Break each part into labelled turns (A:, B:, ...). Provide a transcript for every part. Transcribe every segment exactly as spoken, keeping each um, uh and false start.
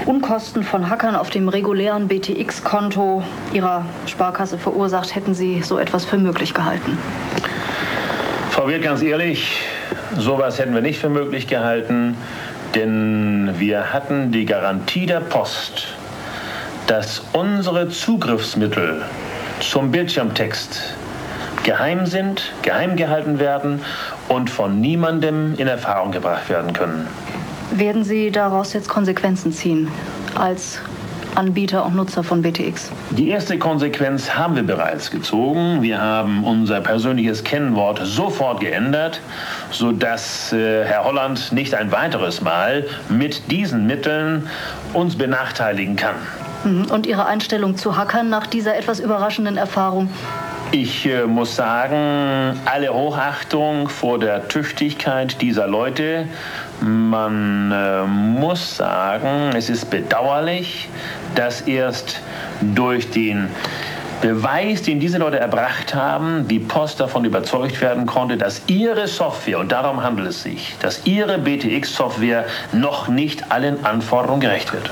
A: Unkosten von Hackern auf dem regulären B T X-Konto Ihrer Sparkasse verursacht, hätten Sie so etwas für möglich gehalten?
B: Frau Wirth, ganz ehrlich, sowas hätten wir nicht für möglich gehalten, denn wir hatten die Garantie der Post, dass unsere Zugriffsmittel zum Bildschirmtext geheim sind, geheim gehalten werden und von niemandem in Erfahrung gebracht werden können.
A: Werden Sie daraus jetzt Konsequenzen ziehen als Anbieter und Nutzer von B T X?
B: Die erste Konsequenz haben wir bereits gezogen. Wir haben unser persönliches Kennwort sofort geändert, sodass äh, Herr Holland nicht ein weiteres Mal mit diesen Mitteln uns benachteiligen kann.
A: Und Ihre Einstellung zu Hackern nach dieser etwas überraschenden Erfahrung?
B: Ich äh, muss sagen, alle Hochachtung vor der Tüchtigkeit dieser Leute. Man äh, muss sagen, es ist bedauerlich, dass erst durch den Beweis, den diese Leute erbracht haben, die Post davon überzeugt werden konnte, dass ihre Software, und darum handelt es sich, dass ihre B T X-Software noch nicht allen Anforderungen gerecht wird.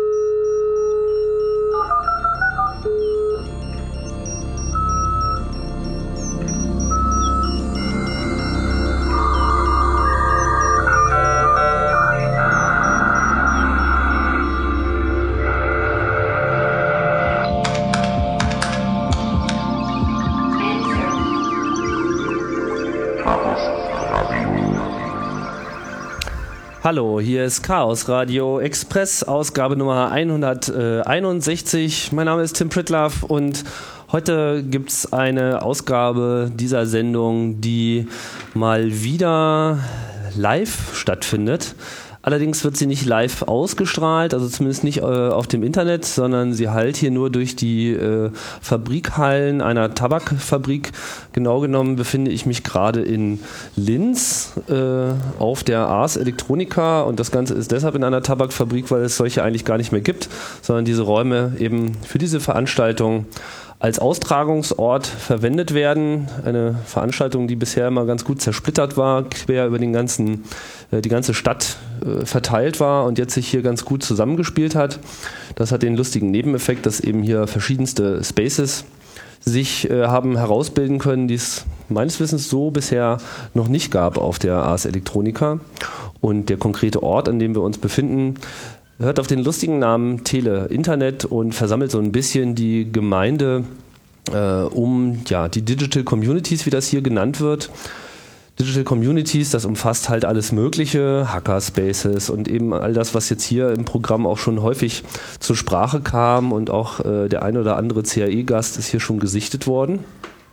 C: Hallo, hier ist Chaos Radio Express, Ausgabe Nummer hunderteinundsechzig. Mein Name ist Tim Pritlove und heute gibt es eine Ausgabe dieser Sendung, die mal wieder live stattfindet. Allerdings wird sie nicht live ausgestrahlt, also zumindest nicht äh, auf dem Internet, sondern sie hallt hier nur durch die äh, Fabrikhallen einer Tabakfabrik. Genau genommen befinde ich mich gerade in Linz äh, auf der Ars Electronica, und das Ganze ist deshalb in einer Tabakfabrik, weil es solche eigentlich gar nicht mehr gibt, sondern diese Räume eben für diese Veranstaltung als Austragungsort verwendet werden. Eine Veranstaltung, die bisher immer ganz gut zersplittert war, quer über den ganzen, äh, die ganze Stadt äh, verteilt war und jetzt sich hier ganz gut zusammengespielt hat. Das hat den lustigen Nebeneffekt, dass eben hier verschiedenste Spaces sich äh, haben herausbilden können, die es meines Wissens so bisher noch nicht gab auf der Ars Electronica. Und der konkrete Ort, an dem wir uns befinden, hört auf den lustigen Namen Tele Internet und versammelt so ein bisschen die Gemeinde äh, um ja, die Digital Communities, wie das hier genannt wird. Digital Communities, das umfasst halt alles Mögliche, Hackerspaces und eben all das, was jetzt hier im Programm auch schon häufig zur Sprache kam, und auch äh, der ein oder andere C A E-Gast ist hier schon gesichtet worden.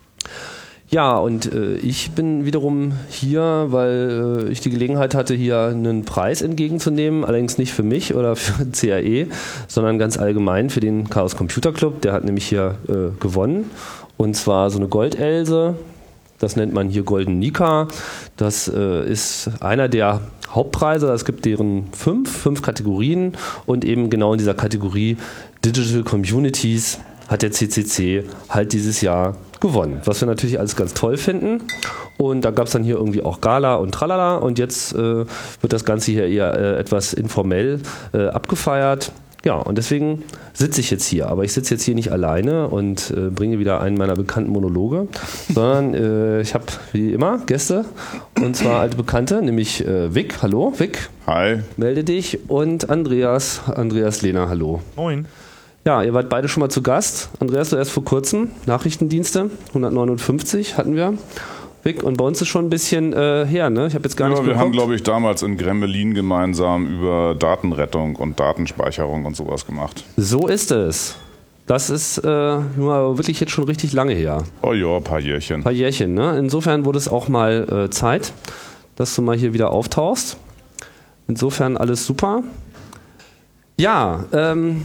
C: Ja, und äh, ich bin wiederum hier, weil äh, ich die Gelegenheit hatte, hier einen Preis entgegenzunehmen, allerdings nicht für mich oder für C A E, sondern ganz allgemein für den Chaos Computer Club. Der hat nämlich hier äh, gewonnen, und zwar so eine Goldelse, das nennt man hier Golden Nika. Das äh, ist einer der Hauptpreise, es gibt deren fünf, fünf Kategorien, und eben genau in dieser Kategorie Digital Communities hat der C C C halt dieses Jahr gewonnen, was wir natürlich alles ganz toll finden. Und da gab es dann hier irgendwie auch Gala und Tralala, und jetzt äh, wird das Ganze hier eher äh, etwas informell äh, abgefeiert. Ja, und deswegen sitze ich jetzt hier. Aber ich sitze jetzt hier nicht alleine und äh, bringe wieder einen meiner bekannten Monologe, sondern äh, ich habe wie immer Gäste, und zwar alte Bekannte, nämlich äh, Vic. Hallo, Vic.
D: Hi.
C: Melde dich. Und Andreas, Andreas Lehner. Hallo.
D: Moin.
C: Ja, ihr wart beide schon mal zu Gast. Andreas, du erst vor kurzem. Nachrichtendienste, hundertneunundfünfzig hatten wir. Vic, und bei uns ist schon ein bisschen äh, her, ne? Ich habe jetzt gar
D: ja,
C: nicht
D: wir
C: geguckt.
D: haben, glaube ich, damals in Gremmelin gemeinsam über Datenrettung und Datenspeicherung und sowas gemacht.
C: So ist es. Das ist äh, nur wirklich jetzt schon richtig lange her.
D: Oh ja, ein paar Jährchen.
C: Ein paar Jährchen, ne? Insofern wurde es auch mal äh, Zeit, dass du mal hier wieder auftauchst. Insofern alles super. Ja, ähm...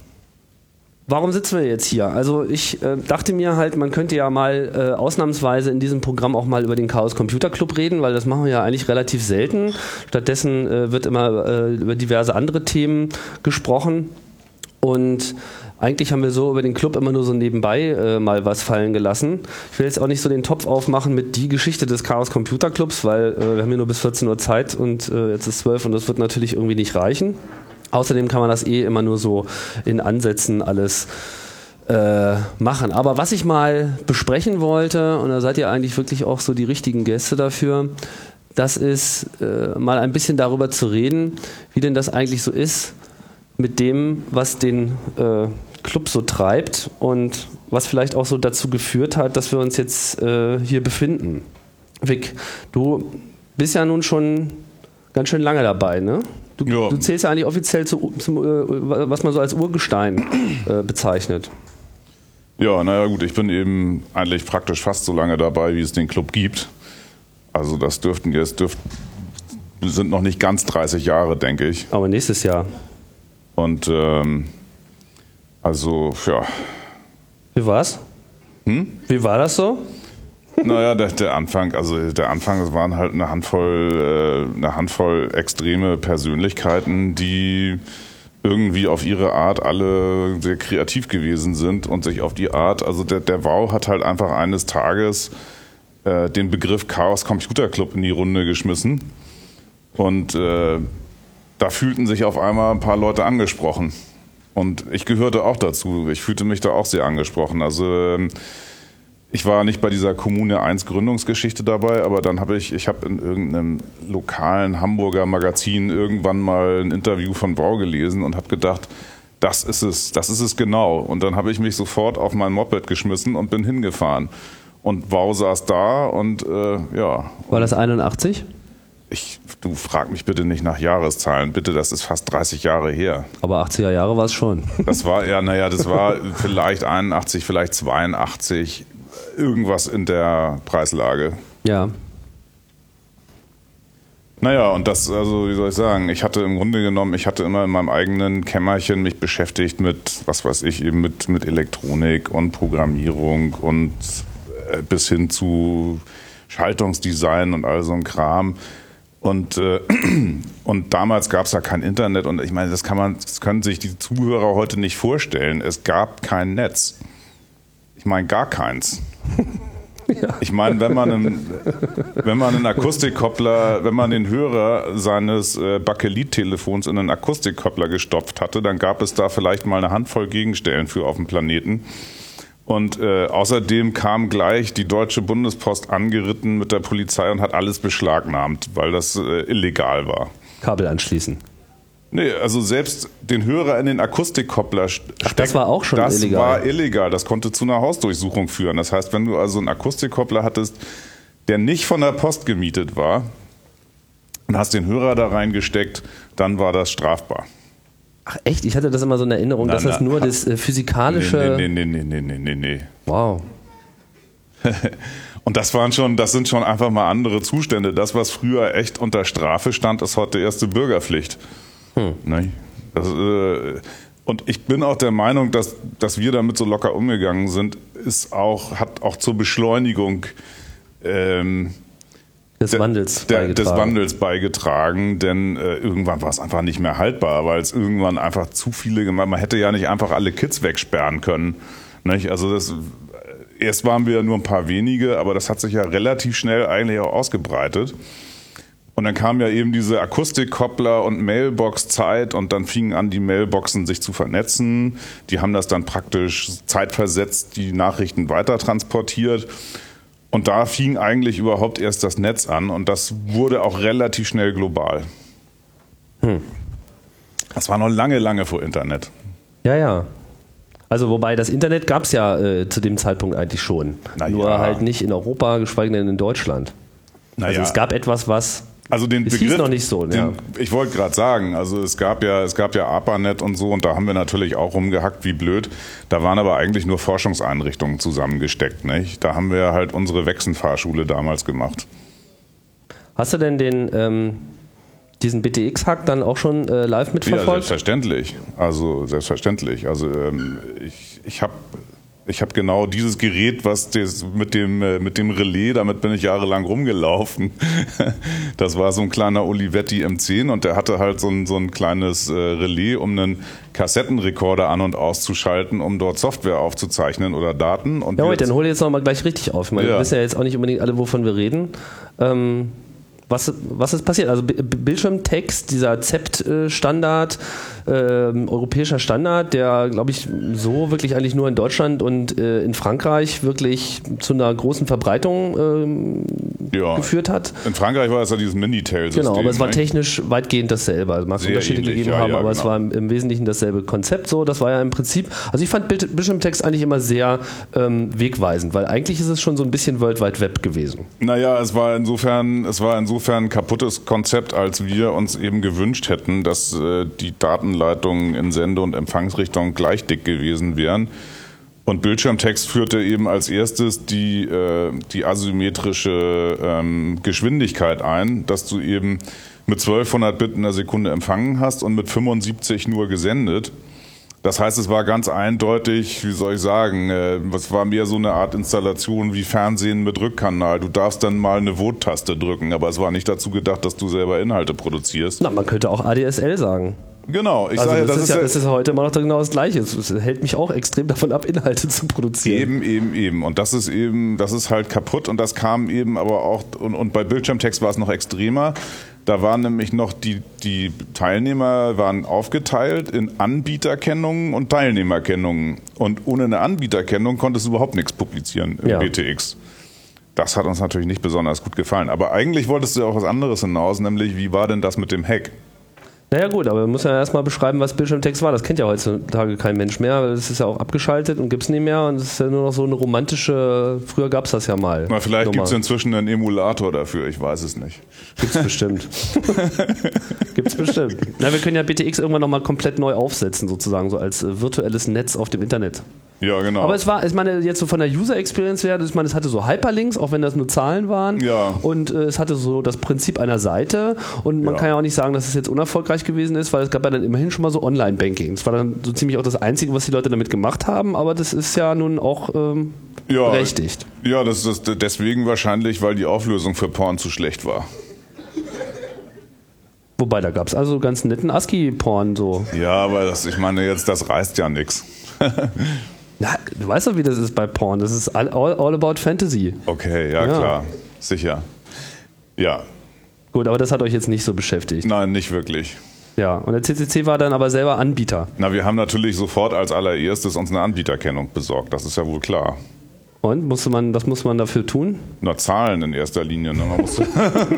C: warum sitzen wir jetzt hier? Also ich äh, dachte mir halt, man könnte ja mal äh, ausnahmsweise in diesem Programm auch mal über den Chaos Computer Club reden, weil das machen wir ja eigentlich relativ selten. Stattdessen äh, wird immer äh, über diverse andere Themen gesprochen, und eigentlich haben wir so über den Club immer nur so nebenbei äh, mal was fallen gelassen. Ich will jetzt auch nicht so den Topf aufmachen mit die Geschichte des Chaos Computer Clubs, weil äh, wir haben hier nur bis vierzehn Uhr Zeit, und äh, jetzt ist zwölf, und das wird natürlich irgendwie nicht reichen. Außerdem kann man das eh immer nur so in Ansätzen alles äh, machen. Aber was ich mal besprechen wollte, und da seid ihr eigentlich wirklich auch so die richtigen Gäste dafür, das ist äh, mal ein bisschen darüber zu reden, wie denn das eigentlich so ist mit dem, was den äh, Club so treibt und was vielleicht auch so dazu geführt hat, dass wir uns jetzt äh, hier befinden. Vic, du bist ja nun schon ganz schön lange dabei, ne? Du,
D: ja.
C: du zählst ja eigentlich offiziell zu, zum, äh, was man so als Urgestein äh, bezeichnet.
D: Ja, naja gut, ich bin eben eigentlich praktisch fast so lange dabei, wie es den Club gibt. Also das dürften jetzt dürften, sind noch nicht ganz dreißig Jahre, denke ich.
C: Aber nächstes Jahr.
D: Und ähm, also, ja.
C: Wie war's?
D: Hm?
C: Wie war das so?
D: Naja, der, der Anfang, also der Anfang, es waren halt eine Handvoll, äh, eine Handvoll extreme Persönlichkeiten, die irgendwie auf ihre Art alle sehr kreativ gewesen sind und sich auf die Art, also der, der Wow hat halt einfach eines Tages äh, den Begriff Chaos Computer Club in die Runde geschmissen und äh, da fühlten sich auf einmal ein paar Leute angesprochen und ich gehörte auch dazu, ich fühlte mich da auch sehr angesprochen, also ähm, ich war nicht bei dieser Kommune eins Gründungsgeschichte dabei, aber dann habe ich, ich habe in irgendeinem lokalen Hamburger Magazin irgendwann mal ein Interview von Wow gelesen und habe gedacht, das ist es, das ist es genau. Und dann habe ich mich sofort auf mein Moped geschmissen und bin hingefahren. Und Wow saß da und äh, ja.
C: War das einundachtzig?
D: Ich, du frag mich bitte nicht nach Jahreszahlen, bitte, das ist fast dreißig Jahre her.
C: Aber achtziger Jahre war es schon.
D: Das war ja, naja, das war vielleicht einundachtzig, vielleicht zweiundachtzig. Irgendwas in der Preislage.
C: Ja.
D: Naja, und das, also wie soll ich sagen, ich hatte im Grunde genommen, ich hatte immer in meinem eigenen Kämmerchen mich beschäftigt mit, was weiß ich, eben mit, mit Elektronik und Programmierung und äh, bis hin zu Schaltungsdesign und all so ein Kram. Und, äh, und damals gab es ja kein Internet und ich meine, das kann man, das können sich die Zuhörer heute nicht vorstellen. Es gab kein Netz. Ich meine, gar keins. Ja. Ich meine, wenn man einen, wenn man einen Akustikkoppler, wenn man den Hörer seines äh, Bakelit-Telefons in einen Akustikkoppler gestopft hatte, dann gab es da vielleicht mal eine Handvoll Gegenstellen für auf dem Planeten. Und äh, außerdem kam gleich die Deutsche Bundespost angeritten mit der Polizei und hat alles beschlagnahmt, weil das äh, illegal war.
C: Kabel anschließen.
D: Nee, also selbst den Hörer in den Akustikkoppler stecken,
C: Ach, das war auch schon
D: das
C: illegal.
D: Das war illegal, das konnte zu einer Hausdurchsuchung führen. Das heißt, wenn du also einen Akustikkoppler hattest, der nicht von der Post gemietet war und hast den Hörer da reingesteckt, dann war das strafbar.
C: Ach echt? Ich hatte das immer so in Erinnerung,
D: Na,
C: dass das
D: na,
C: nur das äh, physikalische...
D: Nee, nee, nee, nee, nee, nee, nee.
C: Wow.
D: Und das waren schon, das sind schon einfach mal andere Zustände. Das, was früher echt unter Strafe stand, ist heute erste Bürgerpflicht. Hm. Ne? Das, äh, und ich bin auch der Meinung, dass, dass wir damit so locker umgegangen sind, ist auch, hat auch zur Beschleunigung ähm,
C: des Wandels
D: der,
C: beigetragen.
D: Des Wandels beigetragen, denn äh, irgendwann war es einfach nicht mehr haltbar, weil es irgendwann einfach zu viele gemacht. Man hätte ja nicht einfach alle Kids wegsperren können. Nicht? Also das, erst waren wir nur ein paar wenige, aber das hat sich ja relativ schnell eigentlich auch ausgebreitet. Und dann kam ja eben diese Akustikkoppler und Mailbox-Zeit und dann fingen an, die Mailboxen sich zu vernetzen. Die haben das dann praktisch zeitversetzt, die Nachrichten weiter transportiert. Und da fing eigentlich überhaupt erst das Netz an und das wurde auch relativ schnell global. Hm. Das war noch lange, lange vor Internet.
C: Ja, ja. Also wobei das Internet gab es ja äh, zu dem Zeitpunkt eigentlich schon.
D: Na
C: Nur
D: ja.
C: halt nicht in Europa, geschweige denn in Deutschland.
D: Na
C: also
D: ja.
C: es gab etwas, was...
D: Also den
C: es
D: Begriff,
C: hieß noch nicht so.
D: Den,
C: ja.
D: Ich wollte gerade sagen, also es gab ja, es gab ja ARPANET und so und da haben wir natürlich auch rumgehackt wie blöd. Da waren aber eigentlich nur Forschungseinrichtungen zusammengesteckt, nicht? Da haben wir halt unsere Wechsen-Fahrschule damals gemacht.
C: Hast du denn den ähm, diesen B T X-Hack dann auch schon äh, live mitverfolgt?
D: Ja, selbstverständlich. Also selbstverständlich. Also ähm, ich, ich habe Ich habe genau dieses Gerät, was das mit dem mit dem Relais, damit bin ich jahrelang rumgelaufen. Das war so ein kleiner Olivetti M zehn und der hatte halt so ein, so ein kleines äh, Relais, um einen Kassettenrekorder an- und auszuschalten, um dort Software aufzuzeichnen oder Daten. Und
C: ja, heute, dann hol jetzt noch mal gleich richtig auf. Ich meine,
D: ja.
C: Wir wissen ja jetzt auch nicht unbedingt alle, wovon wir reden. Ähm, was, was ist passiert? Also B- Bildschirmtext, dieser Z E P-Standard, äh, europäischer Standard, der, glaube ich, so wirklich eigentlich nur in Deutschland und äh, in Frankreich wirklich zu einer großen Verbreitung äh,
D: ja.
C: geführt hat.
D: In Frankreich war es ja dieses Minitel-System.
C: Genau, aber es war
D: ne?
C: technisch weitgehend dasselbe. Also mag es Unterschiede
D: ähnlich,
C: gegeben
D: ja,
C: haben,
D: ja,
C: aber
D: genau.
C: es war im, im Wesentlichen dasselbe Konzept so. Das war ja im Prinzip, also ich fand Bild, Bildschirmtext eigentlich immer sehr ähm, wegweisend, weil eigentlich ist es schon so ein bisschen World Wide Web gewesen.
D: Naja, es war insofern, es war insofern ein kaputtes Konzept, als wir uns eben gewünscht hätten, dass äh, die Datenleitungen in Sende- und Empfangsrichtung gleich dick gewesen wären. Und Bildschirmtext führte eben als erstes die, äh, die asymmetrische ähm, Geschwindigkeit ein, dass du eben mit zwölfhundert Bit in der Sekunde empfangen hast und mit fünfundsiebzig nur gesendet. Das heißt, es war ganz eindeutig, wie soll ich sagen, es war mehr so eine Art Installation wie Fernsehen mit Rückkanal. Du darfst dann mal eine Vote-Taste drücken, aber es war nicht dazu gedacht, dass du selber Inhalte produzierst.
C: Na, man könnte auch A D S L sagen.
D: Genau, ich
C: also
D: sage,
C: das,
D: das
C: ist ja, das ist heute immer noch genau das Gleiche. Es hält mich auch extrem davon ab, Inhalte zu produzieren.
D: Eben, eben, eben. Und das ist eben, das ist halt kaputt und das kam eben aber auch, und, und bei Bildschirmtext war es noch extremer. Da waren nämlich noch die, die Teilnehmer waren aufgeteilt in Anbieterkennungen und Teilnehmerkennungen. Und ohne eine Anbieterkennung konntest du überhaupt nichts publizieren im
C: ja.
D: B T X. Das hat uns natürlich nicht besonders gut gefallen. Aber eigentlich wolltest du ja auch was anderes hinaus, nämlich wie war denn das mit dem Hack?
C: Naja gut, aber man muss ja erstmal beschreiben, was Bildschirmtext war. Das kennt ja heutzutage kein Mensch mehr. Das ist ja auch abgeschaltet und gibt es nicht mehr. Und es ist ja nur noch so eine romantische, früher gab es das ja mal.
D: Na, vielleicht gibt es inzwischen einen Emulator dafür, ich weiß es nicht.
C: Gibt's bestimmt. Gibt's bestimmt. Na, wir können ja B T X irgendwann nochmal komplett neu aufsetzen, sozusagen, so als äh, virtuelles Netz auf dem Internet.
D: Ja, genau.
C: Aber es war, ich meine, jetzt so von der User Experience her, ich meine, es hatte so Hyperlinks, auch wenn das nur Zahlen waren.
D: Ja.
C: Und äh, es hatte so das Prinzip einer Seite. Und man
D: Ja.
C: kann ja auch nicht sagen, dass es jetzt unerfolgreich gewesen ist, weil es gab ja dann immerhin schon mal so Online-Banking. Das war dann so ziemlich auch das Einzige, was die Leute damit gemacht haben. Aber das ist ja nun auch ähm,
D: ja,
C: berechtigt.
D: Ja, das ist deswegen wahrscheinlich, weil die Auflösung für Porn zu schlecht war.
C: Wobei, da gab es also ganz netten ASCII-Porn so.
D: Ja, aber das, ich meine jetzt, das reißt ja nichts.
C: Na, du weißt doch, wie das ist bei Porn. Das ist all, all, all about Fantasy.
D: Okay, ja,
C: Ja.
D: klar. Sicher. Ja.
C: Gut, aber das hat euch jetzt nicht so beschäftigt.
D: Nein, nicht wirklich.
C: Ja, und der C C C war dann aber selber Anbieter.
D: Na, wir haben natürlich sofort als allererstes uns eine Anbieterkennung besorgt. Das ist ja wohl klar.
C: Und musste man, was muss man dafür tun?
D: Na, Zahlen in erster Linie. Ne? Man musste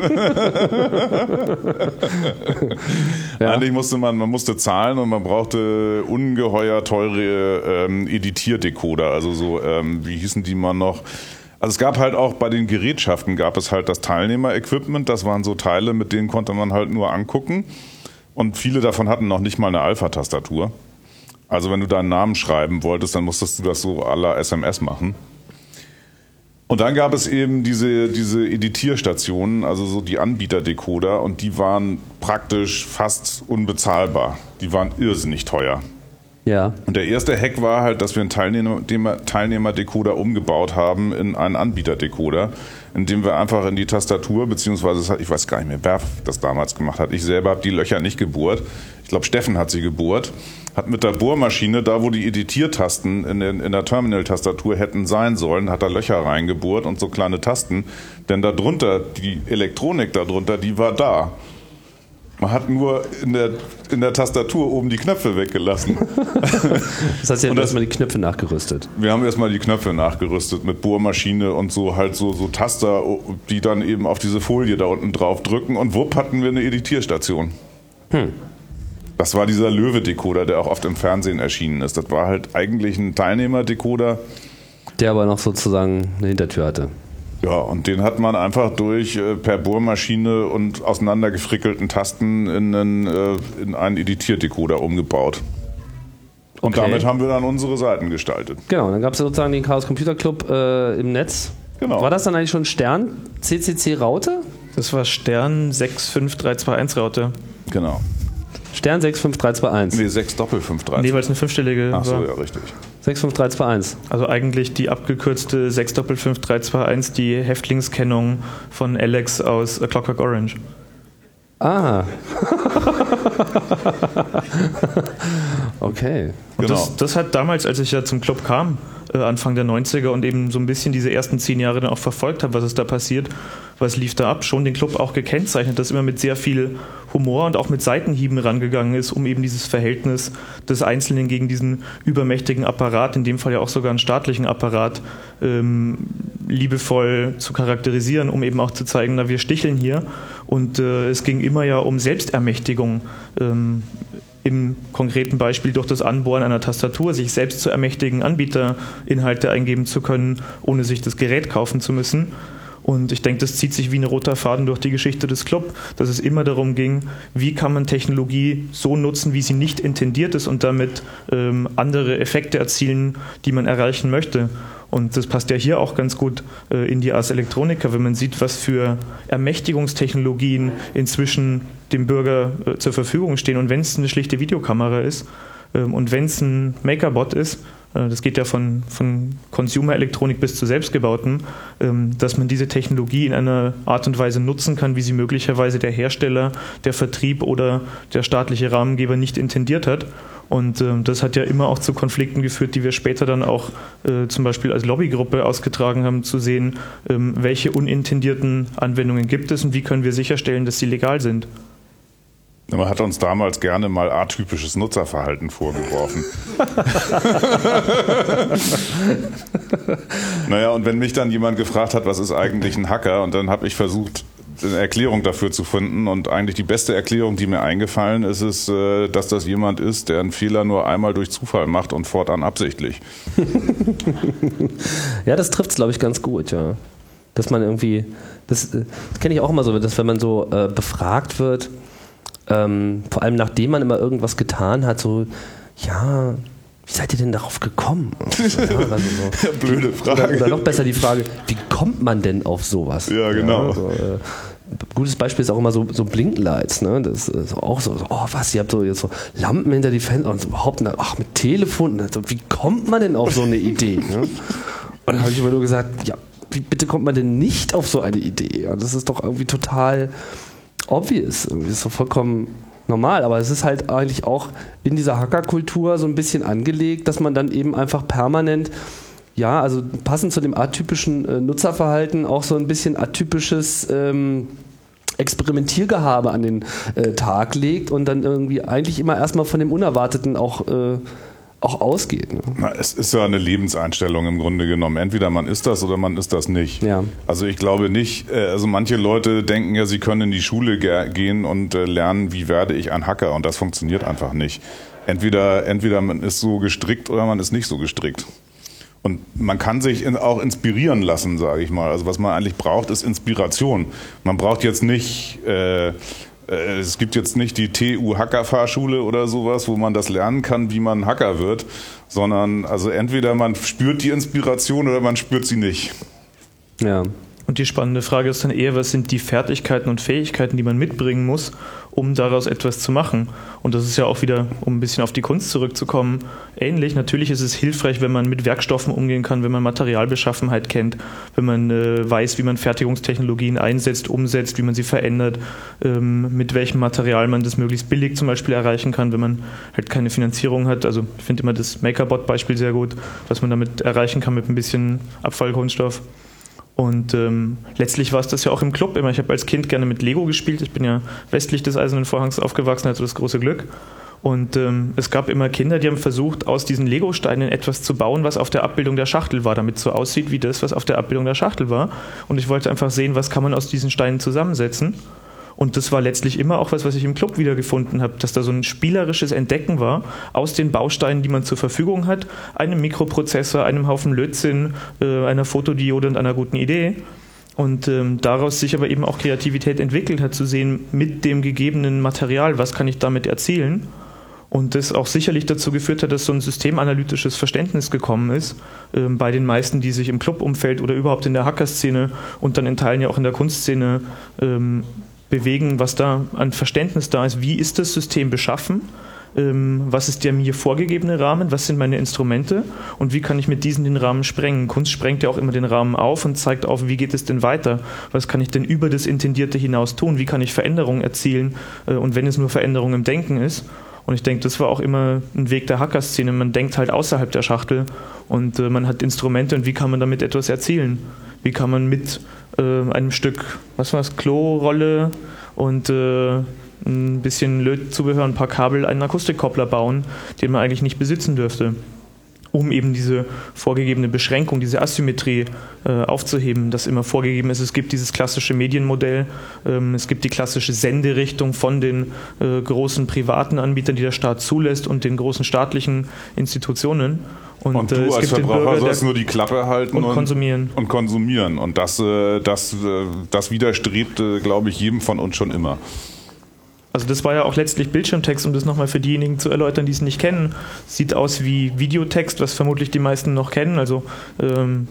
C: Ja.
D: Eigentlich musste man, man musste zahlen und man brauchte ungeheuer teure ähm, Editierdecoder. Also so, ähm, wie hießen die mal noch? Also es gab halt auch bei den Gerätschaften gab es halt das Teilnehmer-Equipment. Das waren so Teile, mit denen konnte man halt nur angucken. Und viele davon hatten noch nicht mal eine Alpha-Tastatur. Also wenn du deinen Namen schreiben wolltest, dann musstest du das so à la S M S machen. Und dann gab es eben diese, diese Editierstationen, also so die Anbieterdecoder, und die waren praktisch fast unbezahlbar. Die waren irrsinnig teuer.
C: Ja.
D: Und der erste Hack war halt, dass wir einen Teilnehmer, Teilnehmerdecoder umgebaut haben in einen Anbieterdecoder, indem wir einfach in die Tastatur, beziehungsweise, ich weiß gar nicht mehr, wer das damals gemacht hat. Ich selber habe die Löcher nicht gebohrt. Ich glaube, Steffen hat sie gebohrt. Hat mit der Bohrmaschine, da wo die Editiertasten in, den, in der Terminal-Tastatur hätten sein sollen, hat er Löcher reingebohrt und so kleine Tasten. Denn darunter, die Elektronik darunter, die war da. Man hat nur in der, in der Tastatur oben die Knöpfe weggelassen.
C: Das heißt, ihr habt erstmal die Knöpfe nachgerüstet.
D: Wir haben erstmal die Knöpfe nachgerüstet mit Bohrmaschine und so halt so, so Taster, die dann eben auf diese Folie da unten drauf drücken, und wupp hatten wir eine Editierstation. Hm. Das war dieser Löwe-Decoder, der auch oft im Fernsehen erschienen ist. Das war halt eigentlich ein Teilnehmer-Decoder. Der
C: aber noch sozusagen eine Hintertür hatte.
D: Ja, und den hat man einfach durch äh, per Bohrmaschine und auseinandergefrickelten Tasten in einen, äh, in einen Editierdecoder umgebaut. Und
C: Okay.
D: damit haben wir dann unsere Seiten gestaltet.
C: Genau, dann gab es sozusagen den Chaos Computer Club äh, im Netz.
D: Genau.
C: War das dann eigentlich schon Stern C C C-Raute?
E: Das war Stern sechs fünf drei zwei eins Raute.
D: Genau.
C: Stern sechs fünf drei zwei eins.
D: Nee, sechs Doppel fünf drei.
E: Nee, weil es eine fünfstellige
D: Ach so,
E: war.
D: ja, richtig.
C: sechs fünf drei zwei eins.
E: Also eigentlich die abgekürzte sechs Doppel fünf drei zwei eins, die Häftlingskennung von Alex aus A Clockwork Orange.
C: Ah. Okay.
E: Und
D: Genau.
E: das, das hat damals, als ich ja zum Club kam, äh, Anfang der neunziger und eben so ein bisschen diese ersten zehn Jahre dann auch verfolgt habe, was ist da passiert, was lief da ab, schon den Club auch gekennzeichnet, dass immer mit sehr viel Humor und auch mit Seitenhieben rangegangen ist, um eben dieses Verhältnis des Einzelnen gegen diesen übermächtigen Apparat, in dem Fall ja auch sogar einen staatlichen Apparat, ähm, liebevoll zu charakterisieren, um eben auch zu zeigen, na, wir sticheln hier. Und äh, es ging immer ja um Selbstermächtigung, ähm, im konkreten Beispiel durch das Anbohren einer Tastatur, sich selbst zu ermächtigen, Anbieterinhalte eingeben zu können, ohne sich das Gerät kaufen zu müssen. Und ich denke, das zieht sich wie ein roter Faden durch die Geschichte des Club, dass es immer darum ging, wie kann man Technologie so nutzen, wie sie nicht intendiert ist und damit ähm, andere Effekte erzielen, die man erreichen möchte. Und das passt ja hier auch ganz gut äh, in die Ars Electronica, wenn man sieht, was für Ermächtigungstechnologien inzwischen dem Bürger äh, zur Verfügung stehen. Und wenn es eine schlichte Videokamera ist ähm, und wenn es ein Makerbot ist, äh, das geht ja von, von Consumer-Elektronik bis zu selbstgebauten, ähm, dass man diese Technologie in einer Art und Weise nutzen kann, wie sie möglicherweise der Hersteller, der Vertrieb oder der staatliche Rahmengeber nicht intendiert hat. Und äh, das hat ja immer auch zu Konflikten geführt, die wir später dann auch äh, zum Beispiel als Lobbygruppe ausgetragen haben, zu sehen, ähm, welche unintendierten Anwendungen gibt es und wie können wir sicherstellen, dass sie legal sind.
D: Man hat uns damals gerne mal atypisches Nutzerverhalten vorgeworfen. Naja, und wenn mich dann jemand gefragt hat, was ist eigentlich ein Hacker, und dann habe ich versucht, eine Erklärung dafür zu finden, und eigentlich die beste Erklärung, die mir eingefallen ist, ist, dass das jemand ist, der einen Fehler nur einmal durch Zufall macht und fortan absichtlich.
C: Ja, das trifft es, glaube ich, ganz gut, ja. Dass man irgendwie, das, das kenne ich auch immer so, dass wenn man so äh, befragt wird, ähm, vor allem nachdem man immer irgendwas getan hat, so, ja, wie seid ihr denn darauf gekommen? Ja, also so.
D: Blöde Frage.
C: Oder, oder noch besser die Frage, wie kommt man denn auf sowas?
D: Ja, genau.
C: Ja, so, äh, gutes Beispiel ist auch immer so, so Blinklights, ne? Das ist auch so, so, oh was, ihr habt so jetzt so Lampen hinter die Fenster und so überhaupt, ach, mit Telefon, also, wie kommt man denn auf so eine Idee? Ne? Und dann habe ich immer nur gesagt, ja, wie bitte kommt man denn nicht auf so eine Idee? Ja, das ist doch irgendwie total obvious, irgendwie ist so vollkommen normal, aber es ist halt eigentlich auch in dieser Hackerkultur so ein bisschen angelegt, dass man dann eben einfach permanent, ja, also passend zu dem atypischen äh, Nutzerverhalten auch so ein bisschen atypisches ähm, Experimentiergehabe an den äh, Tag legt und dann irgendwie eigentlich immer erstmal von dem Unerwarteten auch äh, auch ausgeht. Ne?
D: Na, es ist ja eine Lebenseinstellung im Grunde genommen. Entweder man ist das oder man ist das nicht.
C: Ja.
D: Also ich glaube nicht, also manche Leute denken ja, sie können in die Schule ge- gehen und äh, lernen, wie werde ich ein Hacker, und das funktioniert einfach nicht. Entweder, entweder man ist so gestrickt oder man ist nicht so gestrickt. Und man kann sich in, auch inspirieren lassen, sage ich mal. Also was man eigentlich braucht, ist Inspiration. Man braucht jetzt nicht... Äh, Es gibt jetzt nicht die T U-Hacker-Fahrschule oder sowas, wo man das lernen kann, wie man Hacker wird, sondern also entweder man spürt die Inspiration oder man spürt sie nicht.
C: Ja.
E: Und die spannende Frage ist dann eher, was sind die Fertigkeiten und Fähigkeiten, die man mitbringen muss, um daraus etwas zu machen. Und das ist ja auch wieder, um ein bisschen auf die Kunst zurückzukommen, ähnlich. Natürlich ist es hilfreich, wenn man mit Werkstoffen umgehen kann, wenn man Materialbeschaffenheit kennt, wenn man äh, weiß, wie man Fertigungstechnologien einsetzt, umsetzt, wie man sie verändert, ähm, mit welchem Material man das möglichst billig zum Beispiel erreichen kann, wenn man halt keine Finanzierung hat. Also ich finde immer das Makerbot-Beispiel sehr gut, was man damit erreichen kann mit ein bisschen Abfallkunststoff. Und ähm, letztlich war es das ja auch im Club immer. Ich habe als Kind gerne mit Lego gespielt. Ich bin ja westlich des Eisernen Vorhangs aufgewachsen, hatte das große Glück. Und ähm, es gab immer Kinder, die haben versucht, aus diesen Lego-Steinen etwas zu bauen, was auf der Abbildung der Schachtel war, damit es so aussieht wie das, was auf der Abbildung der Schachtel war. Und ich wollte einfach sehen, was kann man aus diesen Steinen zusammensetzen. Und das war letztlich immer auch was, was ich im Club wiedergefunden habe, dass da so ein spielerisches Entdecken war aus den Bausteinen, die man zur Verfügung hat, einem Mikroprozessor, einem Haufen Lötzinn, äh, einer Fotodiode und einer guten Idee. Und ähm, daraus sich aber eben auch Kreativität entwickelt hat, zu sehen, mit dem gegebenen Material, was kann ich damit erzielen. Und das auch sicherlich dazu geführt hat, dass so ein systemanalytisches Verständnis gekommen ist äh, bei den meisten, die sich im Clubumfeld oder überhaupt in der Hackerszene und dann in Teilen ja auch in der Kunstszene ähm, bewegen, was da an Verständnis da ist. Wie ist das System beschaffen? Ähm, was ist der mir vorgegebene Rahmen? Was sind meine Instrumente? Und wie kann ich mit diesen den Rahmen sprengen? Kunst sprengt ja auch immer den Rahmen auf und zeigt auf, wie geht es denn weiter? Was kann ich denn über das Intendierte hinaus tun? Wie kann ich Veränderungen erzielen? Äh, und wenn es nur Veränderung im Denken ist. Und ich denke, das war auch immer ein Weg der Hackerszene. Man denkt halt außerhalb der Schachtel und äh, man hat Instrumente und wie kann man damit etwas erzielen? wie kann man mit äh, einem Stück, was war's, Klorolle und äh, ein bisschen Lötzubehör, ein paar Kabel, einen Akustikkoppler bauen, den man eigentlich nicht besitzen dürfte, um eben diese vorgegebene Beschränkung, diese Asymmetrie äh, aufzuheben, das immer vorgegeben ist. Es gibt dieses klassische Medienmodell, ähm, es gibt die klassische Senderichtung von den äh, großen privaten Anbietern, die der Staat zulässt, und den großen staatlichen Institutionen.
D: Und, und du
E: äh, es
D: als
E: gibt
D: Verbraucher
E: den Bürger,
D: sollst nur die Klappe halten
E: und,
D: und
E: konsumieren.
D: Und konsumieren. Und das, äh, das, äh, das widerstrebt, äh, glaube ich, jedem von uns schon immer.
E: Also das war ja auch letztlich Bildschirmtext, um das nochmal für diejenigen zu erläutern, die es nicht kennen. Sieht aus wie Videotext, was vermutlich die meisten noch kennen, also ähm,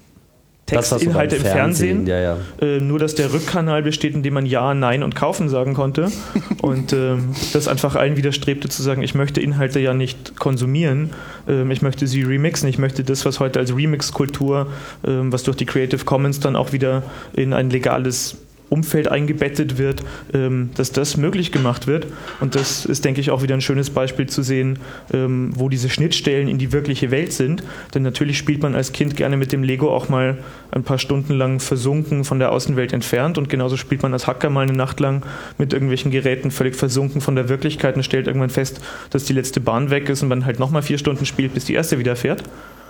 E: Textinhalte im Fernsehen.
C: Fernsehen. Ja, ja.
E: Äh, nur, dass der Rückkanal besteht, in dem man Ja, Nein und Kaufen sagen konnte. Und ähm, das einfach allen widerstrebte zu sagen, ich möchte Inhalte ja nicht konsumieren, ähm, ich möchte sie remixen, ich möchte das, was heute als Remix-Kultur, ähm, was durch die Creative Commons dann auch wieder in ein legales Umfeld eingebettet wird, dass das möglich gemacht wird. Und das ist, denke ich, auch wieder ein schönes Beispiel zu sehen, wo diese Schnittstellen in die wirkliche Welt sind. Denn natürlich spielt man als Kind gerne mit dem Lego auch mal ein paar Stunden lang versunken von der Außenwelt entfernt, und genauso spielt man als Hacker mal eine Nacht lang mit irgendwelchen Geräten völlig versunken von der Wirklichkeit und stellt irgendwann fest, dass die letzte Bahn weg ist und man halt nochmal vier Stunden spielt, bis die erste wieder fährt.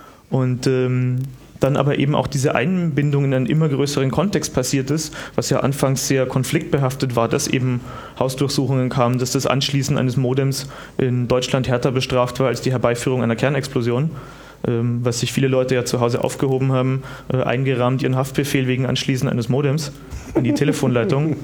E: Und ähm, dann aber eben auch diese Einbindung in einen immer größeren Kontext passiert ist, was ja anfangs sehr konfliktbehaftet war, dass eben Hausdurchsuchungen kamen, dass das Anschließen eines Modems in Deutschland härter bestraft war als die Herbeiführung einer Kernexplosion, ähm, was sich viele Leute ja zu Hause aufgehoben haben, äh, eingerahmt ihren Haftbefehl wegen Anschließen eines Modems an die Telefonleitung.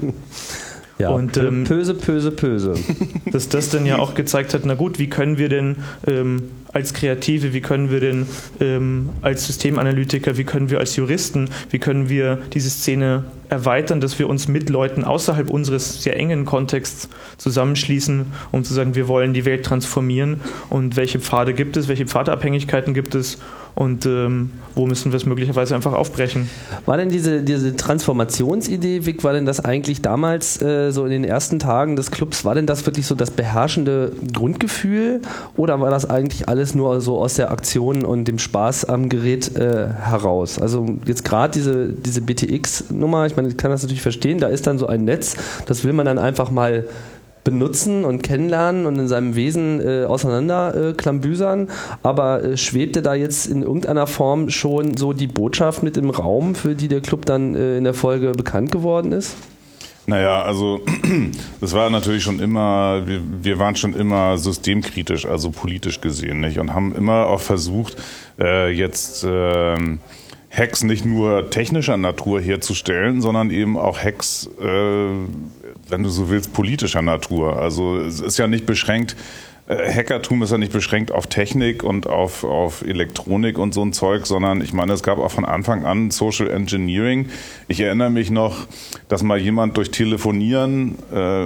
C: Ja,
E: und ähm,
C: Pöse, Pöse, Pöse.
E: Dass das dann ja auch gezeigt hat, na gut, wie können wir denn ähm, als Kreative, wie können wir denn ähm, als Systemanalytiker, wie können wir als Juristen, wie können wir diese Szene erweitern, dass wir uns mit Leuten außerhalb unseres sehr engen Kontexts zusammenschließen, um zu sagen, wir wollen die Welt transformieren, und welche Pfade gibt es, welche Pfadabhängigkeiten gibt es, und ähm, wo müssen wir es möglicherweise einfach aufbrechen.
C: War denn diese, diese Transformationsidee, Vic, war denn das eigentlich damals äh, so in den ersten Tagen des Clubs, war denn das wirklich so das beherrschende Grundgefühl, oder war das eigentlich alles nur so aus der Aktion und dem Spaß am Gerät äh, heraus? Also jetzt gerade diese, diese B T X-Nummer, ich meine, ich kann das natürlich verstehen, da ist dann so ein Netz, das will man dann einfach mal benutzen und kennenlernen und in seinem Wesen äh, auseinander äh, klambüsern, aber äh, schwebte da jetzt in irgendeiner Form schon so die Botschaft mit im Raum, für die der Club dann äh, in der Folge bekannt geworden ist?
D: Naja, also das war natürlich schon immer, wir, wir waren schon immer systemkritisch, also politisch gesehen, nicht? Und haben immer auch versucht, äh, jetzt äh, Hacks nicht nur technischer Natur herzustellen, sondern eben auch Hacks, äh, wenn du so willst, politischer Natur. Also es ist ja nicht beschränkt, äh, Hackertum ist ja nicht beschränkt auf Technik und auf, auf Elektronik und so ein Zeug, sondern ich meine, es gab auch von Anfang an Social Engineering. Ich erinnere mich noch, dass mal jemand durch Telefonieren, äh,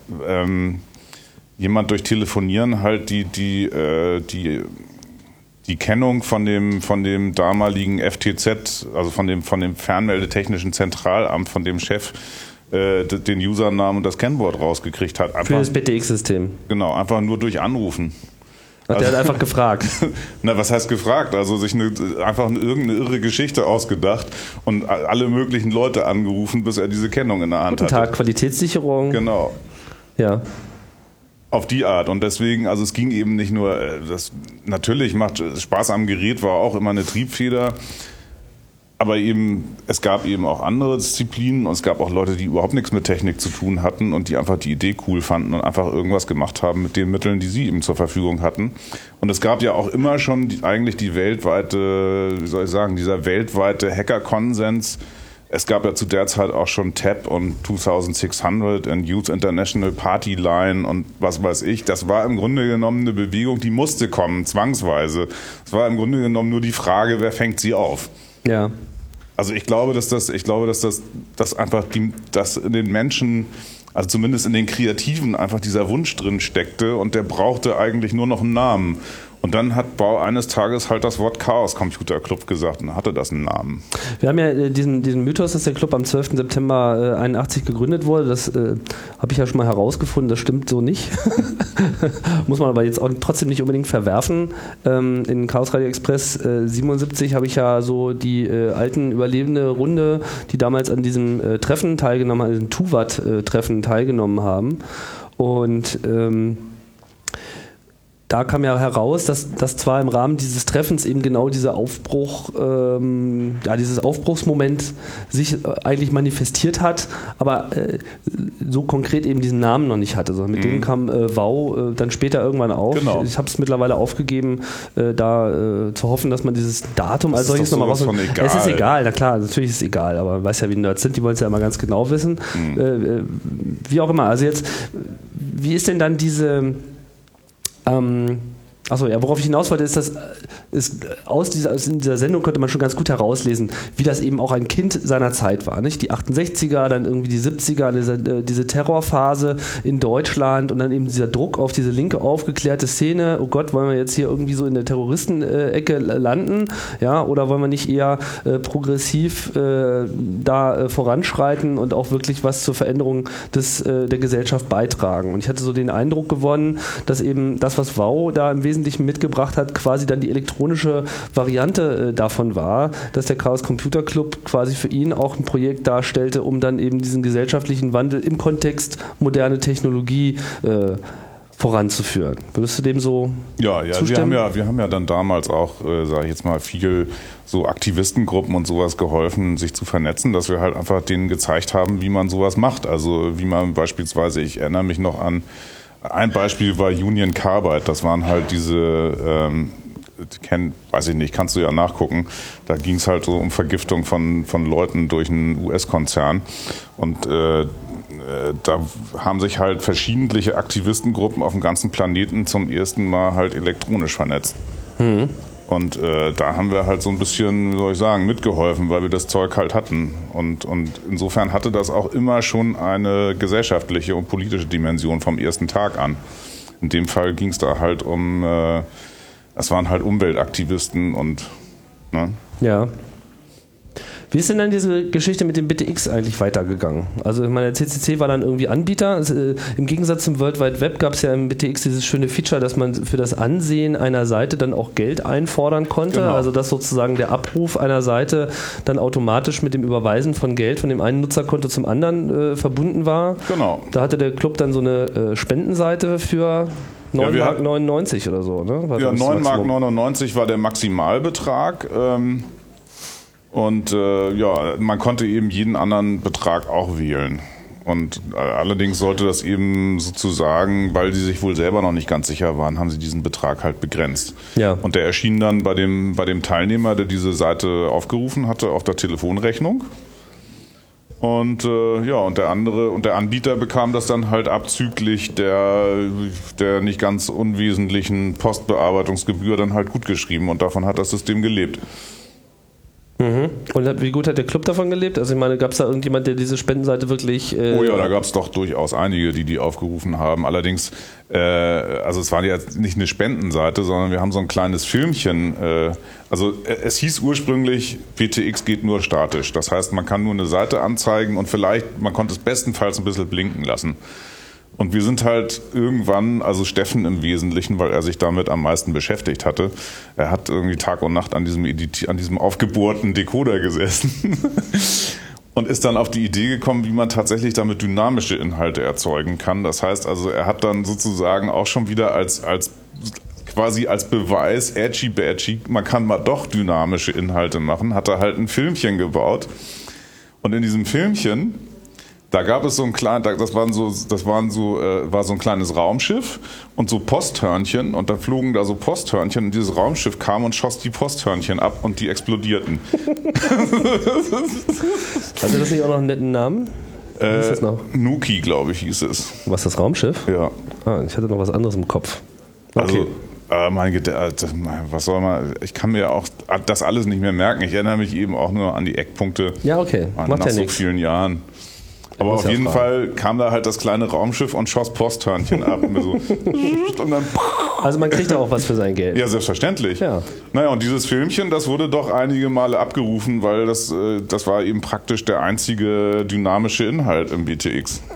D: ähm, jemand durch Telefonieren halt die, die, äh, die die Kennung von dem, von dem damaligen F T Z, also von dem, von dem Fernmeldetechnischen Zentralamt, von dem Chef, äh, den Usernamen und das Kennwort rausgekriegt hat. Einfach,
C: für das B T X-System.
D: Genau, einfach nur durch Anrufen.
C: Ach, der also, hat einfach gefragt.
D: Na, was heißt gefragt? Also sich eine, einfach eine, irgendeine irre Geschichte ausgedacht und alle möglichen Leute angerufen, bis er diese Kennung in der Hand
C: Guten
D: hatte.
C: Tag, Qualitätssicherung.
D: Genau.
C: Ja.
D: Auf die Art. Und deswegen, also es ging eben nicht nur, das natürlich macht Spaß am Gerät, war auch immer eine Triebfeder, aber eben, es gab eben auch andere Disziplinen und es gab auch Leute, die überhaupt nichts mit Technik zu tun hatten und die einfach die Idee cool fanden und einfach irgendwas gemacht haben mit den Mitteln, die sie eben zur Verfügung hatten. Und es gab ja auch immer schon die, eigentlich die weltweite, wie soll ich sagen, dieser weltweite Hacker-Konsens. Es gab ja zu der Zeit auch schon T A P und sechsundzwanzig und Youth International Party Line und was weiß ich. Das war im Grunde genommen eine Bewegung, die musste kommen, zwangsweise. Es war im Grunde genommen nur die Frage, wer fängt sie auf?
C: Ja.
D: Also ich glaube, dass das, ich glaube, dass das, dass einfach die, dass in den Menschen, also zumindest in den Kreativen, einfach dieser Wunsch drin steckte und der brauchte eigentlich nur noch einen Namen. Und dann hat Bau eines Tages halt das Wort Chaos Computer Club gesagt und hatte das einen Namen.
C: Wir haben ja äh, diesen, diesen Mythos, dass der Club am zwölften September einundachtzig gegründet wurde. Das äh, habe ich ja schon mal herausgefunden, das stimmt so nicht. Muss man aber jetzt auch trotzdem nicht unbedingt verwerfen. Ähm, in Chaos Radio Express äh, siebenundsiebzig habe ich ja so die äh, alten überlebende Runde, die damals an diesem äh, Treffen teilgenommen haben, an diesem Tuvat-Treffen teilgenommen haben. Und ähm, da kam ja heraus, dass, dass zwar im Rahmen dieses Treffens eben genau dieser Aufbruch, ähm, ja, dieses Aufbruchsmoment sich eigentlich manifestiert hat, aber äh, so konkret eben diesen Namen noch nicht hatte. Also mit mhm. dem kam äh, Wow äh, dann später irgendwann auf. Genau. Ich habe es mittlerweile aufgegeben, äh, da äh, zu hoffen, dass man dieses Datum als solches nochmal raus... Es ist egal, na klar, natürlich ist es egal, aber man weiß ja, wie Nerds sind, die wollen es ja immer ganz genau wissen. Mhm. Äh, wie auch immer, also jetzt, wie ist denn dann diese... Ähm, achso, ja, worauf ich hinaus wollte, ist, dass ist, aus, dieser, aus dieser Sendung konnte man schon ganz gut herauslesen, wie das eben auch ein Kind seiner Zeit war. Nicht? Die achtundsechziger, dann irgendwie die siebziger, diese, diese Terrorphase in Deutschland und dann eben dieser Druck auf diese linke aufgeklärte Szene. Oh Gott, wollen wir jetzt hier irgendwie so in der Terroristenecke landen? Ja, oder wollen wir nicht eher äh, progressiv äh, da äh, voranschreiten und auch wirklich was zur Veränderung des, äh, der Gesellschaft beitragen? Und ich hatte so den Eindruck gewonnen, dass eben das, was Wow da im Wesentlichen mitgebracht hat, quasi dann die elektronische Variante äh, davon war, dass der Chaos Computer Club quasi für ihn auch ein Projekt darstellte, um dann eben diesen gesellschaftlichen Wandel im Kontext moderne Technologie äh, voranzuführen. Würdest du dem so
D: ja, ja,
C: zustimmen?
D: Wir haben ja, wir haben ja dann damals auch, äh, sage ich jetzt mal, viel so Aktivistengruppen und sowas geholfen, sich zu vernetzen, dass wir halt einfach denen gezeigt haben, wie man sowas macht. Also wie man beispielsweise, ich erinnere mich noch an ein Beispiel war Union Carbide, das waren halt diese, ähm, kenn, weiß ich nicht, kannst du ja nachgucken, da ging es halt so um Vergiftung von, von Leuten durch einen U S-Konzern und äh, da haben sich halt verschiedentliche Aktivistengruppen auf dem ganzen Planeten zum ersten Mal halt elektronisch vernetzt. Mhm. Und äh, da haben wir halt so ein bisschen, wie soll ich sagen, mitgeholfen, weil wir das Zeug halt hatten. Und, und insofern hatte das auch immer schon eine gesellschaftliche und politische Dimension vom ersten Tag an. In dem Fall ging es da halt um, äh, es waren halt Umweltaktivisten und, ne?
C: Ja. Wie ist denn dann diese Geschichte mit dem B T X eigentlich weitergegangen? Also ich meine, der C C C war dann irgendwie Anbieter. Es, äh, im Gegensatz zum World Wide Web gab es ja im B T X dieses schöne Feature, dass man für das Ansehen einer Seite dann auch Geld einfordern konnte. Genau. Also dass sozusagen der Abruf einer Seite dann automatisch mit dem Überweisen von Geld von dem einen Nutzerkonto zum anderen äh, verbunden war.
D: Genau.
C: Da hatte der Club dann so eine äh, Spendenseite für neun Mark neunundneunzig oder so, ne? War
D: ja, neun Mark neunundneunzig war der Maximalbetrag. Ähm Und äh, ja, man konnte eben jeden anderen Betrag auch wählen. Und äh, allerdings sollte das eben sozusagen, weil die sich wohl selber noch nicht ganz sicher waren, haben sie diesen Betrag halt begrenzt. Ja. Und der erschien dann bei dem, bei dem Teilnehmer, der diese Seite aufgerufen hatte, auf der Telefonrechnung. Und äh, ja, und der andere und der Anbieter bekam das dann halt abzüglich der, der nicht ganz unwesentlichen Postbearbeitungsgebühr dann halt gut geschrieben. Und davon hat das System gelebt.
C: Mhm. Und wie gut hat der Club davon gelebt? Also ich meine, gab es da irgendjemand, der diese Spendenseite wirklich... Äh
D: oh ja, da gab es doch durchaus einige, die die aufgerufen haben. Allerdings, äh, also es war jetzt nicht eine Spendenseite, sondern wir haben so ein kleines Filmchen. Äh, also äh, es hieß ursprünglich, B T X geht nur statisch. Das heißt, man kann nur eine Seite anzeigen und vielleicht, man konnte es bestenfalls ein bisschen blinken lassen. Und wir sind halt irgendwann, also Steffen im Wesentlichen, weil er sich damit am meisten beschäftigt hatte, er hat irgendwie Tag und Nacht an diesem, Editi- an diesem aufgebohrten Decoder gesessen und ist dann auf die Idee gekommen, wie man tatsächlich damit dynamische Inhalte erzeugen kann. Das heißt also, er hat dann sozusagen auch schon wieder als, als quasi als Beweis, edgy badgy, man kann mal doch dynamische Inhalte machen, hat er halt ein Filmchen gebaut. Und in diesem Filmchen, da gab es so ein kleines, das waren so, das waren so, äh, war so ein kleines Raumschiff und so Posthörnchen und da flogen da so Posthörnchen und dieses Raumschiff kam und schoss die Posthörnchen ab und die explodierten.
C: Hatte das nicht auch noch einen netten Namen? Wie
D: äh,
C: hieß das noch?
D: Nuki, glaube ich, hieß es.
C: Was, das Raumschiff?
D: Ja.
C: Ah, ich hatte noch was anderes im Kopf.
D: Okay. Also, äh, mein Gede- was soll man, ich kann mir auch das alles nicht mehr merken. Ich erinnere mich eben auch nur an die Eckpunkte.
C: Ja, okay. Macht
D: nach
C: ja
D: so
C: nichts.
D: vielen Jahren. Aber auf
C: ja
D: jeden
C: fragen.
D: Fall kam da halt das kleine Raumschiff und schoss Posthörnchen ab. Und so, und dann,
C: Also man kriegt da auch was für sein Geld.
D: ja, selbstverständlich.
C: Ja.
D: Naja, und dieses Filmchen, das wurde doch einige Male abgerufen, weil das, äh, das war eben praktisch der einzige dynamische Inhalt im B T X.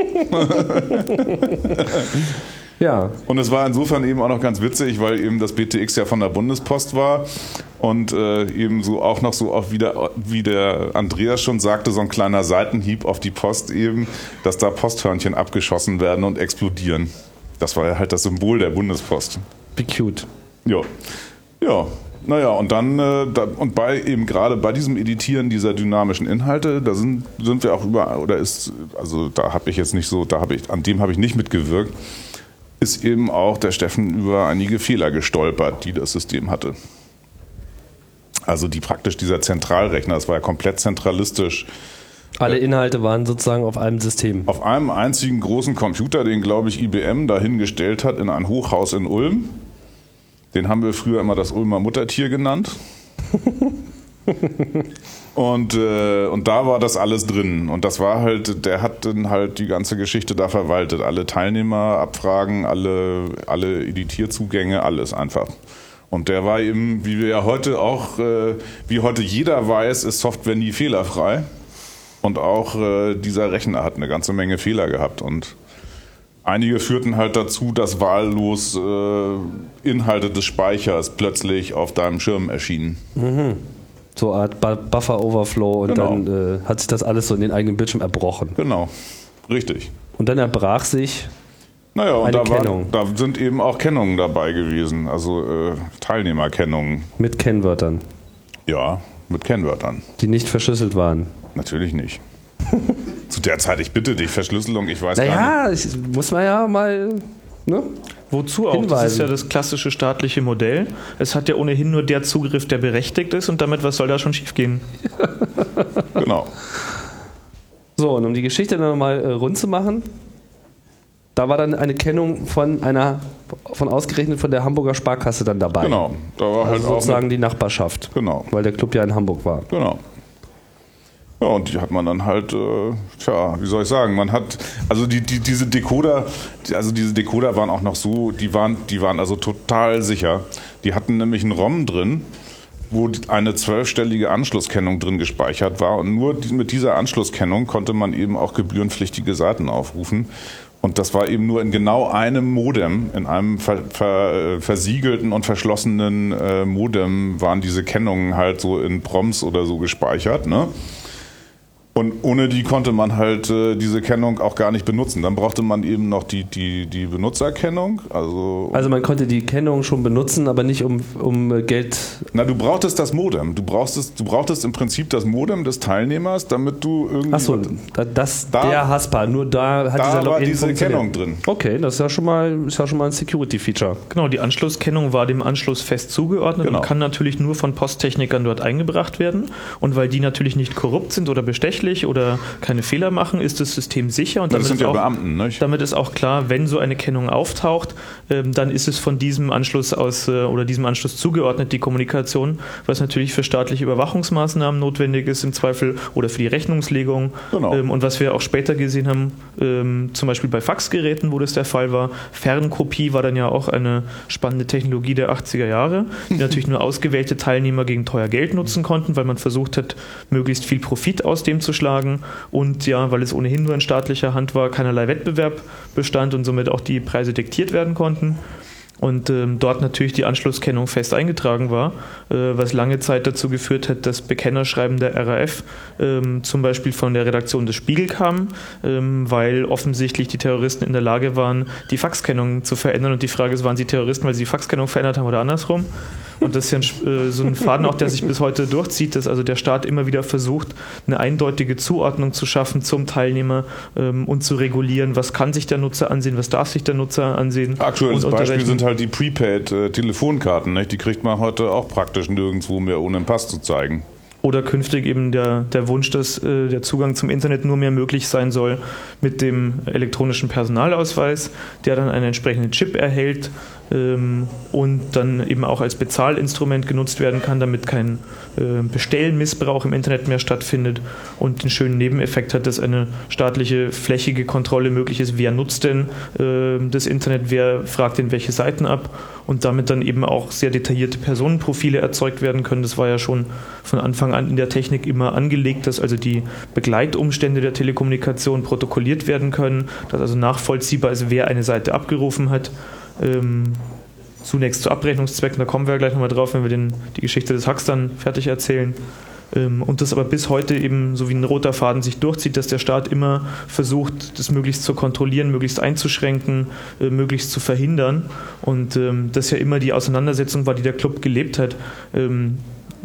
C: Ja.
D: Und es war insofern eben auch noch ganz witzig, weil eben das B T X ja von der Bundespost war und äh, eben so auch noch so auch wieder, wie der Andreas schon sagte, so ein kleiner Seitenhieb auf die Post eben, dass da Posthörnchen abgeschossen werden und explodieren. Das war ja halt das Symbol der Bundespost.
C: Be cute.
D: Ja, ja. Naja, und dann, äh, da, und bei eben gerade bei diesem Editieren dieser dynamischen Inhalte, da sind, sind wir auch über, oder ist, also da habe ich jetzt nicht so, da habe ich, an dem habe ich nicht mitgewirkt, ist eben auch der Steffen über einige Fehler gestolpert, die das System hatte. Also die praktisch dieser Zentralrechner, das war ja komplett zentralistisch.
C: Alle Inhalte waren sozusagen auf einem System.
D: Auf einem einzigen großen Computer, den glaube ich I B M dahingestellt hat in ein Hochhaus in Ulm. Den haben wir früher immer das Ulmer Muttertier genannt. Und, äh, und da war das alles drin. Und das war halt, der hat dann halt die ganze Geschichte da verwaltet. Alle Teilnehmer, Abfragen, alle, alle Editierzugänge, alles einfach. Und der war eben, wie wir ja heute auch, äh, wie heute jeder weiß, ist Software nie fehlerfrei. Und auch äh, dieser Rechner hat eine ganze Menge Fehler gehabt. Und einige führten halt dazu, dass wahllos äh, Inhalte des Speichers plötzlich auf deinem Schirm erschienen.
C: Mhm. So eine Art Bu- Buffer-Overflow und
D: Genau.
C: dann äh, hat sich das alles so in den eigenen Bildschirm erbrochen.
D: Genau, richtig.
C: Und dann erbrach sich
D: Naja, und
C: Eine
D: da, war,
C: Kennung.
D: da sind eben auch Kennungen dabei gewesen, also äh, Teilnehmerkennungen.
C: mit Kennwörtern,
D: Ja, mit Kennwörtern.
C: die nicht verschlüsselt waren.
D: Natürlich nicht. Zu der Zeit, ich bitte dich, Verschlüsselung, ich weiß gar nicht.
C: Naja, ich, muss man ja mal... Ne?
E: Wozu auch? Das ist
C: Hinweisen.
E: ja das klassische staatliche Modell. Es hat ja ohnehin nur der Zugriff, der berechtigt ist und damit, was soll da schon schiefgehen?
D: Genau.
C: So, und um die Geschichte dann nochmal äh, rund zu machen, da war dann eine Kennung von einer, von ausgerechnet von der Hamburger Sparkasse dann dabei.
D: Genau. Da war halt
C: Also
D: auch
C: sozusagen
D: eine,
C: die Nachbarschaft,
D: Genau.
C: weil der Club ja in Hamburg war.
D: Genau. Ja, und die hat man dann halt, äh, tja, wie soll ich sagen, man hat, also die, die, diese Decoder, die, also diese Decoder waren auch noch so, die waren, die waren also total sicher. Die hatten nämlich einen ROM drin, wo eine zwölfstellige Anschlusskennung drin gespeichert war und nur die, mit dieser Anschlusskennung konnte man eben auch gebührenpflichtige Seiten aufrufen. Und das war eben nur in genau einem Modem, in einem ver, ver, versiegelten und verschlossenen äh, Modem waren diese Kennungen halt so in Proms oder so gespeichert, ne? Und ohne die konnte man halt äh, diese Kennung auch gar nicht benutzen. Dann brauchte man eben noch die, die, die Benutzerkennung. Also,
C: Also man konnte die Kennung schon benutzen, aber nicht um, um Geld...
D: na, du brauchtest das Modem. Du brauchtest, du brauchtest im Prinzip das Modem des Teilnehmers, damit du irgendwie...
C: Achso, das,
D: Da-
C: der Haspa, nur da hat
D: da
C: dieser
D: war
C: Login
D: diese
C: funktioniert.
D: Kennung drin.
C: Okay, das ist ja schon mal, ist ja schon mal ein Security-Feature.
E: Genau, die Anschlusskennung war dem Anschluss fest zugeordnet
D: Genau.
E: und kann natürlich nur von Posttechnikern dort eingebracht werden. Und weil die natürlich nicht korrupt sind oder bestechlich oder keine Fehler machen, ist das System sicher. Und
D: Das
E: damit
D: sind
E: ist
D: ja
E: auch,
D: Beamten, nicht?
E: damit ist auch klar, wenn so eine Kennung auftaucht, ähm, dann ist es von diesem Anschluss aus äh, oder diesem Anschluss zugeordnet, die Kommunikation, was natürlich für staatliche Überwachungsmaßnahmen notwendig ist im Zweifel oder für die Rechnungslegung.
D: Genau.
E: Ähm, und was wir auch später gesehen haben, ähm, zum Beispiel bei Faxgeräten, wo das der Fall war, Fernkopie war dann ja auch eine spannende Technologie der achtziger Jahre, die natürlich nur ausgewählte Teilnehmer gegen teuer Geld nutzen konnten, weil man versucht hat, möglichst viel Profit aus dem zu schlagen. Und ja, weil es ohnehin nur in staatlicher Hand war, keinerlei Wettbewerb bestand und somit auch die Preise diktiert werden konnten. Und ähm, dort natürlich die Anschlusskennung fest eingetragen war, äh, was lange Zeit dazu geführt hat, dass Bekennerschreiben der R A F ähm, zum Beispiel von der Redaktion des Spiegel kamen, ähm, weil offensichtlich die Terroristen in der Lage waren, die Faxkennung zu verändern. Und die Frage ist, waren sie Terroristen, weil sie die Faxkennung verändert haben oder andersrum? Und das ist ja ein, äh, so ein Faden auch, der sich bis heute durchzieht, dass also der Staat immer wieder versucht, eine eindeutige Zuordnung zu schaffen zum Teilnehmer ähm, und zu regulieren, was kann sich der Nutzer ansehen, was darf sich der Nutzer ansehen.
D: Aktuelles
E: und unter
D: Beispiel
E: welchen-
D: sind halt die Prepaid-Telefonkarten. Nicht? Die kriegt man heute auch praktisch nirgendwo mehr, ohne einen Pass zu zeigen.
E: Oder künftig eben der, der Wunsch, dass äh, der Zugang zum Internet nur mehr möglich sein soll mit dem elektronischen Personalausweis, der dann einen entsprechenden Chip erhält, ähm, und dann eben auch als Bezahlinstrument genutzt werden kann, damit kein äh, Bestellmissbrauch im Internet mehr stattfindet und den schönen Nebeneffekt hat, dass eine staatliche flächige Kontrolle möglich ist, wer nutzt denn äh, das Internet, wer fragt denn welche Seiten ab und damit dann eben auch sehr detaillierte Personenprofile erzeugt werden können. Das war ja schon von Anfang an in der Technik immer angelegt, dass also die Begleitumstände der Telekommunikation protokolliert werden können, dass also nachvollziehbar ist, wer eine Seite abgerufen hat. Ähm, zunächst zu Abrechnungszwecken, da kommen wir ja gleich nochmal drauf, wenn wir den, die Geschichte des Hacks dann fertig erzählen. Ähm, und das aber bis heute eben so wie ein roter Faden sich durchzieht, dass der Staat immer versucht, das möglichst zu kontrollieren, möglichst einzuschränken, äh, möglichst zu verhindern. Und ähm, das ja immer die Auseinandersetzung war, die der Club gelebt hat. Ähm,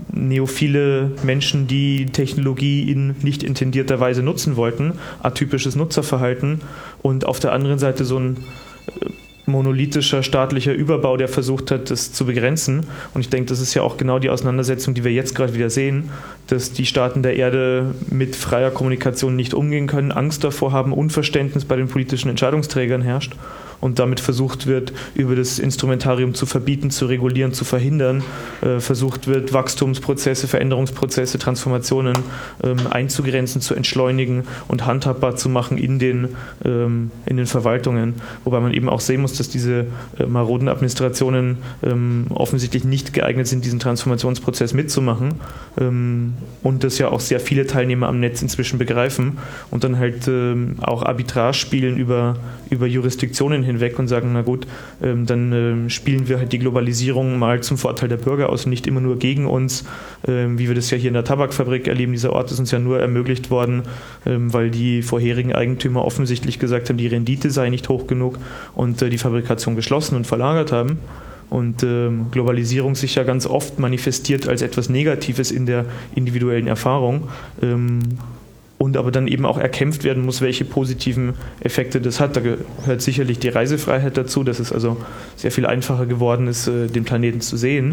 E: neophile Menschen, die Technologie in nicht intendierter Weise nutzen wollten, atypisches Nutzerverhalten und auf der anderen Seite so ein äh, monolithischer staatlicher Überbau, der versucht hat, das zu begrenzen. Und ich denke, das ist ja auch genau die Auseinandersetzung, die wir jetzt gerade wieder sehen, dass die Staaten der Erde mit freier Kommunikation nicht umgehen können, Angst davor haben, Unverständnis bei den politischen Entscheidungsträgern herrscht und damit versucht wird, über das Instrumentarium zu verbieten, zu regulieren, zu verhindern, äh, versucht wird, Wachstumsprozesse, Veränderungsprozesse, Transformationen ähm, einzugrenzen, zu entschleunigen und handhabbar zu machen in den, ähm, in den Verwaltungen. Wobei man eben auch sehen muss, dass diese äh, maroden Administrationen ähm, offensichtlich nicht geeignet sind, diesen Transformationsprozess mitzumachen ähm, und das ja auch sehr viele Teilnehmer am Netz inzwischen begreifen und dann halt ähm, auch Arbitrage spielen über, über Jurisdiktionen hinweg und sagen, na gut, ähm, dann ähm, spielen wir halt die Globalisierung mal zum Vorteil der Bürger aus und nicht immer nur gegen uns, ähm, wie wir das ja hier in der Tabakfabrik erleben. Dieser Ort ist uns ja nur ermöglicht worden, ähm, weil die vorherigen Eigentümer offensichtlich gesagt haben, die Rendite sei nicht hoch genug und äh, die Fabrikation geschlossen und verlagert haben. Und ähm, Globalisierung sich ja ganz oft manifestiert als etwas Negatives in der individuellen Erfahrung. Ähm, und aber dann eben auch erkämpft werden muss, welche positiven Effekte das hat. Da gehört sicherlich die Reisefreiheit dazu, dass es also sehr viel einfacher geworden ist, den Planeten zu sehen.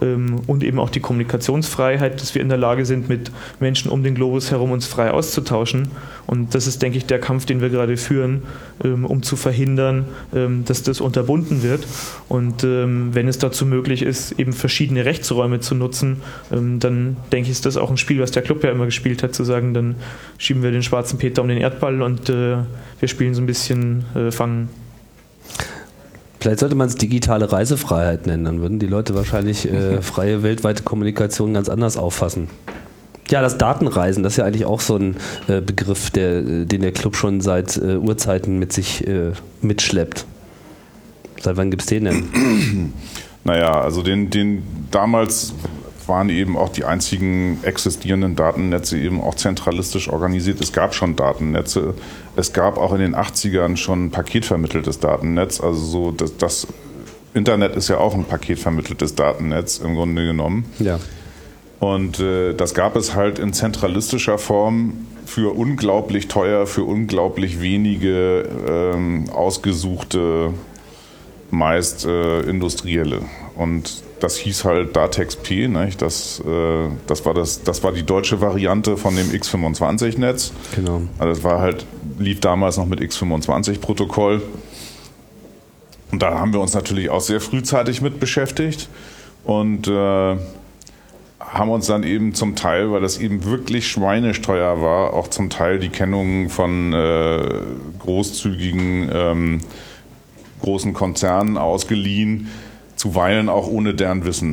E: Und eben auch die Kommunikationsfreiheit, dass wir in der Lage sind, mit Menschen um den Globus herum uns frei auszutauschen. Und das ist, denke ich, der Kampf, den wir gerade führen, um zu verhindern, dass das unterbunden wird. Und wenn es dazu möglich ist, eben verschiedene Rechtsräume zu nutzen, dann denke ich, ist das auch ein Spiel, was der Club ja immer gespielt hat, zu sagen, dann schieben wir den schwarzen Peter um den Erdball und wir spielen so ein bisschen Fangen.
C: Vielleicht sollte man es digitale Reisefreiheit nennen, dann würden die Leute wahrscheinlich äh, freie weltweite Kommunikation ganz anders auffassen. Ja, das Datenreisen, das ist ja eigentlich auch so ein äh, Begriff, der, den der Club schon seit äh, Urzeiten mit sich äh, mitschleppt. Seit wann gibt es den denn?
D: Naja, also den, den damals waren eben auch die einzigen existierenden Datennetze eben auch zentralistisch organisiert. Es gab schon Datennetze. Es gab auch in den achtzigern schon ein paketvermitteltes Datennetz. Also so das, das Internet ist ja auch ein paketvermitteltes Datennetz im Grunde genommen.
C: Ja.
D: Und äh, das gab es halt in zentralistischer Form für unglaublich teuer, für unglaublich wenige ähm, ausgesuchte, meist äh, Industrielle. Und das hieß halt Datex-P, nicht? Das, äh, das, war das, das war die deutsche Variante von dem X fünfundzwanzig-Netz.
C: Genau.
D: Also das war halt, lief damals noch mit X fünfundzwanzig-Protokoll. Und da haben wir uns natürlich auch sehr frühzeitig mit beschäftigt und äh, haben uns dann eben zum Teil, weil das eben wirklich schweinesteuer war, auch zum Teil die Kennung von äh, großzügigen ähm, großen Konzernen ausgeliehen, zuweilen auch ohne deren Wissen.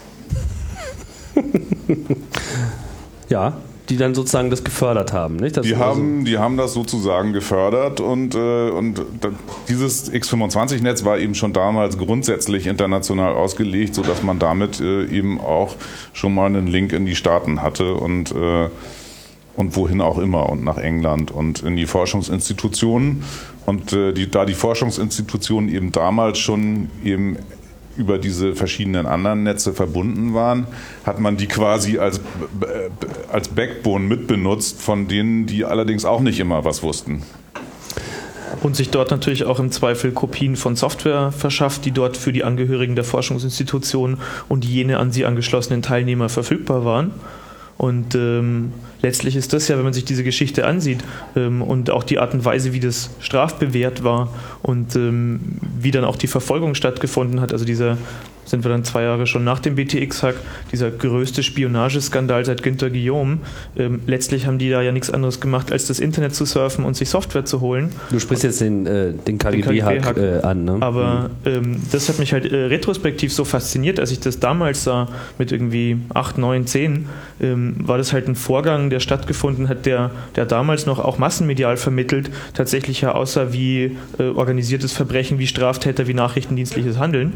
C: Ja, die dann sozusagen das gefördert haben, nicht? Das
D: die, haben,
C: so
D: die haben das sozusagen gefördert und, äh, und dieses X fünfundzwanzig-Netz war eben schon damals grundsätzlich international ausgelegt, sodass man damit äh, eben auch schon mal einen Link in die Staaten hatte und, äh, und wohin auch immer und nach England und in die Forschungsinstitutionen. Und äh, die, da die Forschungsinstitutionen eben damals schon eben über diese verschiedenen anderen Netze verbunden waren, hat man die quasi als, als Backbone mitbenutzt, von denen die allerdings auch nicht immer was wussten.
E: Und sich dort natürlich auch im Zweifel Kopien von Software verschafft, die dort für die Angehörigen der Forschungsinstitutionen und jene an sie angeschlossenen Teilnehmer verfügbar waren. Und ähm, letztlich ist das ja, wenn man sich diese Geschichte ansieht ähm, und auch die Art und Weise, wie das strafbewehrt war und ähm, wie dann auch die Verfolgung stattgefunden hat, also dieser, sind wir dann zwei Jahre schon nach dem B T X-Hack, dieser größte Spionageskandal seit Günter Guillaume. Ähm, letztlich haben die da ja nichts anderes gemacht, als das Internet zu surfen und sich Software zu holen.
C: Du sprichst jetzt den, äh, den K G B-Hack äh, an, ne?
E: Aber ähm, das hat mich halt äh, retrospektiv so fasziniert, als ich das damals sah, mit irgendwie acht, neun, zehn, ähm, war das halt ein Vorgang, der stattgefunden hat, der, der damals noch auch massenmedial vermittelt, tatsächlich ja aussah wie äh, organisiertes Verbrechen, wie Straftäter, wie nachrichtendienstliches Handeln.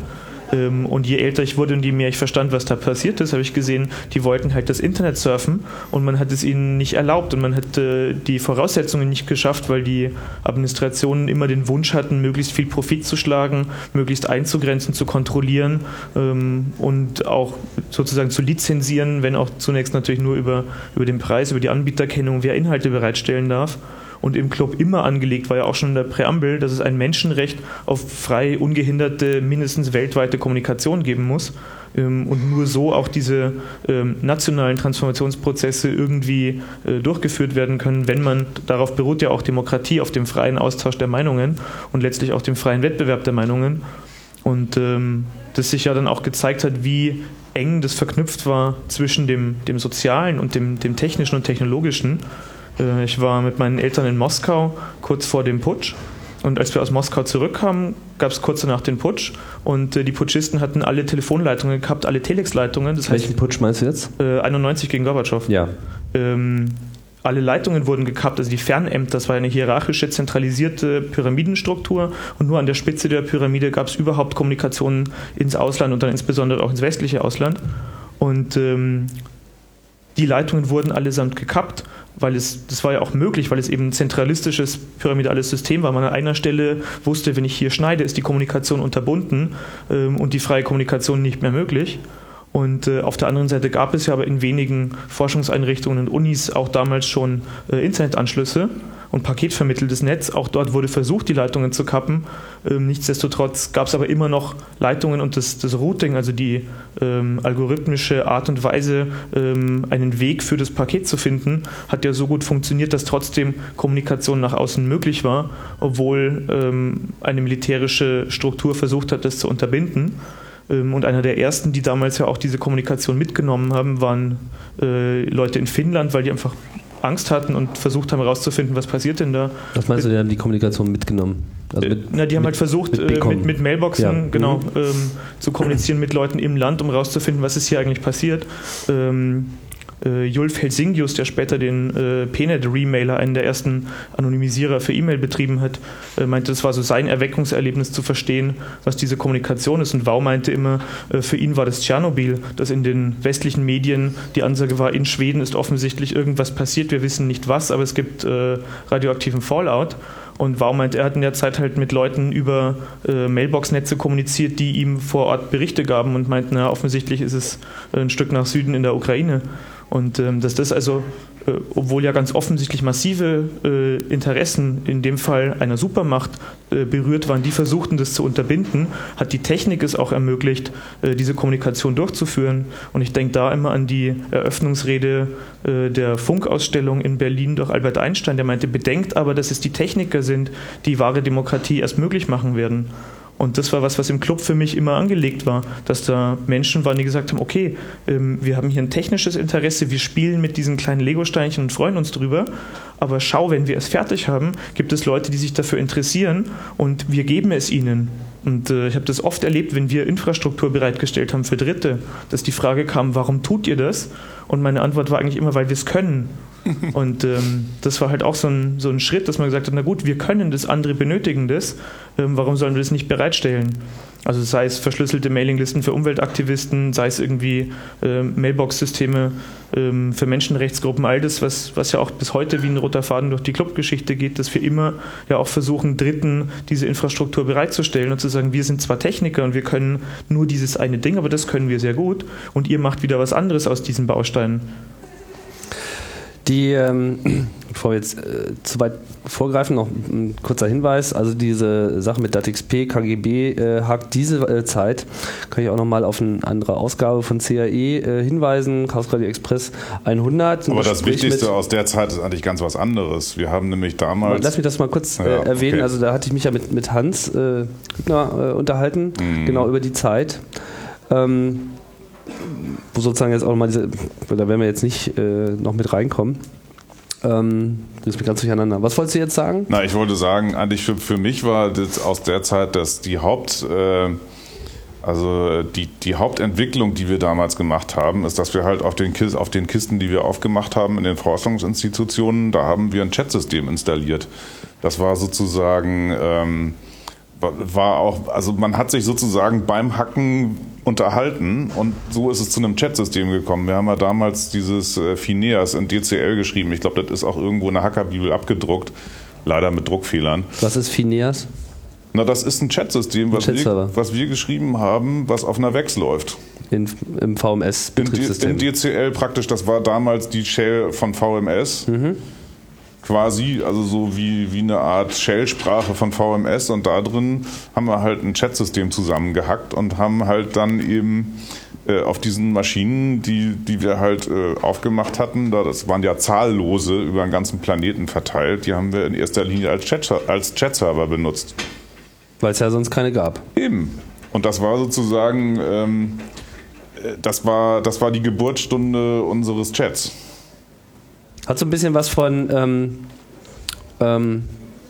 E: Und je älter ich wurde und je mehr ich verstand, was da passiert ist, habe ich gesehen, die wollten halt das Internet surfen und man hat es ihnen nicht erlaubt und man hat äh, die Voraussetzungen nicht geschafft, weil die Administrationen immer den Wunsch hatten, möglichst viel Profit zu schlagen, möglichst einzugrenzen, zu kontrollieren ähm, und auch sozusagen zu lizenzieren, wenn auch zunächst natürlich nur über, über den Preis, über die Anbieterkennung, wer Inhalte bereitstellen darf. Und im Club immer angelegt war ja auch schon in der Präambel, dass es ein Menschenrecht auf frei, ungehinderte, mindestens weltweite Kommunikation geben muss ähm, und nur so auch diese ähm, nationalen Transformationsprozesse irgendwie äh, durchgeführt werden können, wenn man, darauf beruht ja auch Demokratie, auf dem freien Austausch der Meinungen und letztlich auch dem freien Wettbewerb der Meinungen. Und ähm, das sich ja dann auch gezeigt hat, wie eng das verknüpft war zwischen dem, dem Sozialen und dem, dem Technischen und Technologischen. Ich war mit meinen Eltern in Moskau kurz vor dem Putsch und als wir aus Moskau zurückkamen, gab es kurz danach den Putsch und die Putschisten hatten alle Telefonleitungen gehabt, alle Telexleitungen. Das
C: Welchen
E: heißt,
C: Putsch meinst du jetzt?
E: Äh, einundneunzig gegen Gorbatschow.
C: Ja.
E: Ähm, alle Leitungen wurden gekappt, also die Fernämter, das war eine hierarchische, zentralisierte Pyramidenstruktur und nur an der Spitze der Pyramide gab es überhaupt Kommunikationen ins Ausland und dann insbesondere auch ins westliche Ausland. Und ähm, die Leitungen wurden allesamt gekappt, weil es, das war ja auch möglich, weil es eben ein zentralistisches, pyramidales System war. Man an einer Stelle wusste, wenn ich hier schneide, ist die Kommunikation unterbunden ähm, und die freie Kommunikation nicht mehr möglich. Und äh, auf der anderen Seite gab es ja aber in wenigen Forschungseinrichtungen und Unis auch damals schon äh, Internetanschlüsse und paketvermitteltes Netz. Auch dort wurde versucht, die Leitungen zu kappen. Ähm, nichtsdestotrotz gab es aber immer noch Leitungen und das, das Routing, also die ähm, algorithmische Art und Weise, ähm, einen Weg für das Paket zu finden, hat ja so gut funktioniert, dass trotzdem Kommunikation nach außen möglich war, obwohl ähm, eine militärische Struktur versucht hat, das zu unterbinden. Und einer der ersten, die damals ja auch diese Kommunikation mitgenommen haben, waren äh, Leute in Finnland, weil die einfach Angst hatten und versucht haben herauszufinden, was passiert denn da.
C: Was meinst du, die haben die Kommunikation mitgenommen? Also mit,
E: Na, die haben
C: mit,
E: halt versucht,
C: mit,
E: äh, mit, mit Mailboxen
C: ja.
E: genau,
C: mhm.
E: ähm, zu kommunizieren mit Leuten im Land, um herauszufinden, was ist hier eigentlich passiert. Ähm, äh, Julf Helsingius, der später den äh, P net-Remailer, einen der ersten Anonymisierer für E-Mail betrieben hat, äh, meinte, das war so sein Erweckungserlebnis zu verstehen, was diese Kommunikation ist. Und Wau meinte immer, äh, für ihn war das Tschernobyl, dass in den westlichen Medien die Ansage war, in Schweden ist offensichtlich irgendwas passiert, wir wissen nicht was, aber es gibt äh, radioaktiven Fallout. Und Wau meint, er hat in der Zeit halt mit Leuten über äh, Mailbox-Netze kommuniziert, die ihm vor Ort Berichte gaben und meinten, na, offensichtlich ist es ein Stück nach Süden in der Ukraine. Und ähm, dass das also, äh, obwohl ja ganz offensichtlich massive äh, Interessen in dem Fall einer Supermacht äh, berührt waren, die versuchten das zu unterbinden, hat die Technik es auch ermöglicht, äh, diese Kommunikation durchzuführen. Und ich denke da immer an die Eröffnungsrede äh, der Funkausstellung in Berlin durch Albert Einstein, der meinte, bedenkt aber, dass es die Techniker sind, die wahre Demokratie erst möglich machen werden. Und das war was, was im Club für mich immer angelegt war, dass da Menschen waren, die gesagt haben, okay, ähm, wir haben hier ein technisches Interesse, wir spielen mit diesen kleinen Lego-Steinchen und freuen uns drüber, aber schau, wenn wir es fertig haben, gibt es Leute, die sich dafür interessieren und wir geben es ihnen. Und äh, ich habe das oft erlebt, wenn wir Infrastruktur bereitgestellt haben für Dritte, dass die Frage kam, warum tut ihr das? Und meine Antwort war eigentlich immer, weil wir es können. Und ähm, das war halt auch so ein, so ein Schritt, dass man gesagt hat, na gut, wir können das, andere benötigen das, ähm, warum sollen wir das nicht bereitstellen? Also sei es verschlüsselte Mailinglisten für Umweltaktivisten, sei es irgendwie ähm, Mailbox-Systeme ähm, für Menschenrechtsgruppen, all das, was, was ja auch bis heute wie ein roter Faden durch die Clubgeschichte geht, dass wir immer ja auch versuchen, Dritten diese Infrastruktur bereitzustellen und zu sagen, wir sind zwar Techniker und wir können nur dieses eine Ding, aber das können wir sehr gut und ihr macht wieder was anderes aus diesen Bausteinen.
C: Die, ähm, bevor wir jetzt äh, zu weit vorgreifen, noch ein kurzer Hinweis. Also diese Sache mit DATEXP, K G B, äh, hakt diese äh, Zeit. Kann ich auch nochmal auf eine andere Ausgabe von C A E äh, hinweisen. Chaos Radio Express hundert.
D: Aber das Wichtigste aus der Zeit ist eigentlich ganz was anderes. Wir haben nämlich damals...
C: Lass mich das mal kurz äh, ja, erwähnen. Okay. Also da hatte ich mich ja mit, mit Hans äh, Hübner äh, unterhalten, mhm. genau über die Zeit. Ähm, wo sozusagen jetzt auch mal diese, da werden wir jetzt nicht äh, noch mit reinkommen. Ähm, das ist mir ganz durcheinander. Was wolltest du jetzt sagen?
D: Na, ich wollte sagen, eigentlich für, für mich war das aus der Zeit, dass die Haupt, äh, also die, die Hauptentwicklung, die wir damals gemacht haben, ist, dass wir halt auf den, Kis, auf den Kisten, die wir aufgemacht haben in den Forschungsinstitutionen, da haben wir ein Chatsystem installiert. Das war sozusagen, ähm, war auch, also man hat sich sozusagen beim Hacken unterhalten und so ist es zu einem Chatsystem gekommen. Wir haben ja damals dieses äh, Phineas in D C L geschrieben. Ich glaube, das ist auch irgendwo in der Hackerbibel abgedruckt, leider mit Druckfehlern.
C: Was ist Phineas?
D: Na, das ist ein Chatsystem, was, wir, was wir geschrieben haben, was auf einer Vex läuft.
C: In, Im V M S-Betriebssystem.
D: In, in D C L praktisch, das war damals die Shell von V M S. Mhm. Quasi, also so wie, wie eine Art Shell-Sprache von V M S und da drin haben wir halt ein Chatsystem zusammengehackt und haben halt dann eben äh, auf diesen Maschinen, die, die wir halt äh, aufgemacht hatten, da, das waren ja zahllose über den ganzen Planeten verteilt, die haben wir in erster Linie als Chat, als Chat-Server benutzt.
C: Weil es ja sonst keine gab.
D: Eben. Und das war sozusagen, ähm, das war, das war die Geburtsstunde unseres Chats.
C: Hat so ein bisschen was von ähm, ähm,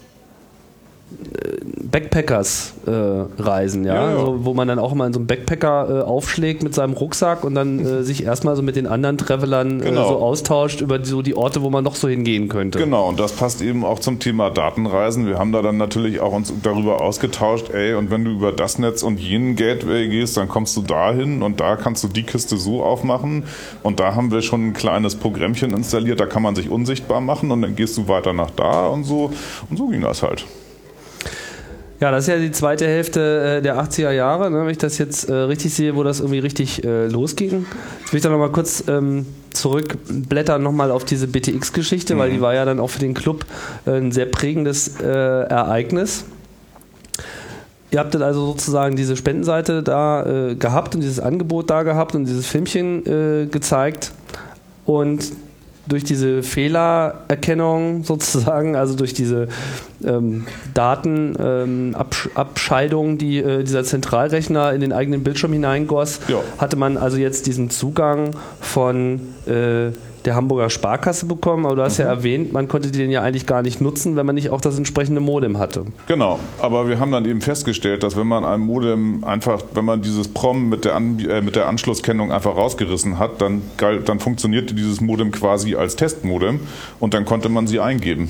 C: Backpackers-Reisen, äh, ja,
D: ja, ja.
C: So, wo man dann auch mal in so einem Backpacker äh, aufschlägt mit seinem Rucksack und dann äh, sich erstmal so mit den anderen Travelern
D: genau.
C: äh, so austauscht über die, so die Orte, wo man noch so hingehen könnte.
D: Genau, und das passt eben auch zum Thema Datenreisen. Wir haben da dann natürlich auch uns darüber ausgetauscht, ey, und wenn du über das Netz und jenen Gateway gehst, dann kommst du dahin und da kannst du die Kiste so aufmachen und da haben wir schon ein kleines Programmchen installiert, da kann man sich unsichtbar machen und dann gehst du weiter nach da und so und so ging das halt.
C: Ja, das ist ja die zweite Hälfte äh, der achtziger Jahre, ne, wenn ich das jetzt äh, richtig sehe, wo das irgendwie richtig äh, losging. Jetzt will ich da nochmal kurz ähm, zurückblättern nochmal auf diese B T X-Geschichte, mhm. weil die war ja dann auch für den Club äh, ein sehr prägendes äh, Ereignis. Ihr habt dann also sozusagen diese Spendenseite da äh, gehabt und dieses Angebot da gehabt und dieses Filmchen äh, gezeigt und durch diese Fehlererkennung sozusagen, also durch diese ähm, Datenabscheidung, ähm, die äh, dieser Zentralrechner in den eigenen Bildschirm hineingoss, ja. hatte man also jetzt diesen Zugang von äh, der Hamburger Sparkasse bekommen, aber du hast mhm. ja erwähnt, man konnte den ja eigentlich gar nicht nutzen, wenn man nicht auch das entsprechende Modem hatte.
D: Genau, aber wir haben dann eben festgestellt, dass wenn man ein Modem einfach, wenn man dieses Prom mit der, An äh, mit der Anschlusskennung einfach rausgerissen hat, dann, dann funktionierte dieses Modem quasi als Testmodem und dann konnte man sie eingeben.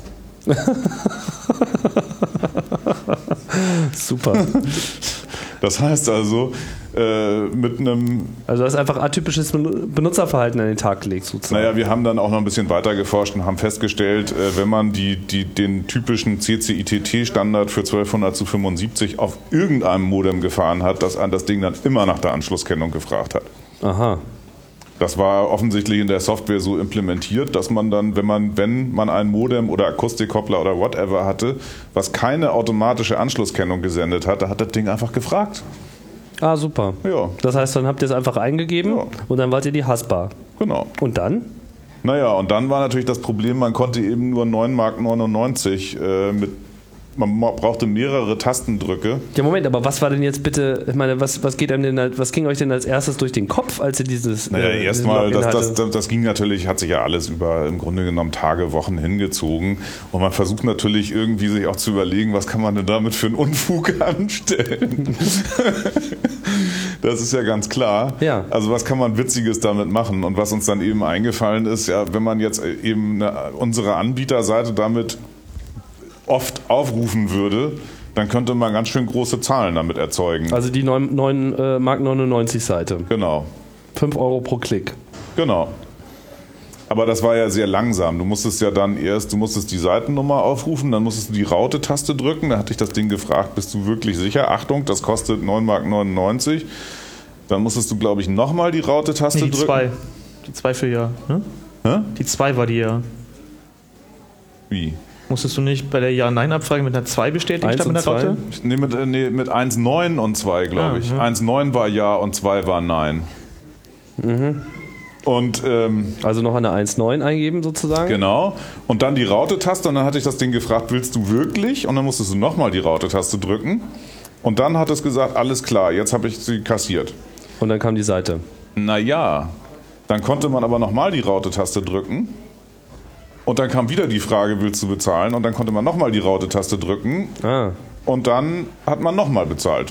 C: Super.
D: Das heißt also, äh, mit einem...
C: Also du hast einfach atypisches Benutzerverhalten an den Tag gelegt sozusagen.
D: Naja, wir haben dann auch noch ein bisschen weiter geforscht und haben festgestellt, äh, wenn man die, die, den typischen C C I T T-Standard für zwölfhundert zu fünfundsiebzig auf irgendeinem Modem gefahren hat, dass an das Ding dann immer nach der Anschlusskennung gefragt hat.
C: Aha.
D: Das war offensichtlich in der Software so implementiert, dass man dann, wenn man, wenn man ein Modem oder Akustikkoppler oder whatever hatte, was keine automatische Anschlusskennung gesendet hat, da hat das Ding einfach gefragt.
C: Ah, super.
D: Ja.
C: Das heißt, dann habt ihr es einfach eingegeben ja. und dann wart ihr die Haspa.
D: Genau.
C: Und dann?
D: Naja, und dann war natürlich das Problem, man konnte eben nur neun Mark neunundneunzig äh, mit man brauchte mehrere Tastendrücke.
C: Ja, Moment, aber was war denn jetzt bitte, ich meine, was, was geht einem denn, was ging euch denn als erstes durch den Kopf, als ihr dieses
D: Naja,
C: äh,
D: erstmal, das, das, das, das ging natürlich, hat sich ja alles über im Grunde genommen Tage, Wochen hingezogen und man versucht natürlich irgendwie sich auch zu überlegen, was kann man denn damit für einen Unfug anstellen. Das ist ja ganz klar.
C: Ja.
D: Also was kann man Witziges damit machen und was uns dann eben eingefallen ist, ja, wenn man jetzt eben eine, unsere Anbieterseite damit oft aufrufen würde, dann könnte man ganz schön große Zahlen damit erzeugen.
C: Also die neun Mark neunundneunzig Seite.
D: Genau.
C: fünf Euro pro Klick.
D: Genau. Aber das war ja sehr langsam. Du musstest ja dann erst, du musstest die Seitennummer aufrufen, dann musstest du die Raute-Taste drücken. Da hatte ich das Ding gefragt, bist du wirklich sicher? Achtung, das kostet neun Mark neunundneunzig. Dann musstest du, glaube ich, nochmal die Raute-Taste
E: nee, die
D: drücken.
E: Zwei. Die zwei für ja, ne?
D: Hä?
E: Die zwei war die ja.
D: Wie?
E: Musstest du nicht bei der Ja-Nein-Abfrage mit einer zwei bestätigen
C: Eins
E: statt mit
C: und
E: einer
C: zwei?
E: Raute?
D: Nee, mit, äh, nee, mit eins Komma neun und zwei, glaube
E: Ah,
D: ich.
E: ja.
D: eins Komma neun war Ja und zwei war Nein.
C: Mhm.
D: Und ähm,
C: Also noch eine eins Komma neun eingeben sozusagen.
D: genau. Und dann die Raute-Taste und dann hatte ich das Ding gefragt, willst du wirklich? Und dann musstest du nochmal die Raute-Taste drücken. Und dann hat es gesagt, alles klar, jetzt habe ich sie kassiert.
C: Und dann kam die Seite.
D: Naja, dann konnte man aber nochmal die Raute-Taste drücken. Und dann kam wieder die Frage, willst du bezahlen? Und dann konnte man nochmal die Raute-Taste drücken.
C: Ah.
D: Und dann hat man nochmal bezahlt.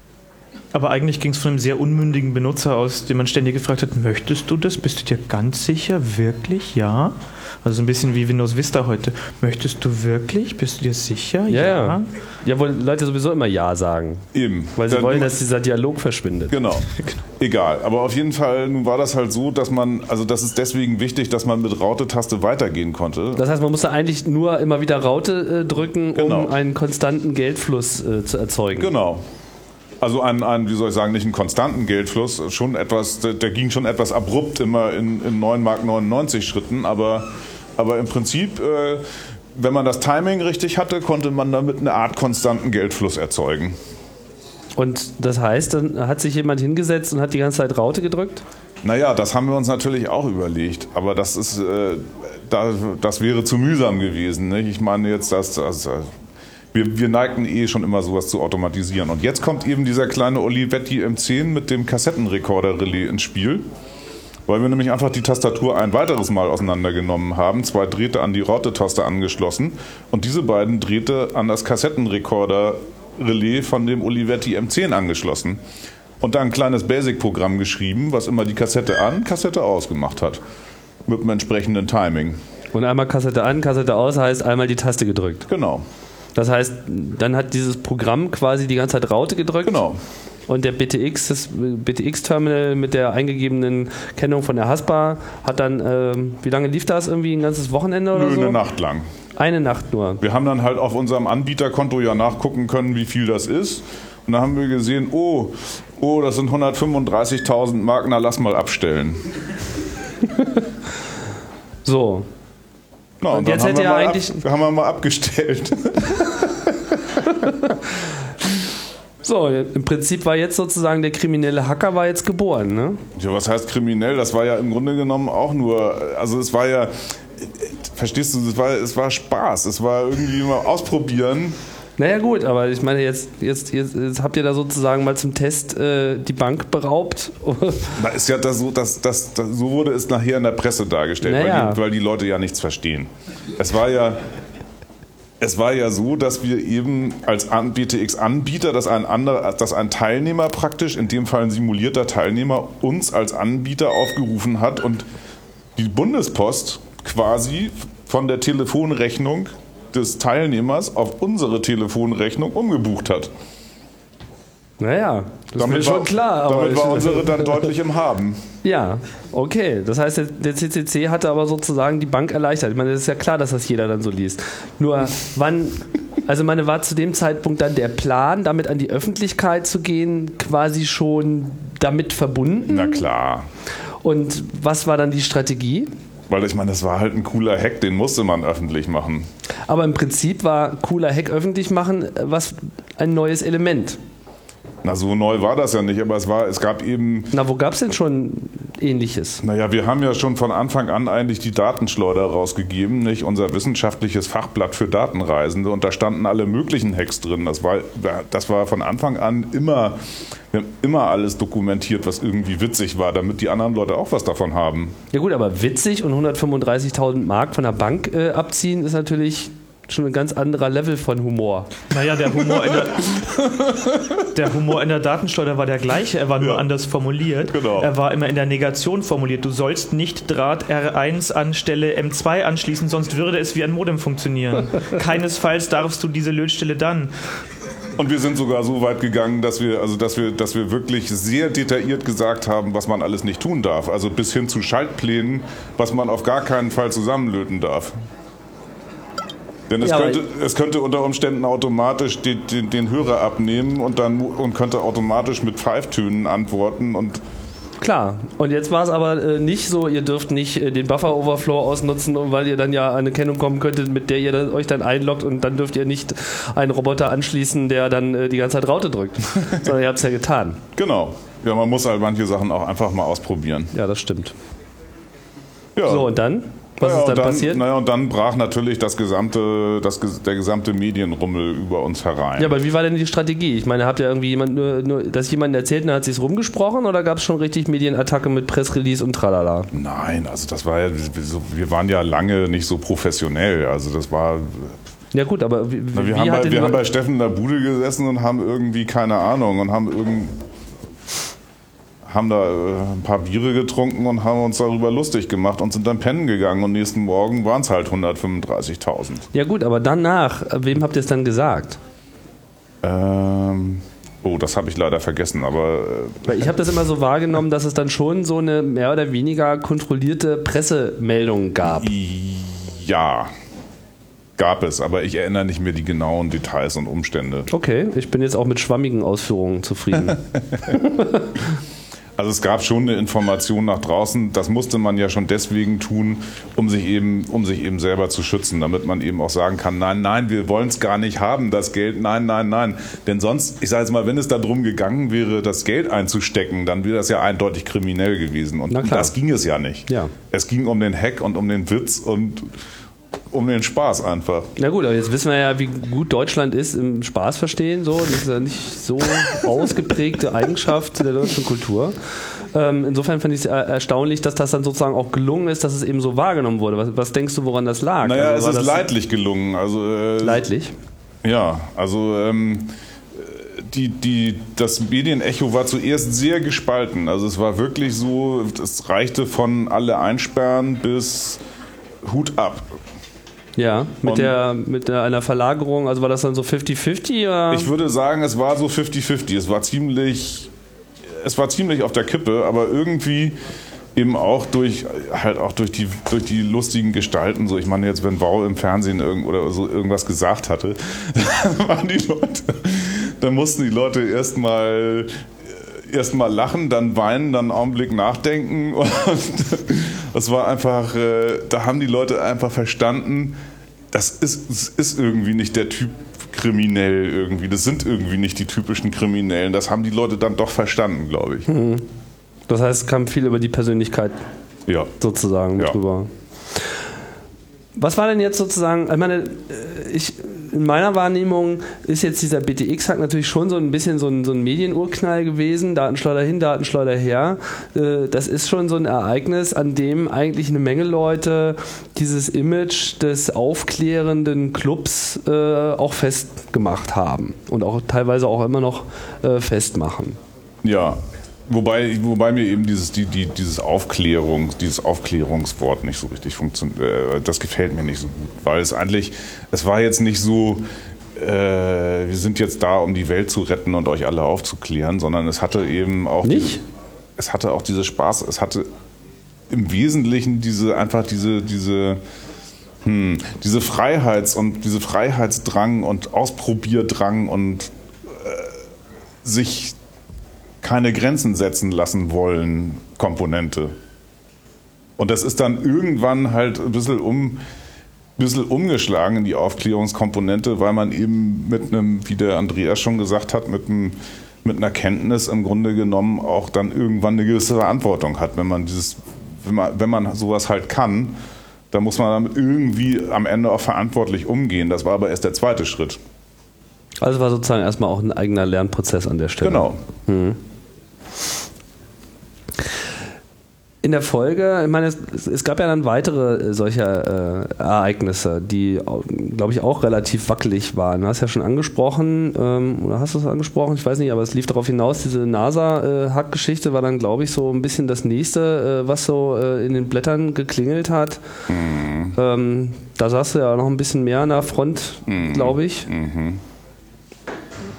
E: Aber eigentlich ging es von einem sehr unmündigen Benutzer aus, den man ständig gefragt hat, möchtest du das? Bist du dir ganz sicher? Wirklich? Ja? Also ein bisschen wie Windows Vista heute. Möchtest du wirklich? Bist du dir sicher?
C: Ja, ja. Ja, wo Leute sowieso immer Ja sagen.
D: Eben.
C: Weil sie
D: Dann-
C: wollen, dass dieser Dialog verschwindet.
D: Genau. Egal. Aber auf jeden Fall, nun war das halt so, dass man, also das ist deswegen wichtig, dass man mit Raute-Taste weitergehen konnte.
C: Das heißt, man musste eigentlich nur immer wieder Raute äh, drücken,
D: Genau.
C: um einen konstanten Geldfluss äh, zu erzeugen.
D: Genau. Also ein, ein, wie soll ich sagen, nicht einen konstanten Geldfluss, schon etwas, der, der ging schon etwas abrupt immer in, in neun Mark neunundneunzig Schritten, aber, aber im Prinzip, äh, wenn man das Timing richtig hatte, konnte man damit eine Art konstanten Geldfluss erzeugen.
C: Und das heißt, dann hat sich jemand hingesetzt und hat die ganze Zeit Raute gedrückt?
D: Naja, das haben wir uns natürlich auch überlegt, aber das ist, äh, da, das wäre zu mühsam gewesen. Nicht? Ich meine jetzt, dass das, wir, wir neigten eh schon immer sowas zu automatisieren. Und jetzt kommt eben dieser kleine Olivetti M zehn mit dem Kassettenrekorder-Relais ins Spiel, weil wir nämlich einfach die Tastatur ein weiteres Mal auseinandergenommen haben, zwei Drähte an die Raute-Taste angeschlossen und diese beiden Drähte an das Kassettenrekorder-Relais von dem Olivetti M zehn angeschlossen. Und da ein kleines Basic-Programm geschrieben, was immer die Kassette an, Kassette aus gemacht hat. Mit dem entsprechenden Timing.
C: Und einmal Kassette an, Kassette aus heißt einmal die Taste gedrückt.
D: Genau.
C: Das heißt, dann hat dieses Programm quasi die ganze Zeit Raute gedrückt.
D: Genau.
C: Und der B T X, das B T X-Terminal mit der eingegebenen Kennung von der Haspa hat dann, ähm, wie lange lief das? Irgendwie ein ganzes Wochenende oder
D: Nö,
C: so?
D: eine Nacht lang.
C: Eine Nacht nur.
D: Wir haben dann halt auf unserem Anbieterkonto ja nachgucken können, wie viel das ist. Und da haben wir gesehen, oh, oh, das sind hundertfünfunddreißigtausend Mark, na lass mal abstellen.
C: So.
D: Na, und
C: Und
D: dann
C: jetzt
D: haben
C: hätte
D: wir
C: ja
D: mal
C: eigentlich-
D: ab, haben wir mal abgestellt.
C: So, im Prinzip war jetzt sozusagen der kriminelle Hacker war jetzt geboren, ne?
D: Ja, was heißt kriminell? Das war ja im Grunde genommen auch nur, also es war ja, verstehst du, es war, es war Spaß, es war irgendwie mal ausprobieren.
C: Naja gut, aber ich meine, jetzt, jetzt, jetzt, jetzt habt ihr da sozusagen mal zum Test äh, die Bank beraubt.
D: Da ist ja das so, dass, dass, dass, so wurde es nachher in der Presse dargestellt,
C: Naja.
D: weil, die, weil die Leute ja nichts verstehen. Es war ja, es war ja so, dass wir eben als An- B T X-Anbieter, dass ein anderer, dass ein Teilnehmer praktisch, in dem Fall ein simulierter Teilnehmer, uns als Anbieter aufgerufen hat und die Bundespost quasi von der Telefonrechnung des Teilnehmers auf unsere Telefonrechnung umgebucht hat.
C: Naja, das ist mir schon
D: war,
C: klar. Aber
D: damit war
C: ich-
D: unsere dann deutlich im Haben.
C: Ja, okay. Das heißt, der, der C C C hatte aber sozusagen die Bank erleichtert. Ich meine, das ist ja klar, dass das jeder dann so liest. Nur, wann, also meine, war zu dem Zeitpunkt dann der Plan, damit an die Öffentlichkeit zu gehen, quasi schon damit verbunden?
D: Na klar.
C: Und was war dann die Strategie?
D: Weil ich meine, das war halt ein cooler Hack, den musste man öffentlich machen.
C: Aber im Prinzip war cooler Hack öffentlich machen was ein neues Element.
D: Na, so neu war das ja nicht, aber es war, es gab eben,
C: Na, wo gab es denn schon Ähnliches?
D: naja, wir haben ja schon von Anfang an eigentlich die Datenschleuder rausgegeben, nicht? Unser wissenschaftliches Fachblatt für Datenreisende, und da standen alle möglichen Hacks drin. Das war, das war von Anfang an immer, wir haben immer alles dokumentiert, was irgendwie witzig war, damit die anderen Leute auch was davon haben.
C: Ja gut, aber witzig und hundertfünfunddreißigtausend Mark von der Bank äh, abziehen ist natürlich schon ein ganz anderer Level von Humor.
E: Naja, der Humor in der, der Humor in der Datenschleuder war der gleiche, er war nur
D: Ja.
E: anders formuliert.
D: Genau.
E: Er war immer in der Negation formuliert. Du sollst nicht Draht R eins an Stelle M zwei anschließen, sonst würde es wie ein Modem funktionieren. Keinesfalls darfst du diese Lötstelle dann.
D: Und wir sind sogar so weit gegangen, dass wir, also dass wir, dass wir wirklich sehr detailliert gesagt haben, was man alles nicht tun darf. Also bis hin zu Schaltplänen, was man auf gar keinen Fall zusammenlöten darf. Denn es,
C: Ja,
D: könnte, es könnte unter Umständen automatisch den, den, den Hörer abnehmen und dann und könnte automatisch mit Pfeiftönen antworten. Und
C: Klar. Und jetzt war es aber äh, nicht so, ihr dürft nicht äh, den Buffer-Overflow ausnutzen, weil ihr dann ja eine Kennung kommen könntet, mit der ihr dann, euch dann einloggt und dann dürft ihr nicht einen Roboter anschließen, der dann äh, die ganze Zeit Raute drückt. Sondern ihr habt es ja getan.
D: Genau. Ja, man muss halt manche Sachen auch einfach mal ausprobieren.
C: Ja, das stimmt.
D: Ja.
C: So, und dann? Was
D: naja,
C: ist dann,
D: dann
C: passiert?
D: Naja, und dann brach natürlich das gesamte, das, der gesamte Medienrummel über uns herein.
C: Ja, aber wie war denn die Strategie? Ich meine, habt ihr irgendwie jemand nur, nur dass jemand erzählt und dann hat sich's rumgesprochen oder gab es schon richtig Medienattacke mit Pressrelease und tralala?
D: Nein, also das war ja, wir waren ja lange nicht so professionell. Also das war.
C: Ja gut, aber wie,
D: Na, wir
C: wie
D: haben
C: hat
D: bei, wir haben bei Steffen in der Bude gesessen und haben irgendwie, keine Ahnung, und haben irgend haben da äh, ein paar Biere getrunken und haben uns darüber lustig gemacht und sind dann pennen gegangen und nächsten Morgen waren es halt hundertfünfunddreißigtausend.
C: Ja gut, aber danach, wem habt ihr es dann gesagt?
D: Ähm, oh, das habe ich leider vergessen, aber... Äh,
C: Weil ich habe das immer so wahrgenommen, dass es dann schon so eine mehr oder weniger kontrollierte Pressemeldung gab.
D: Ja, gab es, aber ich erinnere nicht mehr die genauen Details und Umstände.
C: Okay, ich bin jetzt auch mit schwammigen Ausführungen zufrieden.
D: Also es gab schon eine Information nach draußen, das musste man ja schon deswegen tun, um sich eben, um sich eben selber zu schützen, damit man eben auch sagen kann, nein, nein, wir wollen es gar nicht haben, das Geld, nein, nein, nein. Denn sonst, ich sage jetzt mal, wenn es darum gegangen wäre, das Geld einzustecken, dann wäre das ja eindeutig kriminell gewesen. Und das ging es ja nicht.
C: Ja.
D: Es ging um den Hack und um den Witz und um den Spaß einfach.
C: Na gut, aber jetzt wissen wir ja, wie gut Deutschland ist im Spaß verstehen. So. Das ist ja nicht so ausgeprägte Eigenschaft der deutschen Kultur. Ähm, insofern fand ich es erstaunlich, dass das dann sozusagen auch gelungen ist, dass es eben so wahrgenommen wurde. Was, was denkst du, woran das lag?
D: Naja,
C: also,
D: es ist
C: das
D: leidlich gelungen. Also, äh,
C: leidlich?
D: Ja, also ähm, die, die, das Medienecho war zuerst sehr gespalten. Also es war wirklich so, es reichte von alle einsperren bis Hut ab.
C: Ja, mit, der, mit der, einer Verlagerung, also war das dann so fifty fifty? Oder?
D: Ich würde sagen, es war so fifty fifty. Es war ziemlich, es war ziemlich auf der Kippe, aber irgendwie eben auch durch, halt auch durch die, durch die lustigen Gestalten. So, ich meine jetzt, wenn Wow im Fernsehen irgend, oder so irgendwas gesagt hatte, dann waren die Leute, dann mussten die Leute erstmal erstmal lachen, dann weinen, dann einen Augenblick nachdenken und das war einfach, äh, da haben die Leute einfach verstanden, das ist, das ist irgendwie nicht der Typ kriminell irgendwie, das sind irgendwie nicht die typischen Kriminellen, das haben die Leute dann doch verstanden, glaube ich.
C: Mhm. Das heißt, es kam viel über die Persönlichkeit
D: ja.
C: sozusagen
D: ja.
C: drüber. Was war denn jetzt sozusagen, ich meine, ich, in meiner Wahrnehmung ist jetzt dieser B T X-Hack natürlich schon so ein bisschen so ein, so ein Medienurknall gewesen, Datenschleuder hin, Datenschleuder her. Das ist schon so ein Ereignis, an dem eigentlich eine Menge Leute dieses Image des aufklärenden Clubs äh, auch festgemacht haben und auch teilweise auch immer noch äh, festmachen.
D: Ja. Wobei, wobei mir eben dieses, die, die, dieses, Aufklärung, dieses Aufklärungswort nicht so richtig funktioniert. Äh, das gefällt mir nicht so gut, weil es eigentlich, es war jetzt nicht so, äh, wir sind jetzt da, um die Welt zu retten und euch alle aufzuklären, sondern es hatte eben auch,
C: nicht?
D: Diese, es hatte auch diese Spaß, es hatte im Wesentlichen diese einfach diese diese hm, diese Freiheits- und diese Freiheitsdrang und Ausprobierdrang und äh, sich keine Grenzen setzen lassen wollen Komponente. Und das ist dann irgendwann halt ein bisschen, um, ein bisschen umgeschlagen in die Aufklärungskomponente, weil man eben mit einem, wie der Andreas schon gesagt hat, mit, einem, mit einer Kenntnis im Grunde genommen auch dann irgendwann eine gewisse Verantwortung hat. Wenn man dieses, wenn man, wenn man sowas halt kann, dann muss man damit irgendwie am Ende auch verantwortlich umgehen. Das war aber erst der zweite Schritt.
C: Also war sozusagen erstmal auch ein eigener Lernprozess an der Stelle.
D: Genau.
C: Hm. In der Folge, ich meine, es, es gab ja dann weitere solcher äh, Ereignisse, die, glaube ich, auch relativ wackelig waren. Du hast ja schon angesprochen, ähm, oder hast du es angesprochen? Ich weiß nicht, aber es lief darauf hinaus, diese NASA-Hack-Geschichte war dann, glaube ich, so ein bisschen das nächste, äh, was so äh, in den Blättern geklingelt hat. Mhm. Ähm, da saß du ja noch ein bisschen mehr an der Front, mhm. glaube ich.
D: Mhm.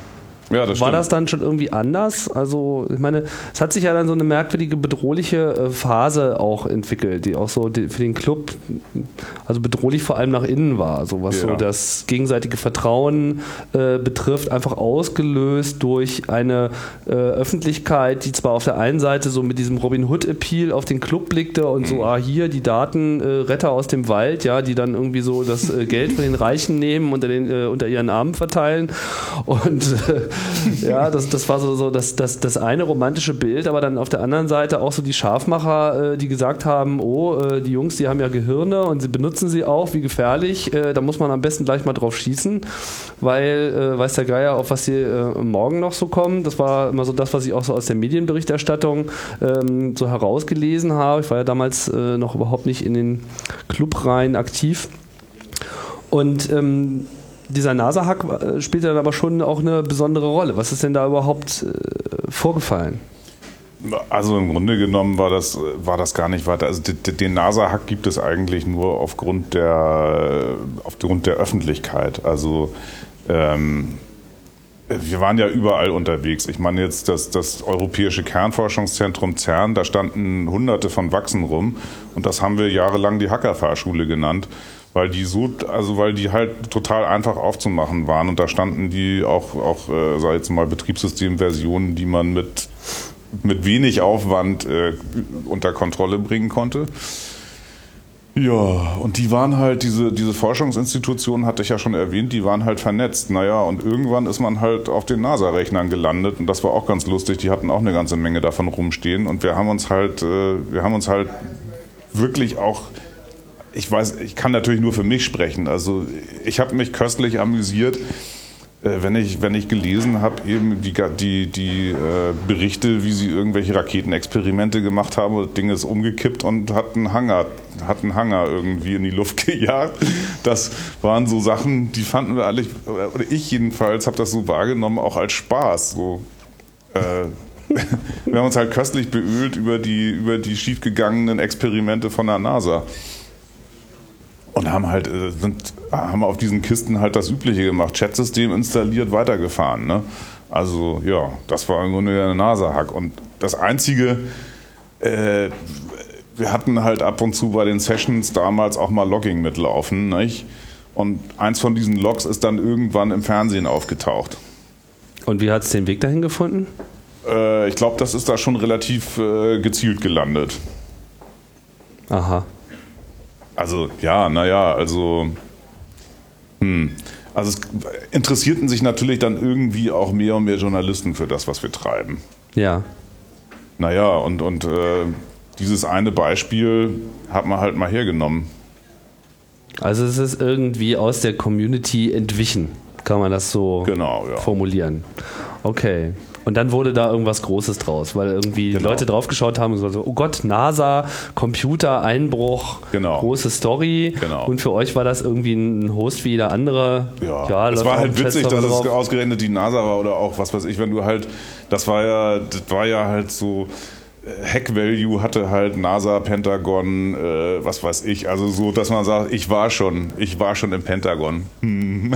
D: Ja, das
C: war
D: stimmt.
C: das dann schon irgendwie anders? Also, ich meine, es hat sich ja dann so eine merkwürdige, bedrohliche äh, Phase auch entwickelt, die auch so die, für den Club, also bedrohlich vor allem nach innen war, so was
D: Ja.
C: so das gegenseitige Vertrauen äh, betrifft, einfach ausgelöst durch eine äh, Öffentlichkeit, die zwar auf der einen Seite so mit diesem Robin Hood-Appeal auf den Club blickte und so, ah, hier die Datenretter äh, aus dem Wald, ja, die dann irgendwie so das äh, Geld von den Reichen nehmen und unter, den, äh, unter ihren Armen verteilen. Und äh, ja, das, das war so, so das, das, das eine romantische Bild, aber dann auf der anderen Seite auch so die Scharfmacher, äh, die gesagt haben, oh, äh, die Jungs, die haben ja Gehirne und sie benutzen sie auch, wie gefährlich, äh, da muss man am besten gleich mal drauf schießen, weil äh, weiß der Geier, auf was sie äh, morgen noch so kommen. Das war immer so das, was ich auch so aus der Medienberichterstattung ähm, so herausgelesen habe. Ich war ja damals äh, noch überhaupt nicht in den Clubreihen aktiv. Und ähm, dieser NASA-Hack äh, spielt dann aber schon auch eine besondere Rolle. Was ist denn da überhaupt äh, vorgefallen?
D: Also im Grunde genommen war das, war das gar nicht weiter. Also den, den NASA-Hack gibt es eigentlich nur aufgrund der, aufgrund der Öffentlichkeit. Also ähm, wir waren ja überall unterwegs. Ich meine jetzt das, das Europäische Kernforschungszentrum CERN, da standen hunderte von Wachsen rum und das haben wir jahrelang die Hackerfahrschule genannt. Weil die so, also weil die halt total einfach aufzumachen waren und da standen die auch, auch äh, sag ich jetzt mal, Betriebssystemversionen, die man mit, mit wenig Aufwand äh, unter Kontrolle bringen konnte. Ja, und die waren halt, diese, diese Forschungsinstitutionen, hatte ich ja schon erwähnt, die waren halt vernetzt. Naja, und irgendwann ist man halt auf den NASA-Rechnern gelandet und das war auch ganz lustig, die hatten auch eine ganze Menge davon rumstehen und wir haben uns halt, äh, wir haben uns halt wirklich auch, ich weiß, ich kann natürlich nur für mich sprechen. Also ich habe mich köstlich amüsiert, äh, wenn ich wenn ich gelesen habe eben die die die äh, Berichte, wie sie irgendwelche Raketenexperimente gemacht haben. Das Ding ist umgekippt und hat einen Hangar hat einen Hangar irgendwie in die Luft gejagt. Das waren so Sachen, die fanden wir alle, oder ich jedenfalls habe das so wahrgenommen, auch als Spaß. So. Äh, wir haben uns halt köstlich beölt über die über die schiefgegangenen Experimente von der NASA. Und haben halt, sind, haben auf diesen Kisten halt das Übliche gemacht, Chatsystem installiert, weitergefahren. Ne? Also ja, das war im Grunde der NASA-Hack. Und das Einzige, äh, wir hatten halt ab und zu bei den Sessions damals auch mal Logging mitlaufen. Nicht? Und eins von diesen Logs ist dann irgendwann im Fernsehen aufgetaucht.
C: Und wie hat es den Weg dahin gefunden?
D: Äh, ich glaube, das ist da schon relativ äh, gezielt gelandet.
C: Aha.
D: Also, ja, naja, also, hm. Also es interessierten sich natürlich dann irgendwie auch mehr und mehr Journalisten für das, was wir treiben.
C: Ja.
D: Naja, und, und äh, dieses eine Beispiel hat man halt mal hergenommen.
C: Also es ist irgendwie aus der Community entwichen, kann man das so
D: genau, ja.
C: formulieren. Okay. Und dann wurde da irgendwas Großes draus, weil irgendwie
D: genau.
C: Leute draufgeschaut haben und so, oh Gott, NASA, Computer, Einbruch,
D: genau.
C: große Story.
D: Genau.
C: Und für euch war das irgendwie ein Host wie jeder andere.
D: Ja,
C: ja
D: es war halt witzig, dass
C: drauf.
D: es ausgerechnet die NASA war oder auch, was weiß ich, wenn du halt, das war ja, das war ja halt so, Hack-Value hatte halt NASA, Pentagon, äh, was weiß ich, also so, dass man sagt, ich war schon, ich war schon im Pentagon. Hm.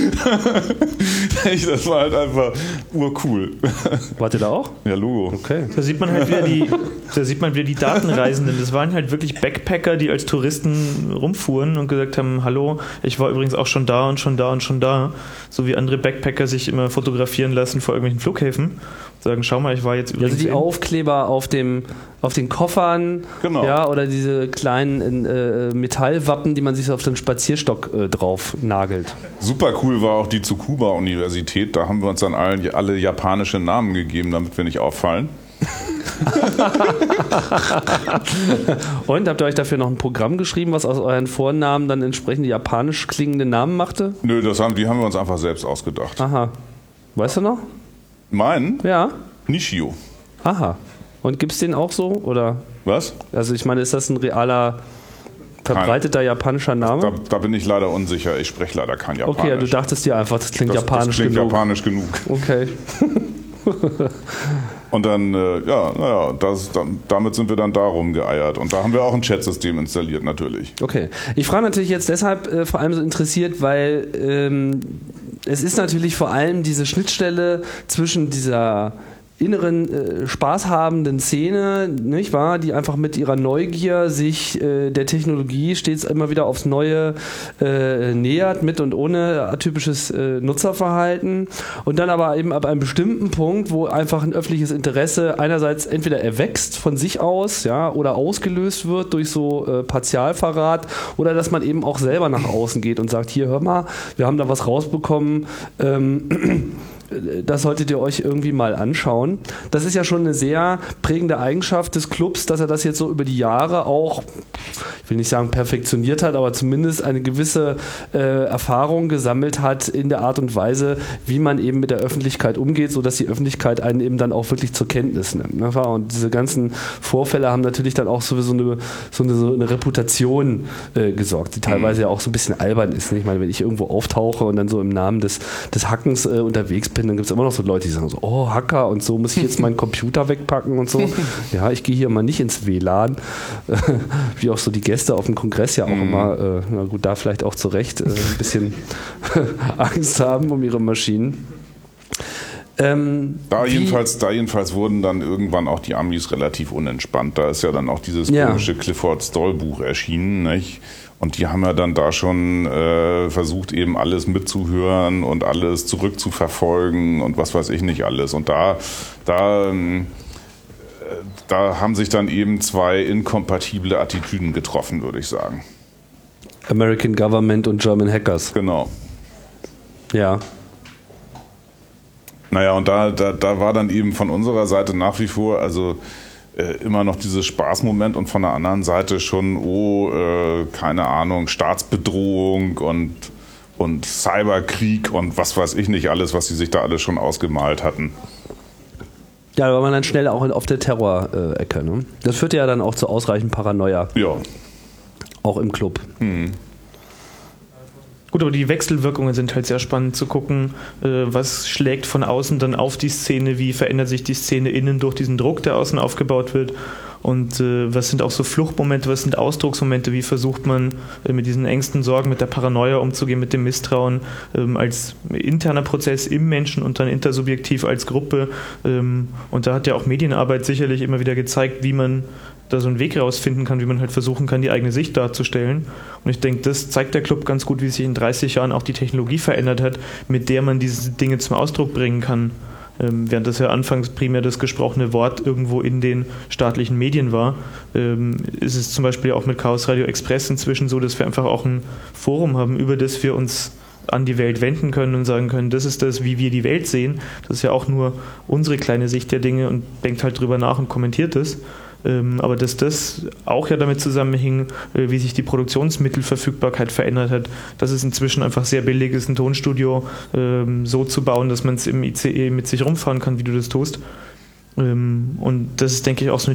D: Das war halt einfach urcool.
C: Wart ihr da auch?
D: Ja, Logo.
C: Okay.
E: Da sieht man halt wieder die, da sieht man wieder die Datenreisenden. Das waren halt wirklich Backpacker, die als Touristen rumfuhren und gesagt haben, hallo, ich war übrigens auch schon da und schon da und schon da. So wie andere Backpacker sich immer fotografieren lassen vor irgendwelchen Flughäfen. Sagen, schau mal, ich war jetzt übrigens...
C: Also die
E: in
C: Aufkleber auf dem auf den Koffern,
D: genau.
C: Ja, oder diese kleinen äh, Metallwappen, die man sich auf den Spazierstock äh, drauf nagelt.
D: Super cool war auch die Tsukuba-Universität. Da haben wir uns dann allen, alle japanische Namen gegeben, damit wir nicht auffallen.
C: Und habt ihr euch dafür noch ein Programm geschrieben, was aus euren Vornamen dann entsprechend japanisch klingende Namen machte?
D: Nö, das haben, die haben wir uns einfach selbst ausgedacht.
C: Aha. Weißt du noch?
D: Meinen?
C: Ja.
D: Nishio.
C: Aha. Und gibt es den auch so? Oder?
D: Was?
C: Also ich meine, ist das ein realer, verbreiteter kein, japanischer Name?
D: Da, da bin ich leider unsicher. Ich spreche leider kein Japanisch.
C: Okay, du dachtest dir einfach, das klingt
D: das,
C: japanisch
D: das klingt
C: genug.
D: japanisch genug.
C: Okay.
D: Und dann, äh, ja, naja, das, dann, damit sind wir dann da rumgeeiert. Und da haben wir auch ein Chatsystem installiert, natürlich.
C: Okay. Ich frage natürlich jetzt deshalb äh, vor allem so interessiert, weil ähm, es ist natürlich vor allem diese Schnittstelle zwischen dieser inneren äh, spaßhabenden Szene, nicht wahr, die einfach mit ihrer Neugier sich äh, der Technologie stets immer wieder aufs Neue äh, nähert, mit und ohne atypisches äh, Nutzerverhalten, und dann aber eben ab einem bestimmten Punkt, wo einfach ein öffentliches Interesse einerseits entweder erwächst von sich aus, ja, oder ausgelöst wird durch so äh, Partialverrat, oder dass man eben auch selber nach außen geht und sagt, hier, hör mal, wir haben da was rausbekommen, ähm, das solltet ihr euch irgendwie mal anschauen. Das ist ja schon eine sehr prägende Eigenschaft des Clubs, dass er das jetzt so über die Jahre auch, ich will nicht sagen perfektioniert hat, aber zumindest eine gewisse äh, Erfahrung gesammelt hat in der Art und Weise, wie man eben mit der Öffentlichkeit umgeht, sodass die Öffentlichkeit einen eben dann auch wirklich zur Kenntnis nimmt. Ne? Und diese ganzen Vorfälle haben natürlich dann auch sowieso eine, so eine, so eine Reputation äh, gesorgt, die teilweise ja auch so ein bisschen albern ist. Ich meine, wenn ich irgendwo auftauche und dann so im Namen des, des Hackens äh, unterwegs bin, dann gibt es immer noch so Leute, die sagen so, oh, Hacker und so, muss ich jetzt meinen Computer wegpacken und so. Ja, ich gehe hier mal nicht ins W L A N. Wie auch so die Gäste auf dem Kongress ja auch mm. immer, äh, na gut, da vielleicht auch zu Recht äh, ein bisschen Angst haben um ihre Maschinen. Ähm,
D: da, jedenfalls, da jedenfalls wurden dann irgendwann auch die Amis relativ unentspannt. Da ist ja dann auch dieses
C: ja.
D: komische Clifford Stoll Buch erschienen, nicht? Und die haben ja dann da schon äh, versucht, eben alles mitzuhören und alles zurückzuverfolgen und was weiß ich nicht alles. Und da, da, äh, da haben sich dann eben zwei inkompatible Attitüden getroffen, würde ich sagen.
C: American Government und German Hackers.
D: Genau.
C: Ja.
D: Naja, und da, da, da war dann eben von unserer Seite nach wie vor, also immer noch dieses Spaßmoment und von der anderen Seite schon, oh, äh, keine Ahnung, Staatsbedrohung und, und Cyberkrieg und was weiß ich nicht alles, was sie sich da alles schon ausgemalt hatten.
C: Ja, da war man dann schnell auch auf der Terror-Ecke. Ne? Das führte ja dann auch zu ausreichend Paranoia.
D: Ja.
C: Auch im Club.
D: Hm.
E: Gut, aber die Wechselwirkungen sind halt sehr spannend zu gucken, äh, was schlägt von außen dann auf die Szene, wie verändert sich die Szene innen durch diesen Druck, der außen aufgebaut wird, und äh, was sind auch so Fluchtmomente, was sind Ausdrucksmomente, wie versucht man äh, mit diesen Ängsten, Sorgen, mit der Paranoia umzugehen, mit dem Misstrauen, ähm, als interner Prozess im Menschen und dann intersubjektiv als Gruppe, ähm, und da hat ja auch Medienarbeit sicherlich immer wieder gezeigt, wie man da so einen Weg rausfinden kann, wie man halt versuchen kann, die eigene Sicht darzustellen. Und ich denke, das zeigt der Club ganz gut, wie sich in dreißig Jahren auch die Technologie verändert hat, mit der man diese Dinge zum Ausdruck bringen kann. Ähm, während das ja anfangs primär das gesprochene Wort irgendwo in den staatlichen Medien war, ähm, ist es zum Beispiel auch mit Chaos Radio Express inzwischen so, dass wir einfach auch ein Forum haben, über das wir uns an die Welt wenden können und sagen können, das ist das, wie wir die Welt sehen. Das ist ja auch nur unsere kleine Sicht der Dinge und denkt halt drüber nach und kommentiert es. Ähm, aber dass das auch ja damit zusammenhing, äh, wie sich die Produktionsmittelverfügbarkeit verändert hat, dass es inzwischen einfach sehr billig ist, ein Tonstudio ähm, so zu bauen, dass man es im I C E mit sich rumfahren kann, wie du das tust. Ähm, und das ist, denke ich, auch so eine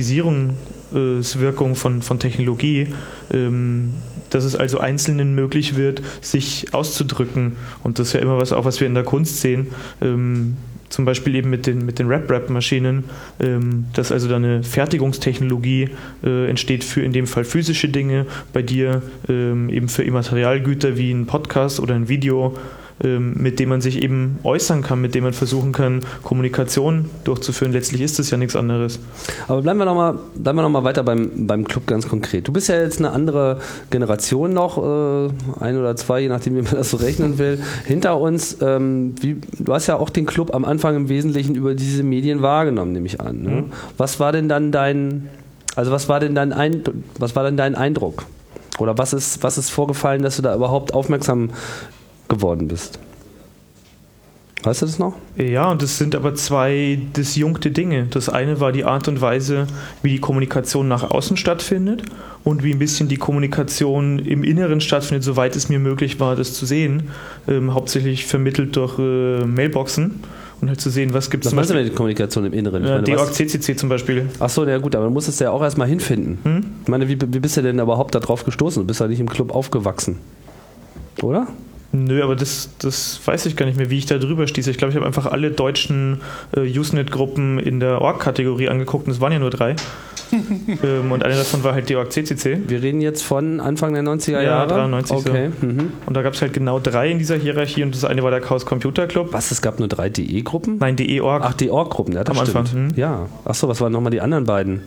E: Demokratisierungswirkung von, von Technologie, ähm, dass es also Einzelnen möglich wird, sich auszudrücken. Und das ist ja immer was, auch was wir in der Kunst sehen, ähm, zum Beispiel eben mit den, mit den Rap-Rap-Maschinen, ähm, dass also da eine Fertigungstechnologie äh, entsteht für in dem Fall physische Dinge, bei dir ähm, eben für Immaterialgüter wie ein Podcast oder ein Video, ähm, mit dem man sich eben äußern kann, mit dem man versuchen kann, Kommunikation durchzuführen. Letztlich ist das ja nichts anderes.
C: Aber bleiben wir nochmal noch mal weiter beim, beim Club ganz konkret. Du bist ja jetzt eine andere Generation noch, äh, ein oder zwei, je nachdem, wie man das so rechnen will, hinter uns. Ähm, wie, du hast ja auch den Club am Anfang im Wesentlichen über diese Medien wahrgenommen, nehme ich an. Ne? Mhm. Was war denn dann dein, also was war denn dein Eindruck, was war denn dein Eindruck? Oder was ist, was ist vorgefallen, dass du da überhaupt aufmerksam geworden bist? Weißt du das noch?
E: Ja, und das sind aber zwei disjunkte Dinge. Das eine war die Art und Weise, wie die Kommunikation nach außen stattfindet und wie ein bisschen die Kommunikation im Inneren stattfindet, soweit es mir möglich war, das zu sehen. Ähm, hauptsächlich vermittelt durch äh, Mailboxen und halt zu sehen, was gibt es.
C: Was meinst du mit der Kommunikation im Inneren?
E: Äh, D O A C C C zum Beispiel.
C: Achso, ja gut, aber du musstest ja auch erstmal hinfinden. Hm? Ich meine, wie, wie bist du denn überhaupt da drauf gestoßen? Du bist ja nicht im Club aufgewachsen, oder?
E: Nö, aber das, das weiß ich gar nicht mehr, wie ich da drüber stieß. Ich glaube, ich habe einfach alle deutschen äh, Usenet-Gruppen in der Org-Kategorie angeguckt und es waren ja nur drei. ähm, und eine davon war halt D O A C C C.
C: Wir reden jetzt von Anfang der neunziger Jahre?
E: Ja, dreiundneunzig
C: okay.
E: so.
C: Mhm.
E: Und da gab es halt genau drei in dieser Hierarchie und das eine war der Chaos Computer Club.
C: Was, es gab nur drei D E-Gruppen?
E: Nein, D E-Org.
C: Ach, D E-Org-Gruppen, ja, das
E: Am
C: stimmt.
E: Anfang, hm.
C: Ja, achso, was waren nochmal die anderen beiden?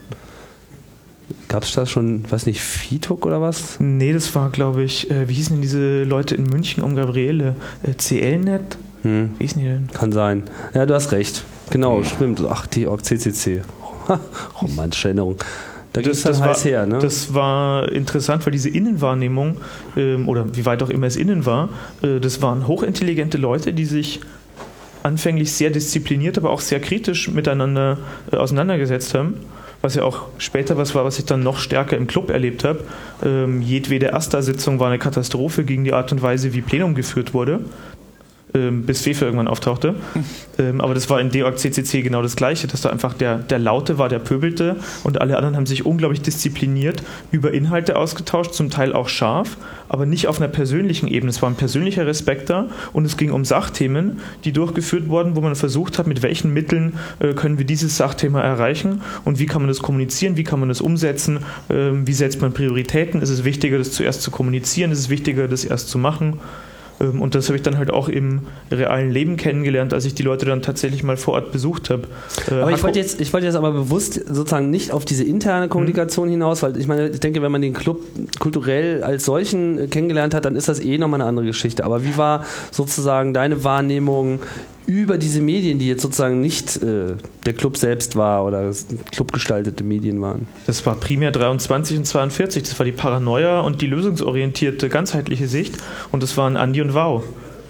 C: Gab es da schon, weiß nicht, Fituk oder was?
E: Nee, das war, glaube ich, äh, wie hießen denn diese Leute in München um Gabriele? Äh, C L Net?
C: Hm.
E: Wie hießen die denn?
C: Kann sein. Ja, du hast recht. Genau, stimmt. Ach, D E Org C C C. Romantische Erinnerung. Da ging es dann heiß her, ne?
E: Das war interessant, weil diese Innenwahrnehmung, ähm, oder wie weit auch immer es innen war, äh, das waren hochintelligente Leute, die sich anfänglich sehr diszipliniert, aber auch sehr kritisch miteinander äh, auseinandergesetzt haben. Was ja auch später was war, was ich dann noch stärker im Club erlebt habe. Ähm, jedwede AStA-Sitzung war eine Katastrophe gegen die Art und Weise, wie Plenum geführt wurde, ähm, bis Fefe irgendwann auftauchte. Ähm, aber das war in D O A C C C genau das Gleiche, dass da einfach der, der Laute war, der Pöbelte und alle anderen haben sich unglaublich diszipliniert über Inhalte ausgetauscht, zum Teil auch scharf, aber nicht auf einer persönlichen Ebene. Es war ein persönlicher Respekt da und es ging um Sachthemen, die durchgeführt wurden, wo man versucht hat, mit welchen Mitteln äh, können wir dieses Sachthema erreichen und wie kann man das kommunizieren, wie kann man das umsetzen, äh, wie setzt man Prioritäten, ist es wichtiger, das zuerst zu kommunizieren, ist es wichtiger, das erst zu machen. Und das habe ich dann halt auch im realen Leben kennengelernt, als ich die Leute dann tatsächlich mal vor Ort besucht habe.
C: Aber ich wollte jetzt, ich wollte jetzt aber bewusst sozusagen nicht auf diese interne Kommunikation mhm. hinaus, weil ich meine, ich denke, wenn man den Club kulturell als solchen kennengelernt hat, dann ist das eh nochmal eine andere Geschichte. Aber wie war sozusagen deine Wahrnehmung über diese Medien, die jetzt sozusagen nicht äh, der Club selbst war oder clubgestaltete Medien waren?
E: Das war primär dreiundzwanzig und zweiundvierzig, das war die Paranoia und die lösungsorientierte, ganzheitliche Sicht und das waren Andi und Wow.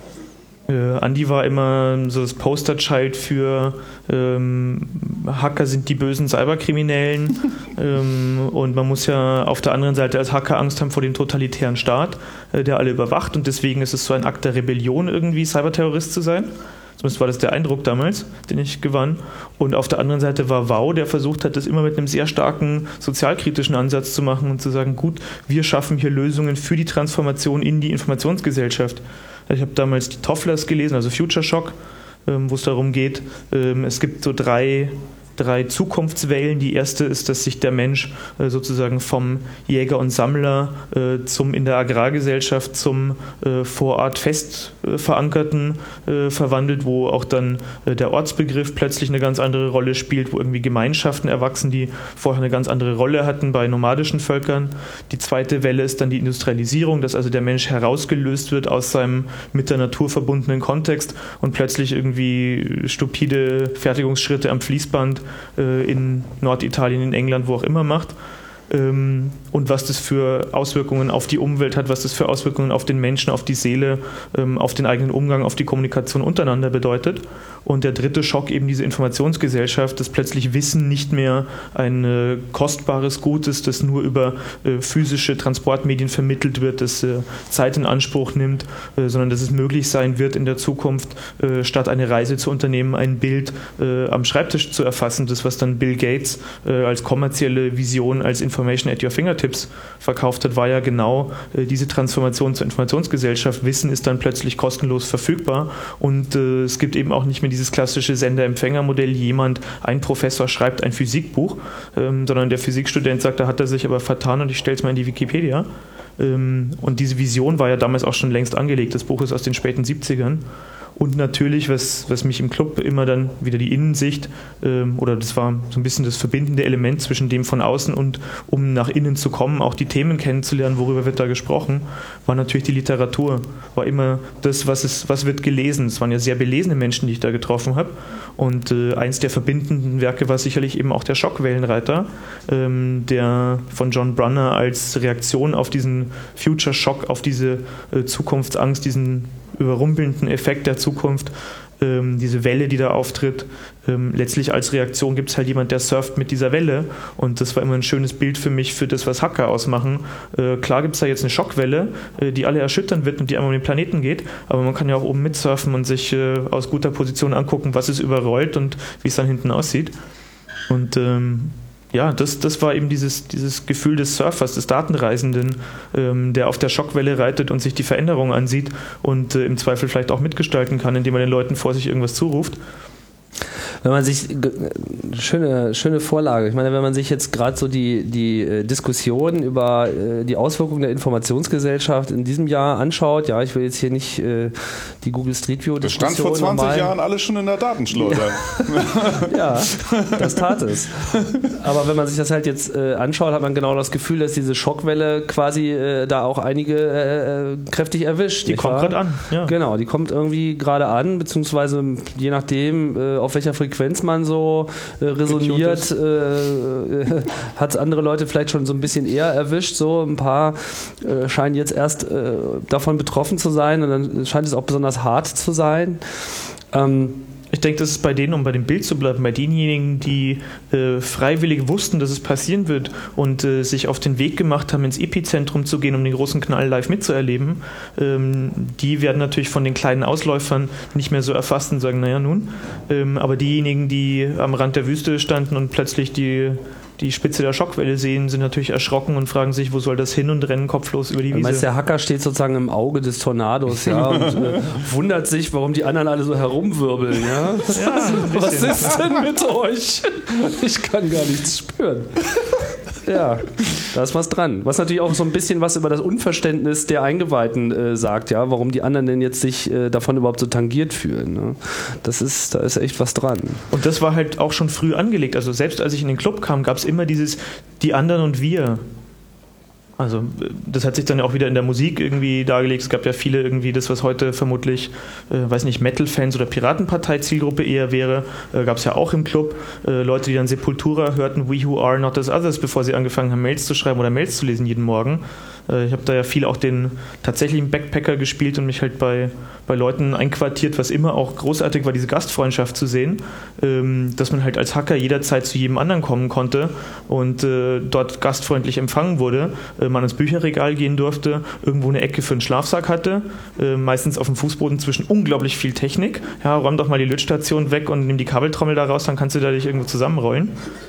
E: Äh, Andi war immer so das Posterchild für ähm, Hacker sind die bösen Cyberkriminellen ähm, und man muss ja auf der anderen Seite als Hacker Angst haben vor dem totalitären Staat, äh, der alle überwacht und deswegen ist es so ein Akt der Rebellion irgendwie, Cyberterrorist zu sein. Zumindest war das der Eindruck damals, den ich gewann. Und auf der anderen Seite war Wow, der versucht hat, das immer mit einem sehr starken sozialkritischen Ansatz zu machen und zu sagen, gut, wir schaffen hier Lösungen für die Transformation in die Informationsgesellschaft. Ich habe damals die Tofflers gelesen, also Future Shock, wo es darum geht, es gibt so drei... drei Zukunftswellen. Die erste ist, dass sich der Mensch äh, sozusagen vom Jäger und Sammler äh, zum in der Agrargesellschaft zum äh, vor Ort fest äh, verankerten äh, verwandelt, wo auch dann äh, der Ortsbegriff plötzlich eine ganz andere Rolle spielt, wo irgendwie Gemeinschaften erwachsen, die vorher eine ganz andere Rolle hatten bei nomadischen Völkern. Die zweite Welle ist dann die Industrialisierung, dass also der Mensch herausgelöst wird aus seinem mit der Natur verbundenen Kontext und plötzlich irgendwie stupide Fertigungsschritte am Fließband in Norditalien, in England, wo auch immer macht. Und was das für Auswirkungen auf die Umwelt hat, was das für Auswirkungen auf den Menschen, auf die Seele, auf den eigenen Umgang, auf die Kommunikation untereinander bedeutet. Und der dritte Schock eben diese Informationsgesellschaft, dass plötzlich Wissen nicht mehr ein kostbares Gut ist, das nur über physische Transportmedien vermittelt wird, das Zeit in Anspruch nimmt, sondern dass es möglich sein wird, in der Zukunft statt eine Reise zu unternehmen, ein Bild am Schreibtisch zu erfassen, das was dann Bill Gates als kommerzielle Vision, als Information at your fingertips verkauft hat, war ja genau äh, diese Transformation zur Informationsgesellschaft. Wissen ist dann plötzlich kostenlos verfügbar und äh, es gibt eben auch nicht mehr dieses klassische Sender-Empfänger-Modell, jemand, ein Professor schreibt ein Physikbuch, ähm, sondern der Physikstudent sagt, da hat er sich aber vertan und ich stelle es mal in die Wikipedia. Ähm, und diese Vision war ja damals auch schon längst angelegt. Das Buch ist aus den späten siebzigern. Und natürlich, was, was mich im Club immer dann wieder die Innensicht, ähm, oder das war so ein bisschen das verbindende Element zwischen dem von außen und um nach innen zu kommen, auch die Themen kennenzulernen, worüber wird da gesprochen, war natürlich die Literatur. War immer das, was, es, was wird gelesen. Es waren ja sehr belesene Menschen, die ich da getroffen habe. Und äh, eins der verbindenden Werke war sicherlich eben auch der Schockwellenreiter, ähm, der von John Brunner als Reaktion auf diesen Future Shock, auf diese äh, Zukunftsangst, diesen überrumpelnden Effekt der Zukunft, ähm, diese Welle, die da auftritt. Ähm, letztlich als Reaktion gibt es halt jemand, der surft mit dieser Welle und das war immer ein schönes Bild für mich, für das, was Hacker ausmachen. Äh, klar gibt es da jetzt eine Schockwelle, äh, die alle erschüttern wird und die einmal um den Planeten geht, aber man kann ja auch oben mitsurfen und sich äh, aus guter Position angucken, was es überrollt und wie es dann hinten aussieht. Und ähm, ja, das, das war eben dieses, dieses Gefühl des Surfers, des Datenreisenden, ähm, der auf der Schockwelle reitet und sich die Veränderungen ansieht und äh, im Zweifel vielleicht auch mitgestalten kann, indem er den Leuten vor sich irgendwas zuruft.
C: wenn man sich, schöne, schöne Vorlage, ich meine, wenn man sich jetzt gerade so die, die Diskussion über die Auswirkungen der Informationsgesellschaft in diesem Jahr anschaut, ja, ich will jetzt hier nicht äh, die Google Street View
D: Das stand vor zwanzig normal. Jahren alles schon in der Datenschleuder.
C: Ja, das tat es. Aber wenn man sich das halt jetzt äh, anschaut, hat man genau das Gefühl, dass diese Schockwelle quasi äh, da auch einige äh, kräftig erwischt.
E: Die kommt gerade an. Ja.
C: Genau, die kommt irgendwie gerade an, beziehungsweise je nachdem, äh, auf welcher Frequenz man so äh, resoniert, äh, hat es andere Leute vielleicht schon so ein bisschen eher erwischt. So ein paar äh, scheinen jetzt erst äh, davon betroffen zu sein und dann scheint es auch besonders hart zu sein. Ähm,
E: Ich denke, das ist bei denen, um bei dem Bild zu bleiben, bei denjenigen, die äh, freiwillig wussten, dass es passieren wird und äh, sich auf den Weg gemacht haben, ins Epizentrum zu gehen, um den großen Knall live mitzuerleben, ähm, die werden natürlich von den kleinen Ausläufern nicht mehr so erfasst und sagen, naja nun, ähm, aber diejenigen, die am Rand der Wüste standen und plötzlich die die Spitze der Schockwelle sehen, sind natürlich erschrocken und fragen sich, wo soll das hin, und rennen kopflos über die Wiese.
C: Meinst, der Hacker steht sozusagen im Auge des Tornados, ja, und äh, wundert sich, warum die anderen alle so herumwirbeln, ja.
E: Ja,
C: was ist denn mit euch? Ich kann gar nichts spüren. Ja, da ist was dran. Was natürlich auch so ein bisschen was über das Unverständnis der Eingeweihten äh, sagt, ja, warum die anderen denn jetzt sich äh, davon überhaupt so tangiert fühlen. Ne? Das ist, da ist echt was dran.
E: Und das war halt auch schon früh angelegt. Also selbst als ich in den Club kam, gab es immer dieses die anderen und wir. Also das hat sich dann auch wieder in der Musik irgendwie dargelegt. Es gab ja viele irgendwie das, was heute vermutlich, äh, weiß nicht, Metal-Fans oder Piratenpartei-Zielgruppe eher wäre, äh, gab es ja auch im Club. Äh, Leute, die dann Sepultura hörten, We Who Are Not As Others, bevor sie angefangen haben, Mails zu schreiben oder Mails zu lesen jeden Morgen. Äh, ich habe da ja viel auch den tatsächlichen Backpacker gespielt und mich halt bei, bei Leuten einquartiert, was immer auch großartig war, diese Gastfreundschaft zu sehen, ähm, dass man halt als Hacker jederzeit zu jedem anderen kommen konnte und äh, dort gastfreundlich empfangen wurde. Äh, man ins Bücherregal gehen durfte, irgendwo eine Ecke für einen Schlafsack hatte, äh, meistens auf dem Fußboden zwischen unglaublich viel Technik. Ja, räum doch mal die Lötstation weg und nimm die Kabeltrommel da raus, dann kannst du da dich irgendwo zusammenrollen.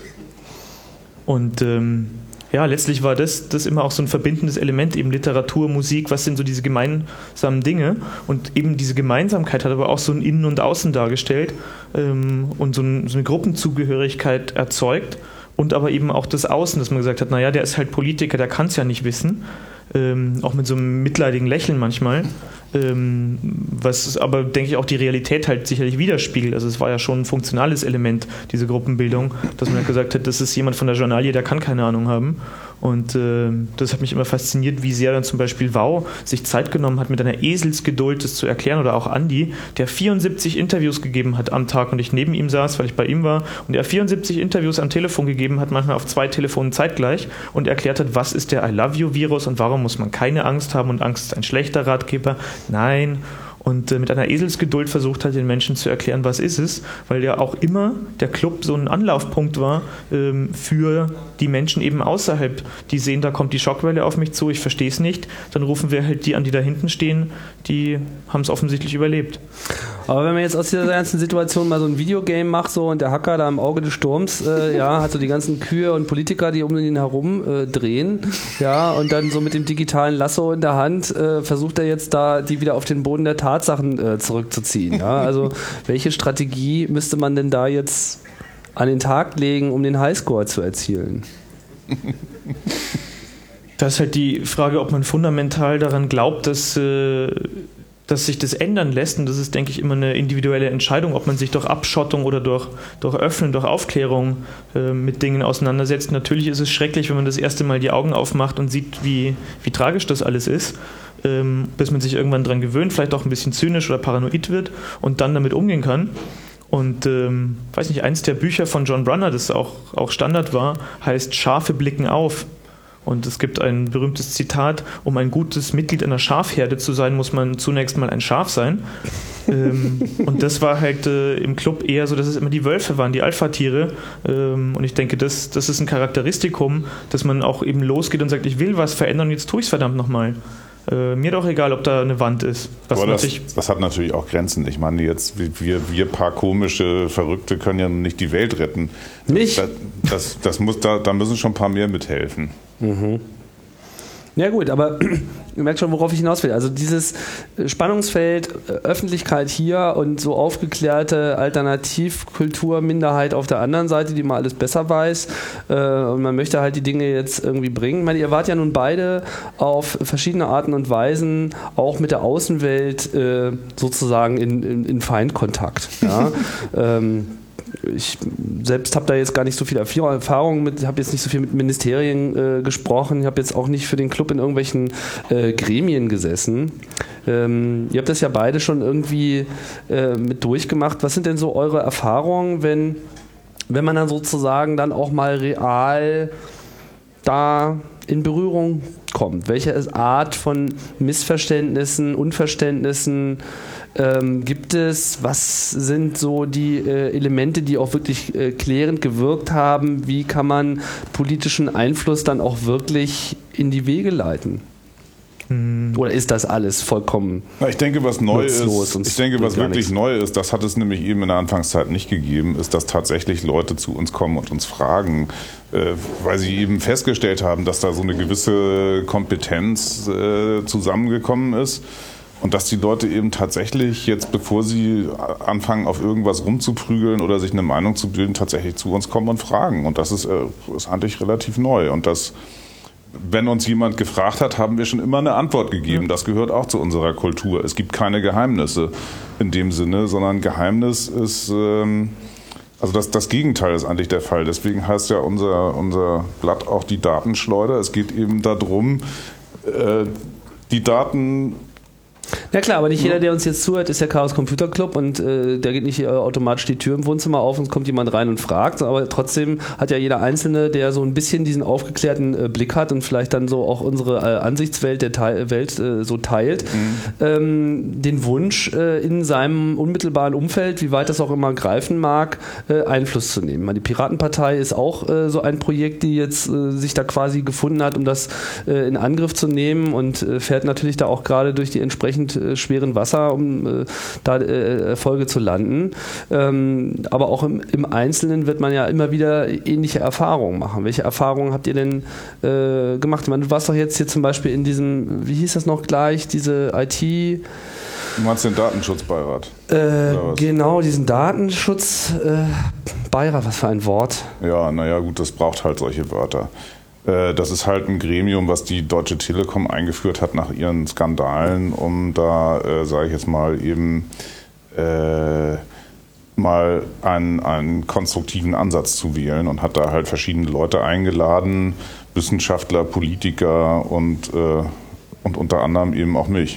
E: Und ähm, ja, letztlich war das, das immer auch so ein verbindendes Element, eben Literatur, Musik, was sind so diese gemeinsamen Dinge, und eben diese Gemeinsamkeit hat aber auch so ein Innen und Außen dargestellt ähm, und so, ein, so eine Gruppenzugehörigkeit erzeugt. Und aber eben auch das Außen, dass man gesagt hat, naja, der ist halt Politiker, der kann es ja nicht wissen. Ähm, auch mit so einem mitleidigen Lächeln manchmal. Ähm, was aber, denke ich, auch die Realität halt sicherlich widerspiegelt. Also es war ja schon ein funktionales Element, diese Gruppenbildung, dass man halt gesagt hat, das ist jemand von der Journalie, der kann keine Ahnung haben. Und äh, das hat mich immer fasziniert, wie sehr dann zum Beispiel Wow sich Zeit genommen hat, mit einer Eselsgeduld das zu erklären, oder auch Andi, der vierundsiebzig Interviews gegeben hat am Tag und ich neben ihm saß, weil ich bei ihm war, und er vierundsiebzig Interviews am Telefon gegeben hat, manchmal auf zwei Telefonen zeitgleich, und erklärt hat, was ist der I Love You Virus und warum muss man keine Angst haben und Angst ist ein schlechter Ratgeber. Nein. Und äh, mit einer Eselsgeduld versucht hat, den Menschen zu erklären, was ist es, weil ja auch immer der Club so ein Anlaufpunkt war ähm, für die Menschen eben außerhalb, die sehen, da kommt die Schockwelle auf mich zu, ich verstehe es nicht, dann rufen wir halt die an, die da hinten stehen, die haben es offensichtlich überlebt.
C: Aber wenn man jetzt aus dieser ganzen Situation mal so ein Videogame macht so und der Hacker da im Auge des Sturms, äh, ja, hat so die ganzen Kühe und Politiker, die um ihn herum äh, drehen, ja, und dann so mit dem digitalen Lasso in der Hand äh, versucht er jetzt da, die wieder auf den Boden der Tatsachen äh, zurückzuziehen. Ja? Also welche Strategie müsste man denn da jetzt an den Tag legen, um den Highscore zu erzielen?
E: Das ist halt die Frage, ob man fundamental daran glaubt, dass, äh, dass sich das ändern lässt. Und das ist, denke ich, immer eine individuelle Entscheidung, ob man sich durch Abschottung oder durch, durch Öffnen, durch Aufklärung äh, mit Dingen auseinandersetzt. Natürlich ist es schrecklich, wenn man das erste Mal die Augen aufmacht und sieht, wie, wie tragisch das alles ist. Ähm, bis man sich irgendwann dran gewöhnt, vielleicht auch ein bisschen zynisch oder paranoid wird und dann damit umgehen kann. Und ähm, weiß nicht, eins der Bücher von John Brunner, das auch, auch Standard war, heißt Schafe blicken auf. Und es gibt ein berühmtes Zitat: Um ein gutes Mitglied einer Schafherde zu sein, muss man zunächst mal ein Schaf sein. ähm, und das war halt äh, im Club eher so, dass es immer die Wölfe waren, die Alpha-Tiere. Ähm, und ich denke, das, das ist ein Charakteristikum, dass man auch eben losgeht und sagt, ich will was verändern und jetzt tue ich es verdammt nochmal. Äh, mir doch egal, ob da eine Wand ist. Was
D: Aber das, das hat natürlich auch Grenzen. Ich meine, jetzt wir, wir paar komische Verrückte können ja nicht die Welt retten.
C: Nicht?
D: Das, das, das muss, da, da müssen schon ein paar mehr mithelfen.
C: Mhm. Ja gut, aber ihr merkt schon, worauf ich hinaus will. Also dieses Spannungsfeld Öffentlichkeit hier und so aufgeklärte Alternativkulturminderheit auf der anderen Seite, die mal alles besser weiß, äh, und man möchte halt die Dinge jetzt irgendwie bringen. Ich meine, ihr wart ja nun beide auf verschiedene Arten und Weisen auch mit der Außenwelt äh, sozusagen in, in, in Feindkontakt. Ja? ähm, Ich selbst habe da jetzt gar nicht so viel Erfahrung mit, habe jetzt nicht so viel mit Ministerien äh, gesprochen, ich habe jetzt auch nicht für den Club in irgendwelchen äh, Gremien gesessen. Ähm, ihr habt das ja beide schon irgendwie äh, mit durchgemacht. Was sind denn so eure Erfahrungen, wenn, wenn man dann sozusagen dann auch mal real da in Berührung kommt? Welche Art von Missverständnissen, Unverständnissen Ähm, gibt es, was sind so die äh, Elemente, die auch wirklich äh, klärend gewirkt haben? Wie kann man politischen Einfluss dann auch wirklich in die Wege leiten? Hm. Oder ist das alles vollkommen
D: Na, ich denke, was neu ist,
C: und
D: ich denke, was wirklich
C: nichts.
D: neu ist, das hat es nämlich eben in der Anfangszeit nicht gegeben, ist, dass tatsächlich Leute zu uns kommen und uns fragen, äh, weil sie eben festgestellt haben, dass da so eine gewisse Kompetenz äh, zusammengekommen ist. Und dass die Leute eben tatsächlich jetzt, bevor sie anfangen, auf irgendwas rumzuprügeln oder sich eine Meinung zu bilden, tatsächlich zu uns kommen und fragen. Und das ist, äh, ist eigentlich relativ neu. Und das, wenn uns jemand gefragt hat, haben wir schon immer eine Antwort gegeben. Das gehört auch zu unserer Kultur. Es gibt keine Geheimnisse in dem Sinne, sondern Geheimnis ist, ähm, also das, das Gegenteil ist eigentlich der Fall. Deswegen heißt ja unser, unser Blatt auch die Datenschleuder. Es geht eben darum, äh, die Daten...
C: Na klar, aber nicht jeder, der uns jetzt zuhört, ist der Chaos Computer Club und äh, der geht nicht äh, automatisch die Tür im Wohnzimmer auf und es kommt jemand rein und fragt, aber trotzdem hat ja jeder Einzelne, der so ein bisschen diesen aufgeklärten äh, Blick hat und vielleicht dann so auch unsere äh, Ansichtswelt der Te- Welt äh, so teilt, mhm. ähm, den Wunsch äh, in seinem unmittelbaren Umfeld, wie weit das auch immer greifen mag, äh, Einfluss zu nehmen. Die Piratenpartei ist auch äh, so ein Projekt, die jetzt äh, sich da quasi gefunden hat, um das äh, in Angriff zu nehmen und äh, fährt natürlich da auch gerade durch die entsprechenden schweren Wasser, um äh, da äh, Erfolge zu landen. Ähm, aber auch im, im Einzelnen wird man ja immer wieder ähnliche Erfahrungen machen. Welche Erfahrungen habt ihr denn äh, gemacht? Ich meine, du warst doch jetzt hier zum Beispiel in diesem, wie hieß das noch gleich, diese I T...
D: Du meinst den Datenschutzbeirat?
C: Äh, genau, diesen Datenschutzbeirat, äh, was für ein Wort.
D: Ja, naja gut, das braucht halt solche Wörter. Das ist halt ein Gremium, was die Deutsche Telekom eingeführt hat nach ihren Skandalen, um da, äh, sage ich jetzt mal, eben äh, mal einen, einen konstruktiven Ansatz zu wählen und hat da halt verschiedene Leute eingeladen, Wissenschaftler, Politiker und, äh, und unter anderem eben auch mich.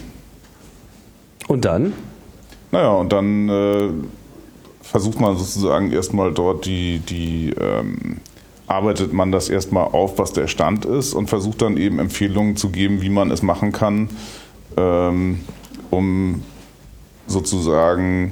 C: Und dann?
D: Naja, und dann äh, versucht man sozusagen erstmal dort die, die ähm, arbeitet man das erstmal auf, was der Stand ist und versucht dann eben Empfehlungen zu geben, wie man es machen kann, ähm, um sozusagen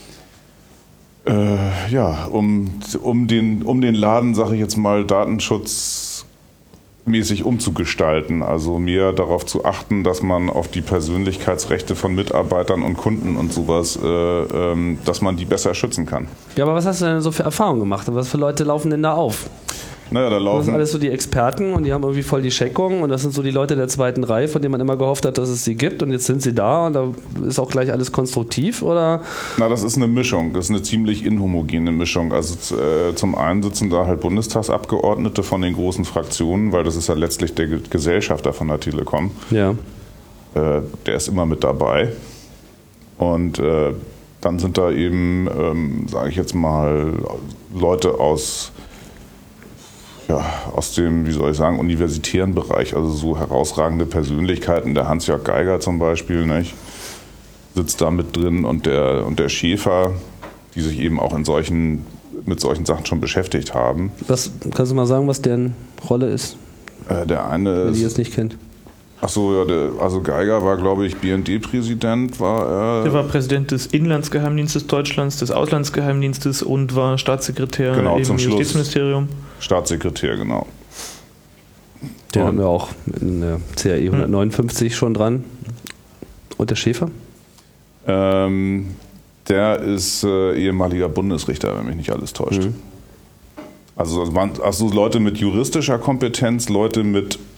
D: äh, ja, um, um, den, um den Laden, sage ich jetzt mal, datenschutzmäßig umzugestalten. Also mehr darauf zu achten, dass man auf die Persönlichkeitsrechte von Mitarbeitern und Kunden und sowas, äh, ähm, dass man die besser schützen kann.
C: Ja, aber was hast du denn so für Erfahrungen gemacht? Was für Leute laufen denn da auf?
D: Naja, da laufen
C: das sind alles so die Experten und die haben irgendwie voll die Scheckung und das sind so die Leute der zweiten Reihe, von denen man immer gehofft hat, dass es sie gibt und jetzt sind sie da und da ist auch gleich alles konstruktiv, oder?
D: Na, das ist eine Mischung, das ist eine ziemlich inhomogene Mischung. Also äh, zum einen sitzen da halt Bundestagsabgeordnete von den großen Fraktionen, weil das ist ja letztlich der Gesellschafter von der Telekom.
C: Ja.
D: Äh, der ist immer mit dabei und äh, dann sind da eben, ähm, sage ich jetzt mal, Leute aus Ja, aus dem, wie soll ich sagen, universitären Bereich, also so herausragende Persönlichkeiten, der Hans-Jörg Geiger zum Beispiel, nicht, sitzt da mit drin und der, und der Schäfer, die sich eben auch in solchen, mit solchen Sachen schon beschäftigt haben.
C: Was, kannst du mal sagen, was deren Rolle ist?
D: Äh, der eine
C: Wenn
D: ist,
C: ihr es nicht kennt.
D: Ach so, ja, der, also Geiger war, glaube ich, B N D-Präsident, war er.
E: Der war Präsident des Inlandsgeheimdienstes Deutschlands, des Auslandsgeheimdienstes und war Staatssekretär
D: genau,
E: im
D: zum
E: Justizministerium.
D: Staatssekretär, genau.
C: Den
D: und
C: haben wir auch in der C R E hundertneunundfünfzig hm. schon dran. Und der Schäfer?
D: Ähm, der ist äh, ehemaliger Bundesrichter, wenn mich nicht alles täuscht.
C: Mhm.
D: Also, also Leute mit juristischer Kompetenz, Leute mit